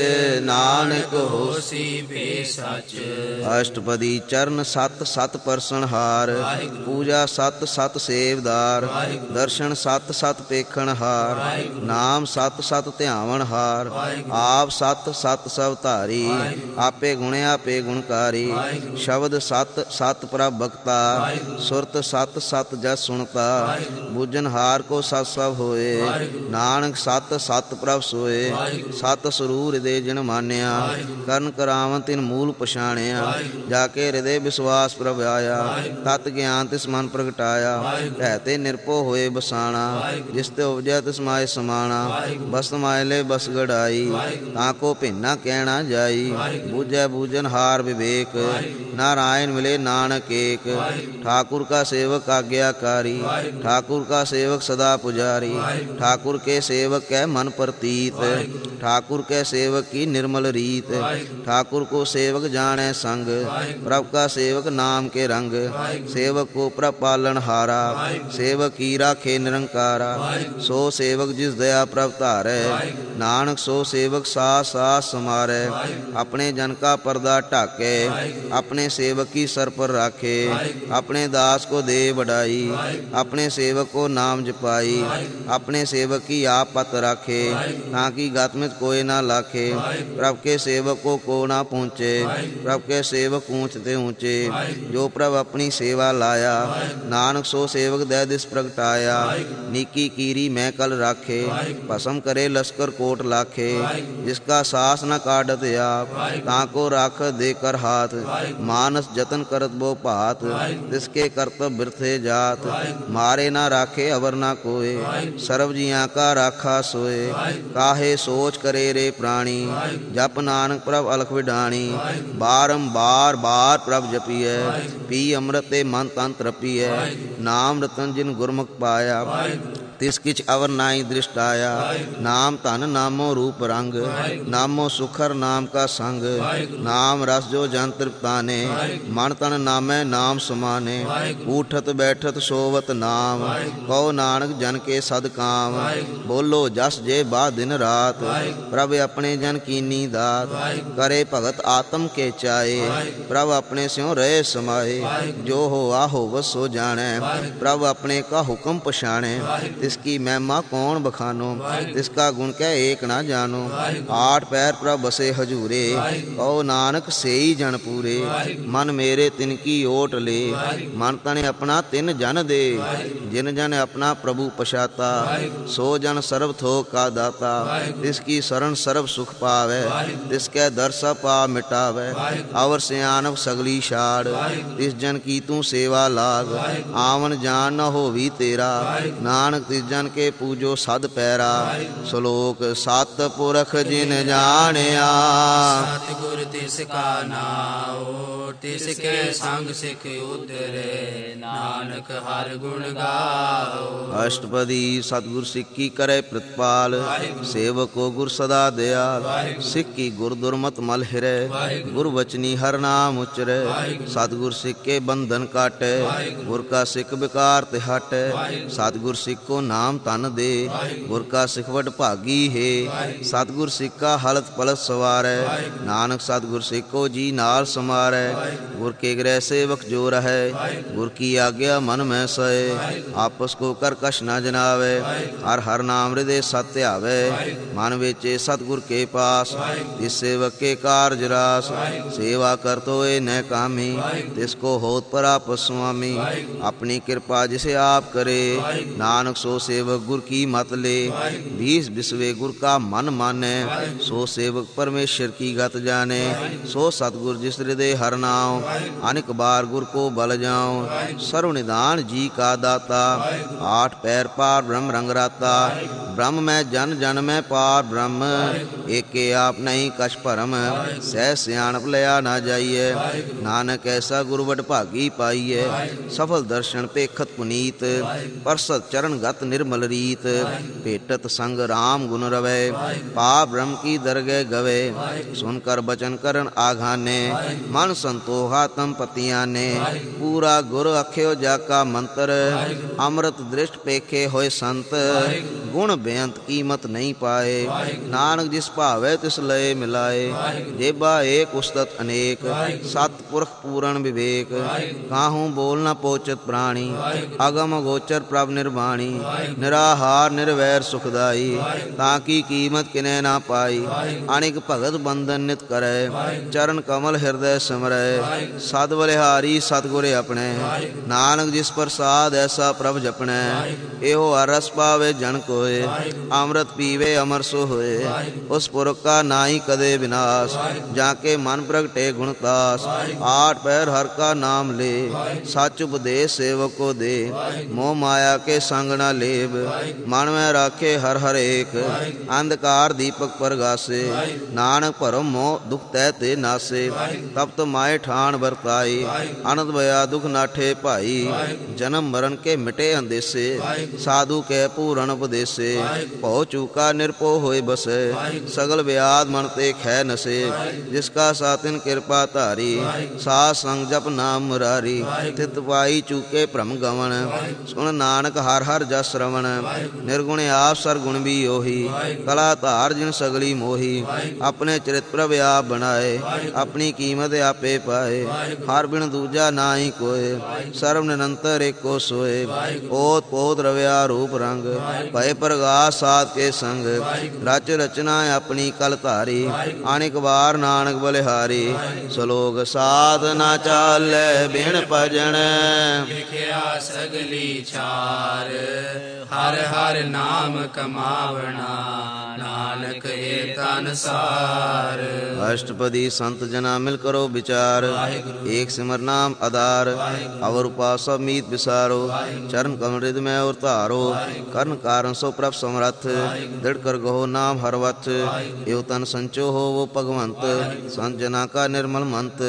ਨਾਨਕ ਹੋਸੀ ਭੇ ਸਚ। ਅਸ਼ਟਪਦੀ ਚਰਨ ਸਤ ਸਤ ਪਰਸਨ ਹਾਰ ਪੂਜਾ ਸਤ ਸਤ ਸੇਵਦਾਰ ਦਰਸ਼ਨ ਸਤ ਸਤ ਪੇਖਣ ਹਾਰ ਨਾਮ ਸਤ ਸਤ ਧਿਆਵਨ ਹਾਰ ਆਪ ਸਤ ਸਤ ਸਭ ਧਾਰੀ ਆਪੇ ਗੁਣ ਆਪੇ ਗੁਣਕਾਰੀ ਸ਼ਬਦ ਸਤ ਸਤ ਪ੍ਰਭ ਬਖਤਾ ਸੁਰਤ ਸਤ ਸਤ ਜਸ ਸੁਣਤਾ ਬੂਝਨ ਹਾਰ ਕੋ ਸਤ ਸਭ ਹੋਏ ਨਾਨਕ ਸਤ ਸਤ ਪ੍ਰਭ ਸੋਏ ਸਤ ਸਰੂਰ ਹਿਰਦੇ ਜਿਨ ਮਾਨਿਆ ਕਰਨ ਕਰਾਵਨ ਤਿਨ ਮੂਲ ਪਛਾਣਿਆ ਜਾ ਕੇ ਹਿਰਦੇ ਵਿਸ਼ਵਾਸ ਪ੍ਰਭ ਆਇਆ ਤਤ ਗਿਆਨ ਤਿਸ ਮਨ ਪ੍ਰਗਟਾਇਆ ਹੈ ਤੇ ਨਿਰਭਉ ਹੋਏ ਬਸਾਣਾ ਜਿਸ ਤੇ ਉਪਜਿਆ ਤਿਸ ਮਾਏ ਸਮਾਣਾ ਬਸ ਮਾਏ ਲੈ ਬਸ ਗੜਾਈ ਤਾਂ ਕੋ ਭਿੰਨਾ ਕਹਿਣਾ ਜਾਈ ਬੂਝੈ ਬੂਝਨ ਹਾਰ ਵਿਵੇਕ नारायण मिले नानक एक ठाकुर का सेवक आज्ञाकारी ठाकुर का सेवक सदा पुजारी ठाकुर के सेवक है मन प्रतीत ठाकुर के सेवक की निर्मल रीत ठाकुर को सेवक जाने संग प्रभ का सेवक नाम के रंग सेवक को प्रभ पालन हारा सेवक की राखे निरंकारा सो सेवक जिस दया प्रभ धारे नानक सो सेवक सास सास समारे अपने जन का पर्दा ढाके अपने सेवक की सर पर राखे अपने दास को दे बढ़ाई अपने सेवक को नाम जपाई अपने सेवक की आप पत राखे ताकि गत में कोई ना लाखे प्रभ के सेवक को को ना पहुँचे प्रभ के सेवक ऊंचते ऊंचे जो प्रभ अपनी सेवा लाया नानक सो सेवक दय दिस प्रगटाया नीकी कीरी मैं कल राखे भस्म करे लश्कर कोट लाखे जिसका सास न काटत आप ताको राख देकर हाथ मानस जतन करत बो भात तिसके कर्तव्य बिरथे जात मारे ना राखे अवर ना कोय सर्व जिया का राखा सोए काहे सोच करे रे प्राणी जप नानक प्रभ अलख विडाणी बारंबार बार प्रभ जपिए पी अमृत ते मन तन तृपिए नाम रतन जिन गुरमुख पाया तिस किच अवर नाई दृष्ट आया नाम धन नामो रूप रंग नामो सुखर नाम का संग नाम रस जो जन तृप्ताने मन तन नामै नाम समाने उठत बैठत सोवत नाम कहो नानक जन के सद काम बोलो जस जे बा दिन रात प्रभ अपने जन कीनी दात करे भगत आत्म के चाए प्रभ अपने स्यों रहे समाए जो हो आहो बस सो जाने प्रभ अपने का हुक्म पछाणे तिसकी महिमा कौन बखानो तिसका गुण कह एक ना जानो आठ पैर प्रभ बसे हजूरे कहो नानक सेई जन पूरे मन मेरे तिनकी ओट ले मन तने अपना तिन जन दे जिन जन अपना प्रभु पछाता सो जन सर्व थोक का दाता तिसकी शरण सर्व सुख पावे तिसके दर सब पाप मिटावे अवर सियानव सगली छाड़ तिस जन की तू सेवा लाग आवन जान न होवी तेरा नानक तिस जन के पूजो सद पैरा श्लोक सत पुरख जिन जानिया सतगुर तिसका नाओ तिसके संग सिख उतरे नानक हर गुण गाओ। अष्टपदी सतगुर सिक्की करे प्रतिपाल सेवक को गुर सदा दयाल सिक्की गुर दुर्मत मल हिरे गुर वचनी हर नाम उचरे सतगुर सिख के बंधन काटे गुर का सिख विकार ते हटे सतगुर सिख को नाम तन दे गुर का सिखवट भागी है सतगुर सिख का हलत पलत सवार नानक सतगुर सिख को जी नाल समारे गुर के ग्रह सेवक जो रहे गुर की आज्ञा मन में सहे आपस को कर कश न जनावे हर हर नाम हृदय सत्य आवे मन बेचे सतगुर के पास इस सेवक के कार्य रास सेवा कर तो ए न कामी तिसको होत पर आप स्वामी अपनी कृपा जिसे आप करे नानक सो सेवक गुर की मत ले बीस बिस्वे गुर का मन माने सो सेवक परमेश्वर की गत जाने सो सतगुर जिस हृदय हर नाम अनेक बार गुर को बल जाऊं सर्व निदान जी का दाता आठ पैर पार ब्रह्म रंग राता ब्रह्म में जन जन में पार ब्रह्म एके आप नहीं कछ परम सह सियाणप लया ना जाइए नानक ऐसा गुरुवट भागी पाइए सफल दर्शन पेखत पुनीत परसत चरण गत भगत निर्मल रीत, भेटत संग राम गुण रवै, पाप ब्रह्म की दरगह गवे, सुनकर बचन करन आघाने, मन संतोहा तम पतियाने, पूरा गुर अख्यो जाका मंत्र, अमृत दृष्ट पेखे होए संत, गुण बेअंत कीमत नहीं पाए, नानक जिस भावे तिस लय मिलाए, जेबा एक उस्तत अनेक, सतपुरख पूरण विवेक, काहूँ बोल न पोचत प्राणी, अगम गोचर प्रभ निर्वाणी, निराहार निर्वैर सुखदाई, ताकि कीमत किने ना पाई, अनिक भगत बंधन नित करे, चरण कमल हृदय सिमरै, सद बलिहारी सतगुर अपने, नानक जिस प्रसाद ऐसा प्रभ जपने, एहो अरस पावे जन कोय, अमृत पीवे अमर सो होए, उस पुरख का नाई कदे विनाश, जाके मन प्रगटे गुणतास, आठ पैर हर का नाम ले, सच उपदेश सेवक को दे, मोह माया के संग न लेब, मन में राखे हर हर एक, अंधकार दीपक प्रगासे, नानक परम मोह दुख तै ते नासे, तब तो माए ठान बरताई, अनंत भया दुख नाठे भाई, जन्म मरण के मिटे अंदेसे, साधु के पूरण उपदेसे, भौ चूका निरपो होए बसे, सगल व्याध मन ते खै नसे, जिसका सातिन कृपा धारी, साध संग जप नाम मुरारी, तित पाई चूके भ्रम गवन, सुन नानक हर हर जस श्रवण, निर्गुण आप सरगुण भी ओही, कला धार जिन सगली मोही, अपने चरित प्रभ आप बनाए, अपनी कीमत आपे पाए, हर बिन दूजा नाई कोय, सर्व निरंतर एको सोए, ओत पोत रव्या रूप रंग, भय प्रगास साध के संग, रच रचना अपनी कल धारी, अनेक बार नानक बलिहारी, सलोक साध ना चाले बिन भजन, लिखिया सगली छार, हर हर नाम कमावना, नानक एक अनुसार। अष्टपदी संत जना मिल करो विचार, एक सिमर नाम आधार, अवर उपास सब मीत विसारो, चरण कमल हृदय में और तारो, कर्ण कारण सो प्रभ समरथ, दृढ़ कर गहो नाम हरवथ, एव तन संचो हो वो भगवंत, संत जना का निर्मल मंत,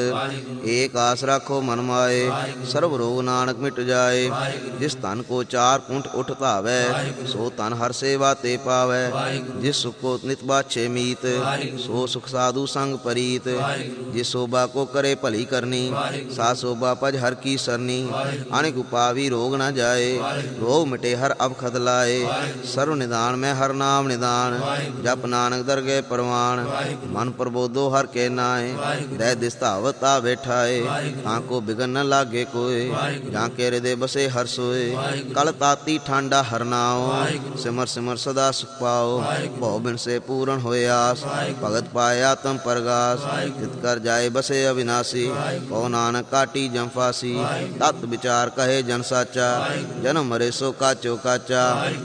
एक आस राखो मन माए, सर्व रोग नानक मिट जाए, जिस तन को चार कुंठ उठ धावै, सो तन हर सेवा ते पावै, जिस सुख को नित बाछे मीत, सो सुख साधु संग परीत, जिस शोभा को करे भली करनी, सा शोभा पज हर की सरनी, अनेक उपावी रोग न जाए, रोग मिटे हर अब खत लाए, सर्व निदान में हर नाम निदान, जप नानक दरगह परवान, मन प्रबोधो हर के नाए, दह दिस्तावता बैठाए, आंको बिगन न लागे कोय, जाके हृदय बसे हर सोए, कल ताती ठांडा हर नाओ, सिमर सिमर सदा सुख पाओ, भव बिन से पूर्ण होए आस, भगत पाया तम परगास, चित कर जाए बसे अविनाशी, कहो नानक काटी जम फांसी, तत् विचार कहे जन साचा, जन्म मरे सो काचो काचा,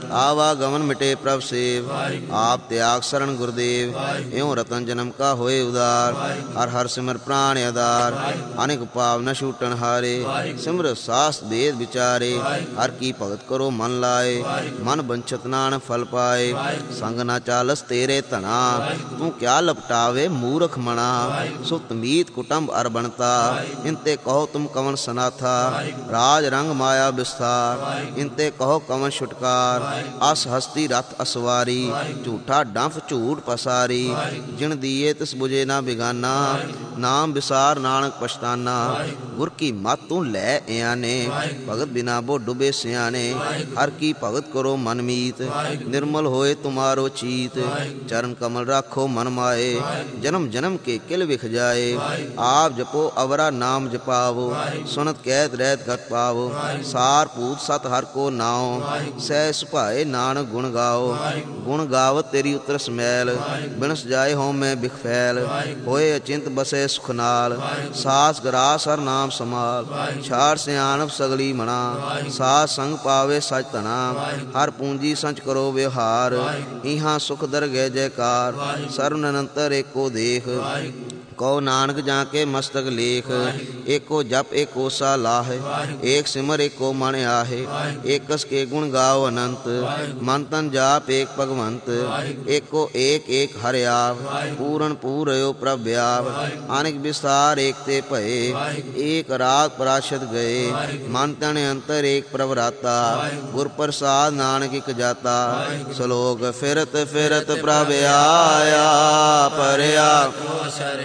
आवागमन मिटे प्रभ सेव, आप त्याग शरण गुरुदेव, एवं रतन जन्म का होए उदार, हर हर सिमर प्राण आधार, अनेक पाव न छूटन हारे, सिमर सास वेद विचारे, हर की भगत करो मन लाए, मन बंछत नान फल पाए, संग न चालस तेरे तना, तू क्या लपटावे मूर्ख मना, सुत मीत कुटुंब अर बनता, इनते कहो तुम कवन सनाथा, राज रंग माया विस्तार, इनते कहो कवन छुटकार, अस हस्ती रथ असवारी, झूठा डंफ झूठ पसारी, जिन दिए तिस बुझे ना बिगाना, नाम विसार नानक पछताना, गुर की मत तू लै आने, भगत बिना बो डुबे सियाने, हर की भगत करो मन मीत, निर्मल होए तुम्हारो चीत, चरण कमल राखो मन माए, जन्म जन्म के किल विख जाए, आप जपो अवरा नाम जपावो, सुनत कैद रहत घट पावो, सार पूत सत हर को नाओ, सह सुभाए नानक गुण गाओ, गुण गावत तेरी उतरस मैल, बिनस जाए हों मैं बिख फैल, होए अचिंत बसे सुख नाल, सास ग्रास हर नाम समाल, छाड़ सियाणप सगली मना, सास संग पावे सच तना, हर पूंजी संच करो व्यवहार, इहाँ सुख दर गए जयकार, सर्व निरंतर एको देख, ਕਉ ਨਾਨਕ ਜਾਂ ਕੇ ਮਸਤਕ ਲੇਖ, ਏਕੋ ਜਪ ਏਕੋ सा ਲਾਹੇ, ਏਕ ਸਿਮਰ ਏਕੋ ਮਨ ਆਹੇ, ਏਕਸ ਕੇ ਗੁਣ ਗਾਓ ਅਨੰਤ, ਮਨ ਤਨ ਜਾਪ ਏਕ ਭਗਵੰਤ, ਏਕੋ ਏਕ ਏਕ ਹਰਿ ਆਪ, ਪੂਰਨ ਪੂਰਯੋ ਪ੍ਰਭ ਆਪ, ਅਨੇਕ ਵਿਸਤਾਰ ਏਕ ਤੇ ਭਏ, ਏਕ ਰਾਤ ਪਰਾਸ਼ਦ ਗਏ, ਮਨ ਤਨ ਅੰਤਰ ਏਕ ਪ੍ਰਭ ਰਾਤਾ, ਗੁਰ ਪ੍ਰਸਾਦ ਨਾਨਕ ਇਕ ਜਾਤਾ, ਸਲੋਕ ਫਿਰਤ ਫਿਰਤ ਪ੍ਰਭ ਆਇਆ, ਪਰਿਆ ਕੋ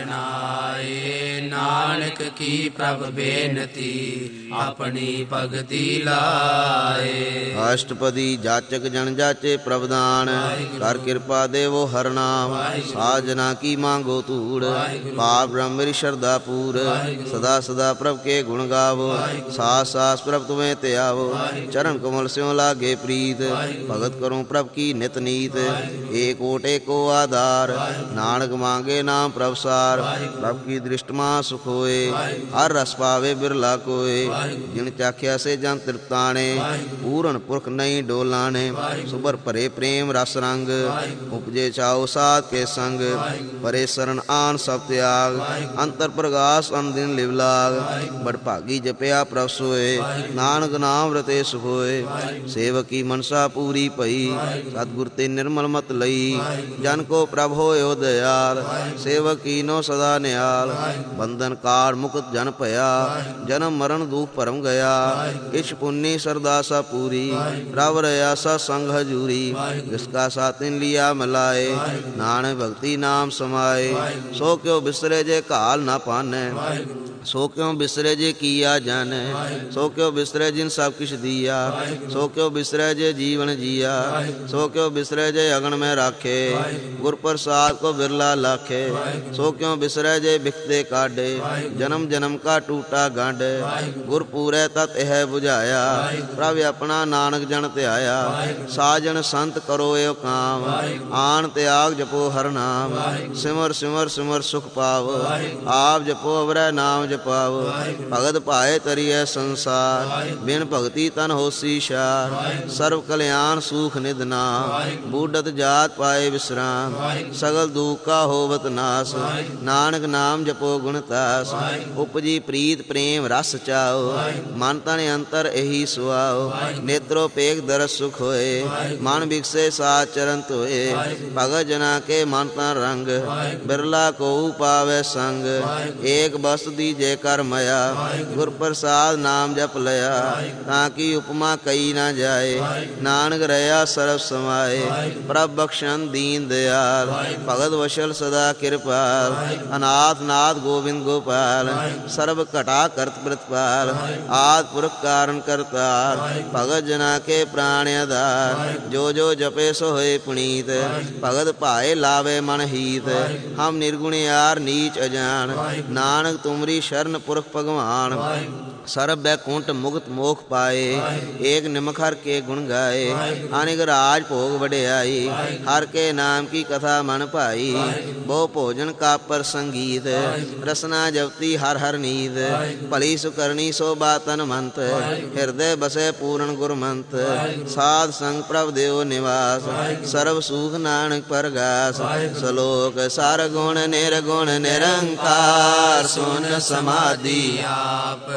ਸਰਨਾਏ, ਨਾਨਕ ਕੀ ਪ੍ਰਭ ਬੇਨਤੀ, ਆਪਣੀ ਭਗਤੀ ਲਾਏ। ਅਸ਼ਟਪਦੀ ਜਾਚਕ ਜਨ ਜਾਚੇ ਪ੍ਰਭਦਾਨ, ਕਰ ਕਿਰਪਾ ਦੇਵੋ ਹਰ ਨਾਮ, ਸਾਜਨਾ ਕੀ ਮੰਗੋ ਧੂੜ, ਪਾਪ ਬ੍ਰਹਮ ਮੇਰੀ ਸ਼ਰਧਾ ਪੂਰ, ਸਦਾ ਸਦਾ ਪ੍ਰਭ ਕੇ ਗੁਣ ਗਾਵੋ, ਸਾਸ ਸਾਸ ਪ੍ਰਭ ਤੁਮੇ ਤੇ ਆਵੋ, ਚਰਨ ਕਮਲ ਸਿਉ ਲਾਗੇ ਪ੍ਰੀਤ, ਭਗਤ ਕਰੂੰ ਪ੍ਰਭ ਕੀ ਨਿਤ ਨੀਤ, ਏਕ ਓਟ ਏਕੋ ਆਧਾਰ, ਨਾਨਕ ਮਾਂਗੇ ਨਾਮ ਪ੍ਰਭ ਸਾਰ, ਪ੍ਰਭ ਕੀ ਦ੍ਰਿਸ਼ਟ ਮਾ ਸੁਖ ਹੋਏ, ਹਰ ਰਸ ਪਾਵੇ ਬਿਰਲਾ ਕੋਏ, ਜਿਨ ਚਾਖਿਆ ਸੇ ਜਨ ਤ੍ਰਿਪਤਾਣੇ, ਪੂਰਨ ਪੁਰਖ ਨਹੀਂ ਡੋਲਾਣੇ, ਸੁਬਰ ਭਰੇ ਪ੍ਰੇਮ ਰਸ ਰੰਗ, ਉਪਜੇ ਚਾਉ ਸਾਧ ਕੇ ਸੰਗ, ਪਰੇ ਸਰਨ ਆਨ ਸਭ ਤਿਆਗ, ਅੰਤਰ ਪ੍ਰਗਾਸ ਅਨਦਿਨ ਲਿਵ ਲਾਗ, ਬੜ ਭਾਗੀ ਜਪਿਆ ਪ੍ਰਭ ਸੋਏ, ਨਾਨਕ ਨਾਮ ਰਤੇ ਸੁਖ ਹੋਏ, ਸੇਵਕੀ ਮਨਸਾ ਪੂਰੀ ਭਈ, ਸਤਿਗੁਰ ਤੇ ਨਿਰਮਲ ਮਤ ਲਈ, ਜਨ ਕੋ ਪ੍ਰਭ ਹੋਇਓ ਦਇਆਲ, ਸੇਵਕ ਕੀਨੋ ਸਦਾ ਨਿਆਲ, ਬੰਧਨ ਕਾਲ ਮੁਕਤ ਜਨ ਭਇਆ, ਜਨਮ ਮਰਨ ਦੁਖ ਭਰਮ ਗਿਆ, ਇਛ ਪੁੰਨੀ ਸਰਦਾ ਸਾ ਪੂਰੀ, ਪ੍ਰਭ ਰਹਾ ਸਾ ਸੰਗ ਹਜੂਰੀ, ਜਿਸਕਾ ਸਾਥਿਨ ਲਿਆ ਮਿਲਾਏ, ਨਾਨਕ ਭਗਤੀ ਨਾਮ ਸਮਾਏ, ਸੋ ਕਿਉ ਬਿਸਰੇ ਜੇ ਘਾਲ ਨਾ ਪਾਨੈ, ਸੋ ਕਿਉ ਬਿਸਰੇ ਜੇ ਕੀਆ ਜਾਨੈ, ਸੋ ਕਿਉ ਬਿਸਰੇ ਜਿਨ ਸਭ ਕਿਛ ਦੀਆ, ਸੋ ਕਿਉ ਬਿਸਰੇ ਜੇ ਜੀਵਨ ਜੀਆ, ਸੋ ਕਿਉ ਬਿਸਰੇ ਜੇ ਅਗਨ ਮੈਂ ਰਾਖੇ, ਗੁਰ ਪ੍ਰਸਾਦ ਕੋ ਬਿਰਲਾ ਲਾਖੇ, ਸੋ ਕਿਉ ਬਿਸਰੇ ਜੇ ਬਿਖਤੇ ਕਾਢੇ, ਜਨਮ ਜਨਮ ਕਾ ਟੂਟਾ ਗੰਢ, ਗੁਰ ਪੂਰੈ ਤਤ ਇਹ ਬੁਝਾਇਆ, ਪ੍ਰਭ ਆਪਣਾ ਨਾਨਕ ਜਨ ਧਿਆਇਆ, ਸਾਜਨ ਸੰਤ ਕਰੋ ਏਉ ਕਾਮ, ਆਨ ਤਿਆਗ ਜਪੋ ਹਰ ਨਾਮ, ਸਿਮਰ ਸਿਮਰ ਸਿਮਰ ਸੁਖ ਪਾਵ, ਆਪ ਜਪੋ ਅਵਰੈ ਨਾਮ ਜਪਾਵ, ਭਗਤ ਭਾਏ ਤਰੀਐ ਸੰਸਾਰ, ਬਿਨ ਭਗਤੀ ਤਨ ਹੋਸੀ ਸ਼ਾਰ, ਸਰਬ ਕਲਿਆਣ ਸੂਖ ਨਿਧ ਨਾਮ, ਬੂਢਤ ਜਾਤ ਪਾਏ ਵਿਸਰਾਮ, ਸਗਲ ਦੁਖ ਕਾ ਹੋਵਤ ਨਾਸ, ਨਾਨਕ ਨਾਮ ਜਪੋ ਗੁਣ ਤਾਸ, ਉਪਜੀ ਪ੍ਰੀਤ ਪ੍ਰੇਮ ਰਸ ਚਾਓ, ਮਨ ਤਨ ਅੰਤਰ ਇਹੀ ਸੁਆਓ, ਨੇਤਰੋ ਪੇਖ ਦਰਸ ਸੁਖ ਹੋਏ, ਮਨ ਬਿਕਸੇ ਸਾਚ ਚਰਨ ਧੋਏ, ਭਗਤ ਜਨਾ ਕੇ ਮਨ ਤਨ ਰੰਗ, ਬਿਰਲਾ ਕੋ ਪਾਵੇ ਸੰਗ, ਏਕ ਬਸਤ ਦੀ ਜੇ ਕਰ ਮਇਆ, ਗੁਰ ਪ੍ਰਸਾਦ ਨਾਮ ਜਪ ਲਿਆ, ਤਾਂ ਕਿ ਉਪਮਾ ਕਈ ਨਾ ਜਾਏ, ਨਾਨਕ ਰਹਾ ਸਰਬ ਸਮਾਏ, ਪ੍ਰਭ ਬਖਸ਼ਨ ਦੀਨ ਦਿਆਲ, ਭਗਤ ਵਸ਼ਲ ਸਦਾ ਕਿਰਪਾਲ, ਅਨਾਥ ਨਾਥ ਗੋਬਿੰਦ ਗੋਪਾਲ, ਸਰਬ ਘਟਾ ਕਰਤ ਪ੍ਰਤਪਾਲ, ਆਦਿ ਪੁਰਖ ਕਾਰਨ ਕਰਤਾਰ, ਭਗਤ ਜਨਾ ਕੇ ਪ੍ਰਾਣ ਆਧਾਰ, ਜੋ ਜੋ ਜਪੇ ਸੋ ਹੋਏ ਪੁਨੀਤ, ਭਗਤ ਭਾਏ ਲਾਵੇ ਮਨ ਹੀਤ, ਹਮ ਨਿਰਗੁਣ ਯਾਰ ਨੀਚ ਅਜਾਨ, ਨਾਨਕ ਤੁਮਰੀ ਸ਼ਰਨ ਪੁਰਖ ਭਗਵਾਨ, ਸਰਬ ਬੈਕੁੰਠ ਮੁਕਤ ਮੋਖ ਪਾਏ, ਏਕ ਨਿਮਖ ਹਰ ਕੇ ਗੁਣ ਗਾਏ, ਅਨੇਕ ਰਾਜ ਭੋਗ ਵਡਿਆਈ, ਹਰ ਕੇ ਨਾਮ ਕੀ ਕਥਾ ਮਨ ਭਾਈ, ਬਹੁ ਭੋਜਨ ਕਾ ਪਰ ਸੰਗੀਤ, ਰਸਨਾ ਜਪਤੀ ਹਰ ਹਰ ਨੀਤ, ਭਲੀ ਸੁਕਰਨੀ ਸੋਭਾ ਤਨ ਮੰਤ, ਹਿਰਦੇ ਬਸੇ ਪੂਰਨ ਗੁਰਮੰਤ, ਸਾਧ ਸੰਗ ਪ੍ਰਭ ਦੇਵ ਨਿਵਾਸ, ਸਰਬ ਸੂਖ ਨਾਨਕ ਪਰਗਾਸ, ਸਲੋਕ ਸਰ ਗੁਣ ਨਿਰਗੁਣ ਨਿਰੰਕਾਰ, ਸੁਨ ਸਮਾਧੀ ਆਪ,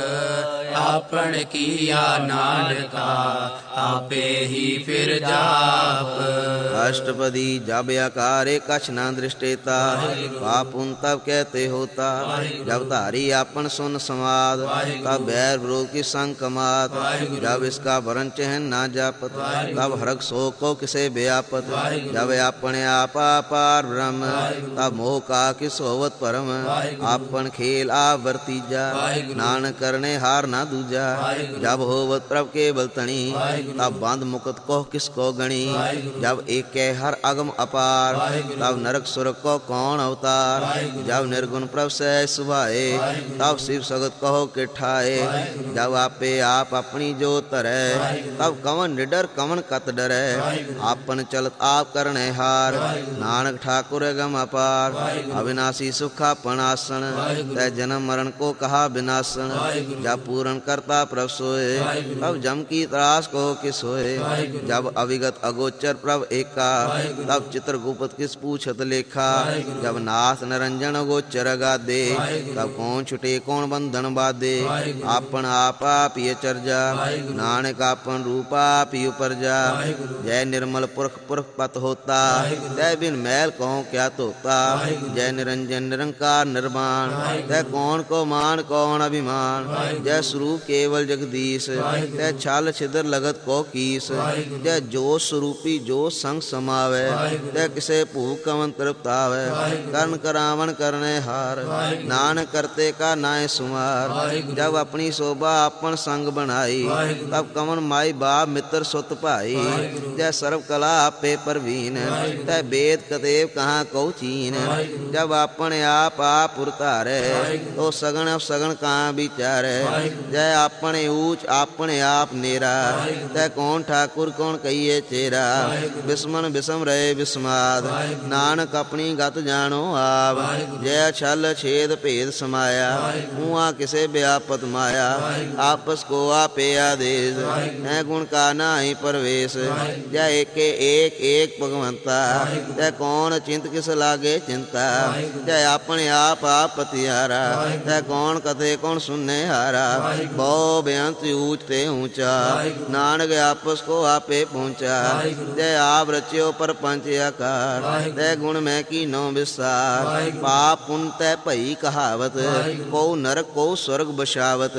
ਆਪਣ ਕੀਆ ਨਾਨਕਾ, ਆਪੇ ਹੀ ਫਿਰ ਜਾਪ। अष्टपदी जब आकार कछ न दृष्टेता, पाप उन तब कहते होता, जब धारी आपन सुन समाद, तब बैर विरोध की संग कमात, जब इसका वरण चहन न जापत, तब हरक शोक को किसे व्यापत, जब अपने आपा पार ब्रह्म, तब मोह का किस होवत परम, आपन खेल आप वर्तीजा, नानक करने हार न दूजा, जब होवत प्रभ के बलतनी, तब बंद मुकत को किसको गणी, जब एक के हर अगम अपार, तब नरक सुरक को कौन अवतार, जब निर्गुण प्रभ से सुभाए, तब शिव सगत कहो के ठाए, जब आपे आप अपनी जो तरे, तब कवन निडर कवन कत डरे, आपन चलत आप करने हार, नानक ठाकुर गम अपार, अविनाशी सुखापन आसन, तय जन्म मरण को कहा विनाशन, जब पूरन करता प्रभ सोए, तब जम की त्रास को किस होए। जब अविगत अगोचर प्रभ एका, तब चित्रगुप्त किस पूछत लेखा। जब नाथ निरंजन गोचर गादे, तब कौन छुटे कौन बंधन बादे। आपन आपा पिय चर्जा, नानक आपन रूपा पिय परजा। जय निर्मल पुरख पुरख पत होता, तय बिन मैल कहो क्या तोता। जय निरंजन निरंकार निर्वाण, तय कौन को मान कौन अभिमान। जय स्वरूप केवल जगदीश, तय छाल छिद्र लगत को कीस। जय जोश स्वरूपी जो संग समावे, तय किसे भूख कवन तृप्तावे। कर्ण करावन करने हार, नानक करते का नाय सुमार। जब अपनी शोभा अपन संग बनाई, तब कवन माई बाप मित्र सुत भाई। जय सर्व कला आपे परवीन, तय वेद कतेव कहाँ कौ चीन। जब अपने आप आप उतारे, तो सगन अब सगन कहाँ विचारे। जय अपने ऊंच अपने आप नेरा, तय कौन ठाकुर कौन कहिए चेरा। बिस्मन बिसम रहे बिस्माद, नानक अपनी गत जानो आप। जय छल छेद भेद समाया, मुआ किसे व्यापत माया। आपस को आपे आदेश, है गुण का नाही परवेश। जय एक एक एक भगवंता, जय कौन चिंत किस लागे चिंता। जय अपने आप आप पतिहारा, तय कौन कथे कौन सुनने हारा। बहु बेअंत ऊंच ते ऊंचा, नानक आपस को आपे पहुंचा। जय आप रच्यो पर पंच आकार, तय गुण में की नो विस्तार। पाप पुण्य तय भई कहावत, को नरक को स्वर्ग बसावत।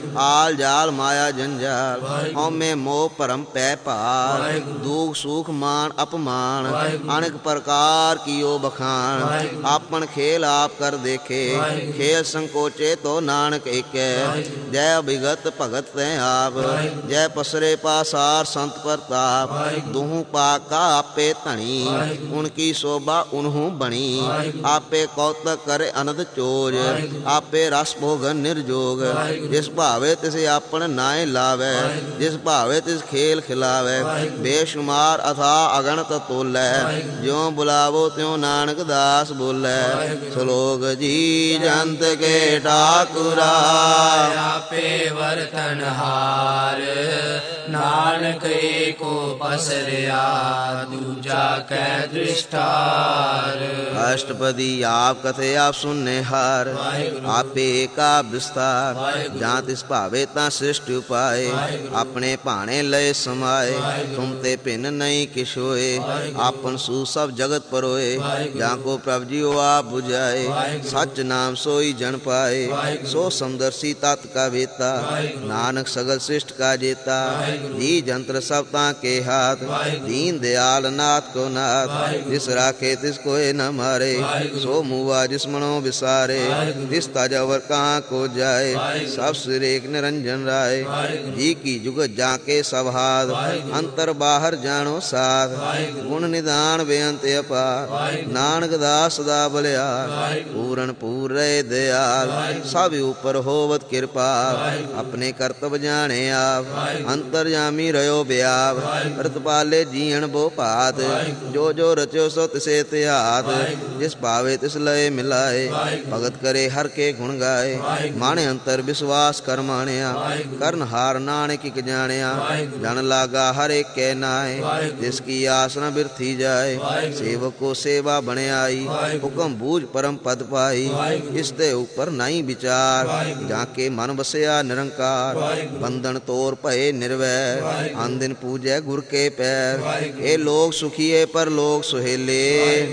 आल जाल माया जंजाल, हमें मोह परम पै पार। दुख सुख मान अपमान, अनेक प्रकार कियो बखान। आपन खेल आप कर देखे, खेल संकोचे तो नानक एकै। जय विगत भगत तै आप, जय पसरे पासार संत प्रताप। दुहु पाका आपे धनी, उनकी शोभा उन्हु बणी। आपे कौतक करे अनंत चोज, आपे रस भोगन निर्जोग। जिस भावे तिसे आपन नाय लावे, जिस भावे तिस खेल खिलावे। बेशुमार अथा अगणत तोलै, ज्यों बुलावो त्यों नानक दास बोलै। श्लोक जी जंत के ठाकुरा, आपे वर्तन हार। नानक एको पसरिया, दूजा कै दृष्टार। अष्टपदी आप कथे आप सुनने हार, आपे एका विस्तार। जहाँ तिस भावे ता सृष्टि उपाय, अपने भाणे लय समाये। तुम ते भिन्न नहीं किश होए, आपन सू सब जगत परोए। जहाँ को प्रभ जियो आप बुझाए, सच नाम सोई जन पाए। सो समदर्शी तत् का वेता, नानक सगल सृष्ट का जेता। जी जंत्र सब के हाथ, दीन दयाल नाथ को नाथ। जिस राखे तिस कोय न मारे, सो मुआ जिस मनो विसारे। तिस ताजावर कहाँ को जाए, सब सिर एक निरंजन राय। जी की जुगत जाके सब हाथ, अंतर बाहर जानो साथ। गुण निदान बेअंत अपार, नानक दास सदा बलिहार। पूरन पूर रहे दयाल, सब ऊपर होवत कृपाल। अपने कर्तव्य जाने आप, अंतर्यामी रहो ब्याप। प्रतिपाले जीण बो भात, जो जो रचो सो तिसे त्यात। जिस पावे तिस लय मिलाए, भगत करे हर के गुण गाए। माने अंतर विश्वास कर मानिया, करन हार नानक की जानिया। जन लागा हर एक के नाय, जिसकी आस न बिरथी जाए। सेवक को सेवा बने आई, हुक्म बूझ परम पद पाई। इसते ऊपर नहीं विचार, जाके मन बसया निरंकार। बंधन तोर भये निर्वैर, अन दिन पूजै गुर के पैर। ए लोग सुखिए पर लोग सुहेले,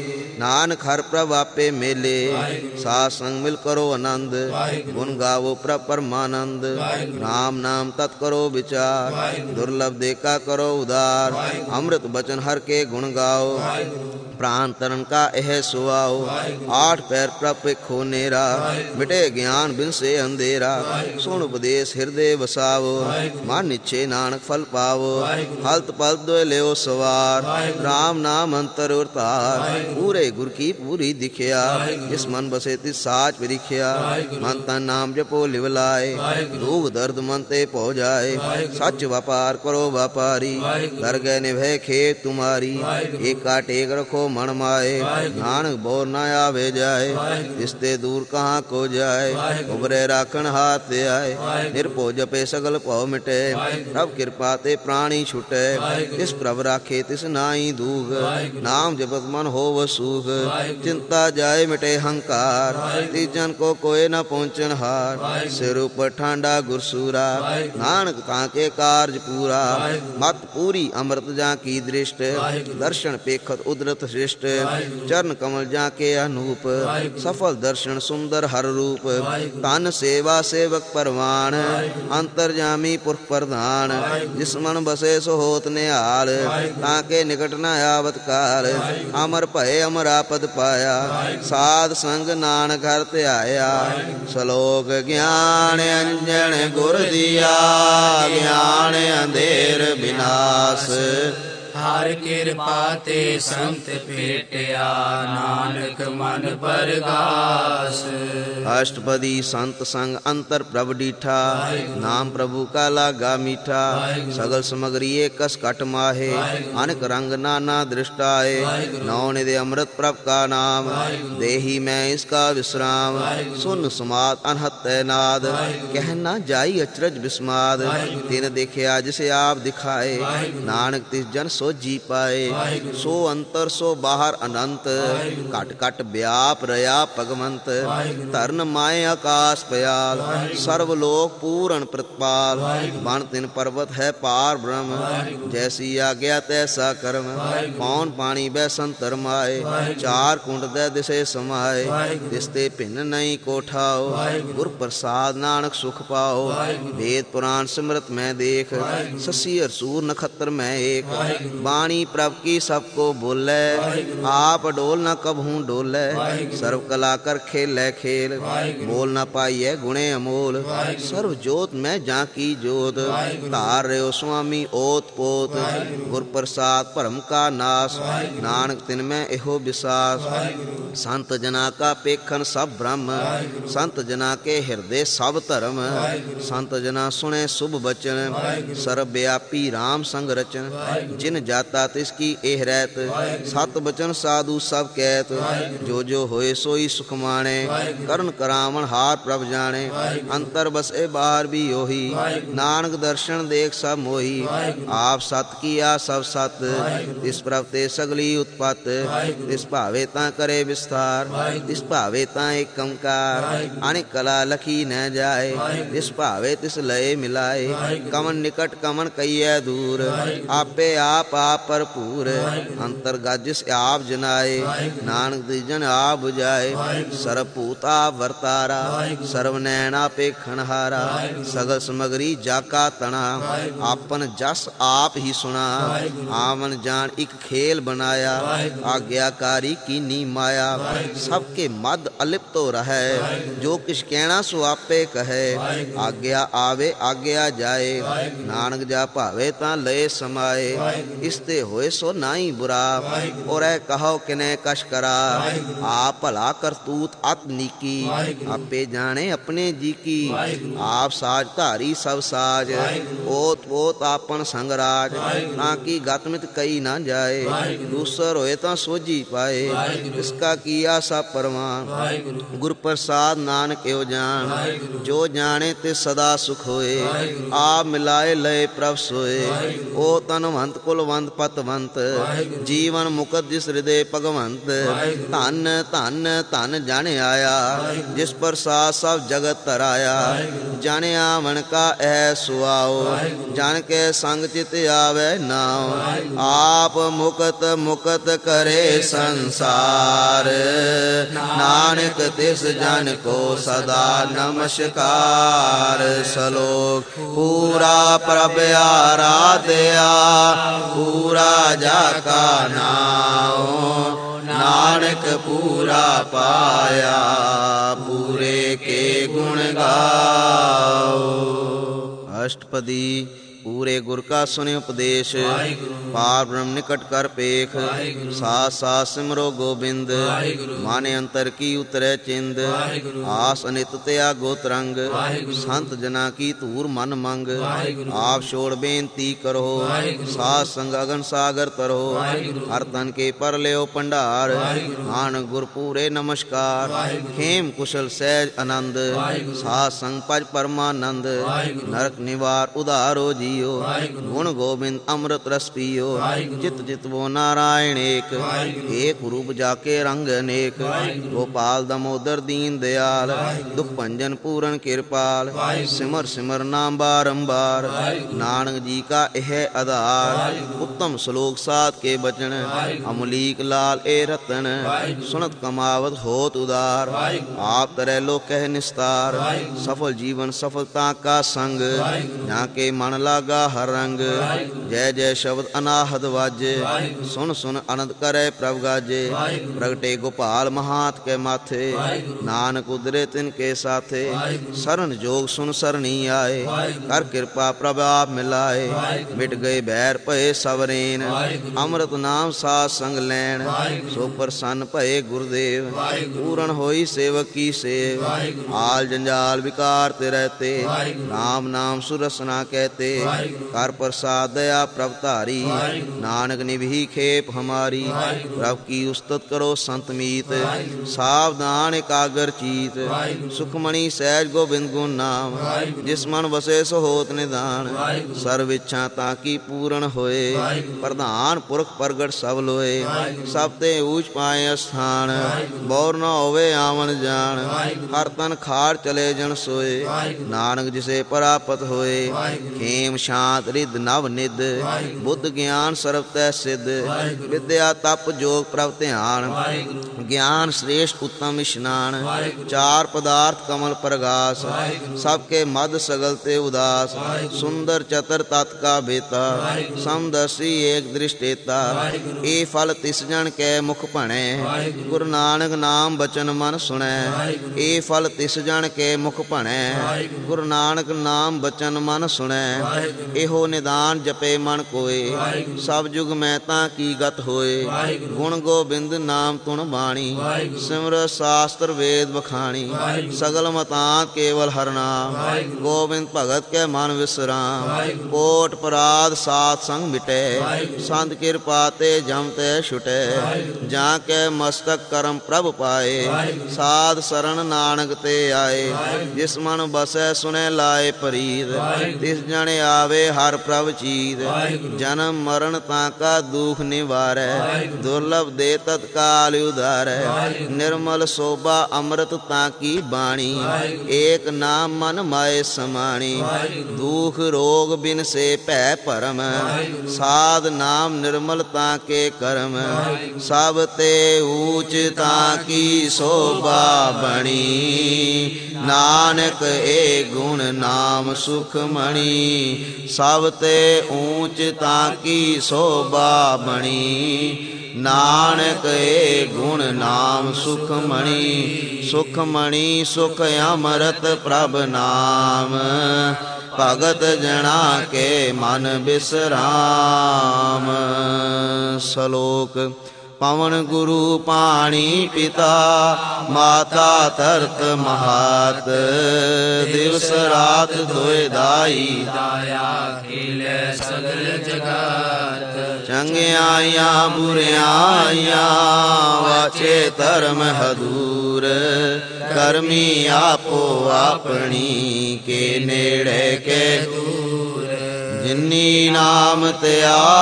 नानक हर प्रभ आपे मेले। साथ संग मिल करो आनंद, गुण गावो प्रभ परमानंद। राम नाम तत् करो विचार, दुर्लभ देखा करो उदार। अमृत बचन हर के गुण गाओ, प्राण तरन का एह सुआओ। आठ पैर प्रभ खो नेरा, मिटे ज्ञान बिन से अंधेरा। सुन उपदेश हृदय बसावो, मन इच्छे नानक फल पावो। हल्त पल दो लेओ सवार, राम नाम अंतर उतार। पूरे गुर की पूरी दिखिया, जिस मन बसे तिस साच परिखिया। मन तन नाम जपो लिवलाए, दुख दर्द मन ते पौ जाए। सच व्यापार करो व्यापारी, दर गए निभय खेत तुम्हारी। एक टेक रखो ਮਨ ਮਾਏ, ਨਾਨਕ ਬੋਰ ਨਾ ਆਵੇ ਜਾਏ, ਇਸ ਤੇ ਦੂਰ ਕਹਾਂ ਕੋ ਜਾਏ, ਉਬਰੇ ਰਾਖਣ ਹਾਥ ਤੇ ਆਏ, ਨਿਰਭਉ ਜਪੇ ਸਗਲ ਭਉ ਮਿਟੇ, ਪ੍ਰਭ ਕਿਰਪਾ ਤੇ ਪ੍ਰਾਣੀ ਛੁਟੇ, ਤਿਸ ਪ੍ਰਭ ਰਾਖੇ ਤਿਸ ਨਾਹੀ ਦੂਖ, ਨਾਮ ਜਪਤ ਮਨ ਹੋਵ ਸੂਖ, ਚਿੰਤਾ ਜਾਏ ਮਿਟੇ ਹੰਕਾਰ, ਤੀਜਨ ਕੋ ਕੋਏ ਨਾ ਪਹੁੰਚਨ ਹਾਰ, ਸਿਰ ਉਪਰ ਠਾਂਡਾ ਗੁਰਸੂਰਾ, ਨਾਨਕ ਤਾਂ ਕੇ ਕਾਰਜ ਪੂਰਾ, ਮਤ ਪੂਰੀ ਅੰਮ੍ਰਿਤ ਜਾਂ ਕੀ ਦ੍ਰਿਸ਼ਟ, ਦਰਸ਼ਨ ਪੇਖਤ ਉਦਰਤ ਸ੍ਰਿਸ਼ਟ, ਚਰਨ ਕਮਲ ਜਾਂ ਕੇ ਅਨੂਪ, ਸਫਲ ਦਰਸ਼ਨ ਸੁੰਦਰ ਹਰ ਰੂਪ, ਤਨ ਸੇਵਾ ਸੇਵਕ ਪਰਵਾਨ, ਅੰਤਰਜਾਮੀ ਪੁਰਖ ਪ੍ਰਧਾਨ, ਜਿਸ ਮਨ ਬਸੇ ਸੋ ਹੋਤ ਨਿਹਾਲ, ਤਾਂ ਕੇ ਨਿਕਟ ਨ ਆਵਤ ਕਾਲ, ਅਮਰ ਭਏ ਅਮਰਾਪਦ ਪਾਇਆ, ਸਾਧ ਸੰਗ ਨਾਨਕ ਹਰਿ ਧਿਆਇਆ, ਸ਼ਲੋਕ ਗਿਆਨ ਅੰਜਨ ਗੁਰ ਦੀਆ, ਗਿਆਨ ਅੰਧੇਰ ਵਿਨਾਸ਼, ਹਰ ਕਿਰਪਾ ਤੇ ਸੰਤ ਭੇਟਿਆ, ਨਾਨਕ ਮਨ ਪਰਗਾਸ। ਅਸ਼ਟਪਦੀ ਸੰਤ ਸੰਗ ਅੰਤਰ ਪ੍ਰਭ ਡੀਠਾ, ਨਾਮ ਪ੍ਰਭੂ ਕਾ ਲਾਗਾ ਮੀਠਾ, ਸਗਲ ਸਮਗਰੀ ਏਕਸ ਘਟ ਮਾਹੇ, ਅਨਕ ਰੰਗ ਨਾਨਾ ਦ੍ਰਿਸ਼ਟਾਏ, ਨੌ ਨਿਧ ਅੰਮ੍ਰਿਤ ਪ੍ਰਭ ਕਾ ਨਾਮ, ਦੇਹੀ ਮੈਂ ਇਸਕਾ ਵਿਸਰਾਮ, ਸੁਨ ਸਮਾਤ ਅਨਹਤੈ ਨਾਦ, ਕਹਿ ਨਾ ਜਾਈ ਅਚਰਜ ਬਿਸਮਾਦ, ਤਿਨ ਦੇਖਿਆ ਜਿਸ ਆਪ ਦਿਖਾਏ, ਨਾਨਕ ਤਿਸ ਜਨ ਸੋ ਜੀ ਪਾਏ, ਸੋ ਅੰਤਰ ਸੋ ਬਾਹਰ ਅਨੰਤ, ਘਟ ਘਟ ਵਿਆਪ ਰਿਆ ਭਗਵੰਤ, ਧਰਨ ਮਾਏ ਆਕਾਸ ਪਿਆਲ, ਸਰਵ ਲੋਕ ਪੂਰਨ ਪ੍ਰਤਪਾਲ, ਬਣ ਤਿਨ ਪਰਬਤ ਹੈ ਪਾਰ ਬ੍ਰਹਮ, ਜੈਸੀ ਆਗਿਆ ਤੈਸਾ ਕਰਮ, ਪੌਣ ਪਾਣੀ ਬੈ ਸੰਤਰ ਮਾਏ, ਚਾਰ ਕੁੰਡ ਦੇ ਦਿਸੇ ਸਮਾਏ, ਦਿਸਤੇ ਭਿੰਨ ਨਹੀਂ ਕੋਠਾਓ, ਗੁਰ ਪ੍ਰਸਾਦ ਨਾਨਕ ਸੁਖ ਪਾਓ, ਵੇਦ ਪੁਰਾਣ ਸਿਮਰਤ ਮੈਂ ਦੇਖ, ਸੱਸੀ ਅਰਸੂਰ ਨਖੱਤਰ ਮੈਂ ਏਕ, ਬਾਣੀ ਪ੍ਰਭ ਕੀ ਸਭ ਕੋ ਬੋਲੇ, ਆਪ ਡੋਲ ਨਾ ਕਬਹੂ ਡੋਲੇ, ਸਰਵ ਕਲਾ ਕਰ ਖੇਲੇ ਖੇਲ, ਬੋਲ ਨਾ ਪਾਈਏ ਗੁਣੇ ਅਮੋਲ, ਸਰਵ ਜੋਤ ਮੈਂ ਜਾਂ ਕੀ ਜੋਤ, ਧਾਰ ਰਿਓ ਸੁਆਮੀ ਓਤ ਪੋਤ, ਗੁਰ ਪ੍ਰਸਾਦ ਭਰਮ ਕਾ ਨਾਸ, ਨਾਨਕ ਤਿਨ ਮੈਂ ਇਹੋ ਵਿਸਾਸ, ਸੰਤ ਜਨਾ ਕਾ ਪੇਖਨ ਸਭ ਬ੍ਰਹਮ, ਸੰਤ ਜਨਾ ਕੇ ਹਿਰਦੇ ਸਭ ਧਰਮ, ਸੰਤ ਜਨਾ ਸੁਣੇ ਸੁਭ ਬਚਨ, ਸਰਬ ਵਿਆਪੀ ਰਾਮ ਸੰਗ ਰਚਨ, ਜਿਨ ਜਾਤਾ ਤਿਸ ਕੀ ਇਹ ਰਹਿਤ, ਸਤ ਬਚਨ ਸਾਧੂ ਸਭ ਕਹਿਤ, ਜੋ ਜੋ ਹੋਏ ਸੋਈ ਸੁਖ ਮਾਣੇ, ਕਰਨ ਕਰਾਵਣ ਹਾਰ ਪ੍ਰਭ ਜਾਣੇ, ਅੰਤਰ ਬਸੇ ਬਾਹਰ ਵੀ ਉਹੀ, ਨਾਨਕ ਦਰਸ਼ਨ ਦੇਖ ਸਭ ਮੋਹੀ, ਆਪ ਸਤ ਕੀਆ ਸਭ ਸਤ, ਤਿਸ ਪ੍ਰਭ ਤੇ ਸਗਲੀ ਉਤਪਤ, ਤਿਸ ਭਾਵੇ ਤਾਂ ਕਰੇ ਵਿਸਥਾਰ, ਤਿਸ ਭਾਵੇ ਤਾਂ ਏਕ ਓੰਕਾਰ, ਅਨੇਕ ਕਲਾ ਲਖੀ ਨ ਜਾਏ, ਤਿਸ ਭਾਵੇ ਤਿਸ ਲਏ ਮਿਲਾਏ, ਕਮਨ ਨਿਕਟ ਕਮਨ ਕਈਐ ਦੂਰ, ਆਪੇ ਆਪ ਆਪ ਭਰਪੂਰ, ਅੰਤਰ ਗਾਜਿਸ ਆਪ ਜਨਾਏ, ਨਾਨਕ ਦੀਜਨ ਆਪ 부ਜਾਏ, ਸਰਬ ਭੂਤ ਆਪ ਵਰਤਾਰਾ, ਸਰਵ ਨੈਣ ਆਪੇ ਖਣਹਾਰਾ, ਸਗਲ ਸਮਗਰੀ ਜਾ ਕਾ ਤਣਾ, ਆਪਨ ਜਸ ਆਪ ਹੀ ਸੁਣਾ, ਆਵਨ ਜਾਣ ਇੱਕ ਖੇਲ ਬਣਾਇਆ, ਆਗਿਆਕਾਰੀ ਕੀਨੀ ਮਾਇਆ, ਸਭ ਕੇ ਮਦ ਅਲਿਪਤੋ ਰਹੈ, ਜੋ ਕਿਛ ਕਹਿਣਾ ਸੋ ਆਪੇ ਕਹੈ, ਆਗਿਆ ਆਵੇ ਆਗਿਆ ਜਾਏ, ਨਾਨਕ ਜਾ ਭਾਵੇ ਤਾਂ ਲਏ ਸਮਾਏ, ਇਸ ਤੇ ਹੋਏ ਸੋ ਨਾਹੀ ਬੁਰਾ, ਔਰੈ ਕਹੋ ਕਿਨੈ ਕਛ ਕਰਾ, ਆਪ ਭਲਾ ਕਰਤੂਤ ਅਤ ਨੀਕੀ, ਆਪੇ ਜਾਣੇ ਆਪਣੇ ਜੀ ਕੀ, ਆਪ ਸਾਜ ਧਾਰੀ ਸਭ ਸਾਜ, ਓਤ ਓਤ ਆਪਨ ਸੰਗ ਰਾਜ, ਤਾਂ ਕੀ ਗਤਮਿਤ ਕਈ ਨਾ ਜਾਏ, ਦੂਸਰ ਹੋਏ ਤਾਂ ਸੋਝੀ ਪਾਏ, ਇਸਕਾ ਕੀਆ ਸਭ ਪਰਵਾਨ, ਗੁਰ ਪ੍ਰਸਾਦ ਨਾਨਕ ਏਉ ਜਾਣ, ਜੋ ਜਾਣੇ ਤੇ ਸਦਾ ਸੁਖ ਹੋਏ, ਆਪ ਮਿਲਾਏ ਲਏ ਪ੍ਰਭ ਸੋਏ, ਓ ਤਨਵੰਤ ਕੁਲਵੰਤ ਪਤਵੰਤ, ਜੀਵਨ ਮੁਕਤ ਜਿਸ ਹਿਰਦੇ ਭਗਵੰਤ, ਧਨ ਧਨ ਧਨ ਜਨ ਆਇਆ, ਜਿਸ ਪ੍ਰਸਾਦ ਸਭ ਜਗਤ ਤਰਾਇਆ, ਜਾਣਿਆ ਮਨ ਕਾ ਐ ਸੁਆਓ, ਜਨ ਕੇ ਸੰਗ ਚਿਤ ਆਵੇ ਨਾਉ, ਆਪ ਮੁਕਤ ਮੁਕਤ ਕਰੇ ਸੰਸਾਰ, ਨਾਨਕ ਤਿਸ ਜਨ ਕੋ ਸਦਾ ਨਮਸਕਾਰ, ਸ਼ਲੋਕ ਪੂਰਾ ਪ੍ਰਭ ਆਰਾਧਿਆ, ਪੂਰਾ ਜਾ ਕਾ ਨਾਉ, ਨਾਨਕ ਪੂਰਾ ਪਾਇਆ, ਪੂਰੇ ਕੇ ਗੁਣ ਗਾਓ। ਅਸ਼ਟਪਦੀ ਪੂਰੇ ਗੁਰ ਕਾ ਸੁਨੇ ਉਪਦੇਸ਼, ਪਾਰ ਬ੍ਰਹਮ ਨਿਕਟ ਕਰ ਪੇਖ, ਸਾਥ ਸਾਥ ਸਿਮਰੋ ਗੋਬਿੰਦ, ਮਾਨੇ ਅੰਤਰ ਕੀ ਉਤਰੈ ਚਿੰਦ, ਆਸ ਅਨਿਤ ਤਿਆਗੋ ਤਰੰਗ, ਸੰਤ ਜਨਾ ਕੀ ਧੂਰ ਮਨ ਮੰਗ, ਆਪ ਛੋੜ ਬੇਨਤੀ ਕਰੋ, ਸਾਧ ਸੰਗ ਅਗਨ ਸਾਗਰ ਤਰੋ, ਹਰ ਤਨ ਕੇ ਪਰ ਲਿਓ ਭੰਡਾਰ, ਆਣ ਗੁਰ ਪੂਰੇ ਨਮਸਕਾਰ, ਖੇਮ ਕੁਸ਼ਲ ਸਹਿਜ ਆਨੰਦ, ਸਾਧ ਸੰਗ ਭਜ ਪਰਮਾਨੰਦ, ਨਰਕ ਨਿਵਾਰ ਉਧਾਰੋ ਜੀਓ, ਗੁਣ ਗੋਬਿੰਦ ਅੰਮ੍ਰਿਤ ਰਸ ਪੀਓ, ਚਿਤ ਚਿਤਵੋ ਨਾਰਾਇਣ ਏਕ, ਏਕ ਰੂਪ ਜਾਕੇ ਰੰਗ ਅਨੇਕ, ਗੋਪਾਲ ਦਮੋਦਰ ਦੀਨ ਦਿਆਲ, ਦੁਖ ਭੰਜਨ ਪੂਰਨ ਕਿਰਪਾਲ, ਸਿਮਰ ਸਿਮਰ ਨਾਮ ਬਾਰੰਬਾਰ, ਨਾਨਕ ਜੀ ਕਾ ਇਹ ਆਧਾਰ, ਉੱਤਮ ਸ਼ਲੋਕ ਸਾਧ ਕੇ ਬਚਨ, ਅਮਲੀਕ ਲਾਲ ਏ ਰਤਨ, ਸੁਨਤ ਕਮਾਵਤ ਹੋਤ ਉਦਾਰ, ਆਪ ਤਰੈ ਲੋਕ ਕਹਿ ਨਿਸਤਾਰ, ਸਫਲ ਜੀਵਨ ਸਫਲਤਾ ਕਾ ਸੰਗ, ਜਾਂ ਕੇ ਮਨ ਲਾਗਾ ਹਰ ਰੰਗ, ਜੈ ਜੈ ਸ਼ਬਦ ਅਨਾਹਦ ਵਾਜੇ, ਸੁਨ ਸੁਨ ਆਨੰਦ ਕਰੈ ਪ੍ਰਭ ਗਾਜੇ, ਪ੍ਰਗਟੇ ਗੋਪਾਲ ਮਹਾਤ ਕੇ ਮਾਥੇ, ਨਾਨਕ ਉਦਰੇ ਤਿਨ ਕੇ ਸਾਥੇ, ਸਰਨ ਜੋਗ ਸੁਨ ਸਰਣੀ ਆਏ, ਕਰ ਕਿਰਪਾ ਪ੍ਰਭ ਆਪ ਮਿਲਾਏ, ਮਿਟ ਗਏ ਬੈਰ ਭਏ ਸਵਰੇਨ, ਅੰਮ੍ਰਿਤ ਨਾਮ ਸਾਧ ਸੰਗ ਲੈਣ, ਸੋ ਪ੍ਰਸੰਨ ਭਏ ਗੁਰਦੇਵ, ਪੂਰਨ ਹੋਈ ਸੇਵਕ ਕੀ ਸੇਵ, ਆਲ ਜੰਜਾਲ ਵਿਕਾਰ ਤੇ ਰਹਤੇ, ਰਾਮ ਨਾਮ ਸੁਰਸਨਾ ਕਹਤੇ, ਕਰ ਪ੍ਰਸਾਦ ਦਇਆ ਪ੍ਰਭ ਧਾਰੀ, ਨਾਨਕ ਨਿਭੀ ਖੇਪ ਹਮਾਰੀ, ਪ੍ਰਭ ਕੀ ਉਸਤਤ ਕਰੋ ਸੰਤ ਮੀਤ, ਸਾਵਧਾਨ ਇਕਾਗਰ ਚੀਤ, ਸੁਖਮਣੀ ਸਹਿਜ ਗੋਬਿੰਦ ਗੁਣ ਨਾਮ, ਜਿਸ ਮਨ ਵਸੇ ਸੋ ਹੋਤ ਨਿਦਾਨ, ਸਰਵ ਇੱਛਾ ਤਾਂ ਕੀ ਪੂਰਨ ਹੋਏ, ਪ੍ਰਧਾਨ ਪੁਰਖ ਪ੍ਰਗਟ ਸਭ ਲੋਏ, ਸਭ ਤੇ ਊਚ ਪਾਏ ਅਸਥਾਨ, ਬੌਰ ਨਾ ਹੋਵੇ ਆਵਨ ਜਾਣ, ਹਰ ਤਨ ਖਾੜ ਚਲੇ ਜਨ ਸੋਏ, ਨਾਨਕ ਜਿਸੇ ਪ੍ਰਾਪਤ ਹੋਏ, ਖੇਮ ਸ਼ਾਂਤ ਰਿਦ ਨਵ ਨਿਦ, ਬੁੱਧ ਗਿਆਨ ਸਰਬ ਤੈ ਸਿੱਧ, ਵਿਦਿਆ ਤਪ ਜੋਗ ਪ੍ਰਭ ਧਿਆਨ, ਗਿਆਨ ਸ੍ਰੇਸ਼ਟ ਉੱਤਮ ਇਸ਼ਨਾਨ, ਚਾਰ ਪਦਾਰਥ ਕਮਲ ਪ੍ਰਗਾਸ, ਸਭ ਕੇ ਮਦ ਸਗਲ ਤੇ ਉਦਾਸ, ਸੁੰਦਰ ਚਤਰ ਤਤ ਕਾ ਬੇਤਾ, ਸਮਦਰਸੀ ਏਕ ਦ੍ਰਿਸ਼ਟੇਤਾ, ਇਹ ਫਲ ਤਿਸ ਜਨ ਕੈ ਮੁਖ ਭਣੈ, ਗੁਰੂ ਨਾਨਕ ਨਾਮ ਬਚਨ ਮਨ ਸੁਣੈ, ਇਹ ਫਲ ਤਿਸ ਜਨ ਕੇ ਮੁਖ ਭਣੈ, ਗੁਰੂ ਨਾਨਕ ਨਾਮ ਬਚਨ ਮਨ ਸੁਣੈ, ਇਹੋ ਨਿਦਾਨ ਜਪੇ ਮਨ ਕੋਏ, ਸਭ ਜੁਗ ਮੈਂ ਤਾਂ ਕੀ ਗਤ ਹੋਏ, ਗੁਣ ਗੋਬਿੰਦ ਨਾਮ ਤੁਣ ਬਾਣੀ, ਸਿਮਰਤ ਸ਼ਾਸਤਰ ਵੇਦ ਬਖਾਣੀ, ਸਗਲ ਮਤਾਂਤ ਕੇਵਲ ਹਰਿ ਨਾਮ, ਗੋਬਿੰਦ ਭਗਤ ਕੇ ਮਨ ਵਿਸਰਾਮ, ਕੋਟ ਪਰਾਧ ਸਾਧ ਸੰਗ ਮਿਟੈ, ਸੰਤ ਕਿਰਪਾ ਤੇ ਜਮ ਤੇ ਛੁਟੈ, ਜਾਂ ਕੇ ਮਸਤਕ ਕਰਮ ਪ੍ਰਭ ਪਾਏ, ਸਾਧ ਸਰਣ ਨਾਨਕ ਤੇ ਆਏ, ਜਿਸ ਮਨ ਬਸੈ ਸੁਨੇ ਲਾਏ ਪ੍ਰੀਤ, ਤਿਸ ਜਣ ਆਵੇ ਹਰ ਪ੍ਰਭ ਚੀਤ, ਜਨਮ ਮਰਨ ਤਾਂ ਕਾ ਦੁਖ ਨਿਵਾਰੈ, ਦੁਰਲਭ ਦੇ ਤਤਕਾਲ ਉਧਾਰੈ, ਨਿਰਮਲ ਸੋਭਾ ਅੰਮ੍ਰਿਤ ਤਾਂ ਕੀ ਬਾਣੀ, ਏਕ ਨਾਮ ਮਨ ਮਾਏ ਸਮਾਣੀ, ਦੁਖ ਰੋਗ ਬਿਨ ਸੇ ਭੈ ਭਰਮ, ਸਾਧ ਨਾਮ ਨਿਰਮਲ ਤਾਂ ਕੇ ਕਰਮ, ਸਭ ਤੇ ਊਚ ਤਾਂ ਕੀ ਸੋਭਾ ਬਣੀ, ਨਾਨਕ ਏ ਗੁਣ ਨਾਮ ਸੁਖ ਮਣੀ, ਸਭ ਤੇ ਊਚ ਤਾਂ ਕੀ ਸੋਭਾ ਬਣੀ, ਨਾਨਕ ਏ ਗੁਣ ਨਾਮ ਸੁਖ ਮਣੀ, ਸੁਖ ਮਣੀ ਸੁਖ ਅੰਮ੍ਰਿਤ ਪ੍ਰਭ ਨਾਮ, ਭਗਤ ਜਣਾ ਕੇ ਮਨ ਬਿਸਰਾਮ। ਸ਼ਲੋਕ ਪਵਨ ਗੁਰੂ ਪਾਣੀ ਪਿਤਾ, ਮਾਤਾ ਧਰਤ ਮਹਾਤ, ਦਿਵਸ ਰਾਤ ਦੋਇ ਦਾਈ, ਦਾਇਆ ਖੇਲੇ ਸਗਲ ਜਗਤ, ਚੰਗਿਆਈਆਂ ਬੁਰਿਆਈਆਂ ਵਾਚੇ ਧਰਮ ਹਦੂਰ, ਕਰਮੀ ਆਪੋ ਆਪਣੀ ਕੇ ਨੇੜੇ ਕੇ ਦੂਰ, ਜਿਨੀ ਨਾਮ ਤੇ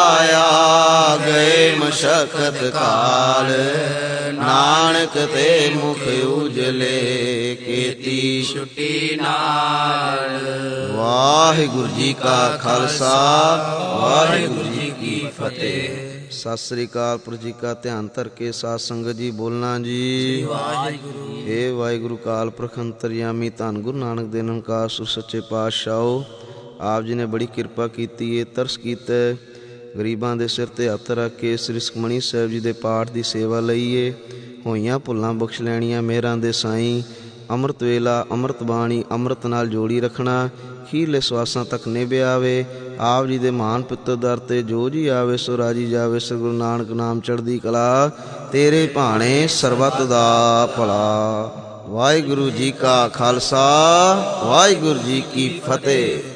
ਆਇਆ ਗਏ ਮਸ਼ਕਤ ਕਾਲ, ਨਾਨਕ ਤੇ ਮੁਖ ਉਜਲੇ ਕੀਤੀ ਛੁੱਟੀ ਨਾਲ। ਵਾਹਿਗੁਰੂ ਜੀ ਕਾ ਖਾਲਸਾ, ਵਾਹਿਗੁਰੂ ਜੀ ਕੀ ਫਤਿਹ। ਸਤਿ ਸ੍ਰੀ ਅਕਾਲ। ਪੁਰਖ ਜੀ ਕਾ ਧਿਆਨ ਧਰ ਕੇ ਸਾਧ ਸੰਗਤ ਜੀ ਬੋਲਣਾ ਜੀ। ਵਾਹਿਗੁਰੂ ਏ ਵਾਹਿਗੁਰੂ ਕਾਲ ਪੁਰਖ ਅੰਤਰਯਾਮੀ ਧੰਨ ਗੁਰੂ ਨਾਨਕ ਦੇ ਨਿਰੰਕਾਰ ਸੁ ਸੱਚੇ ਪਾਤਸ਼ਾਹੋ, ਆਪ ਜੀ ਨੇ ਬੜੀ ਕਿਰਪਾ ਕੀਤੀ ਏ, ਤਰਸ ਕੀਤਾ, ਗਰੀਬਾਂ ਦੇ ਸਿਰ ਤੇ ਹੱਥ ਰੱਖ ਕੇ ਸ੍ਰੀ ਸੁਖਮਨੀ ਸਾਹਿਬ ਜੀ ਦੇ ਪਾਠ ਦੀ ਸੇਵਾ ਲਈਏ। ਹੋਈਆਂ ਭੁੱਲਾਂ ਬਖਸ਼ ਲੈਣੀਆਂ ਮਿਹਰਾਂ ਦੇ ਸਾਈਂ, ਅੰਮ੍ਰਿਤ ਵੇਲਾ, ਅੰਮ੍ਰਿਤ ਬਾਣੀ, ਅੰਮ੍ਰਿਤ ਨਾਲ ਜੋੜੀ ਰੱਖਣਾ, ਅਖੀਰਲੇ ਸਵਾਸਾਂ ਤੱਕ ਨਿਭਿਆ ਆਵੇ। ਆਪ ਜੀ ਦੇ ਮਹਾਨ ਪਿੱਤਰ ਦਰ 'ਤੇ ਜੋ ਜੀ ਆਵੇ ਸੋ ਰਾਜੀ ਜਾਵੇ। ਸ੍ਰੀ ਗੁਰੂ ਨਾਨਕ ਨਾਮ ਚੜ੍ਹਦੀ ਕਲਾ, ਤੇਰੇ ਭਾਣੇ ਸਰਬੱਤ ਦਾ ਭਲਾ। ਵਾਹਿਗੁਰੂ ਜੀ ਕਾ ਖਾਲਸਾ, ਵਾਹਿਗੁਰੂ ਜੀ ਕੀ ਫਤਿਹ।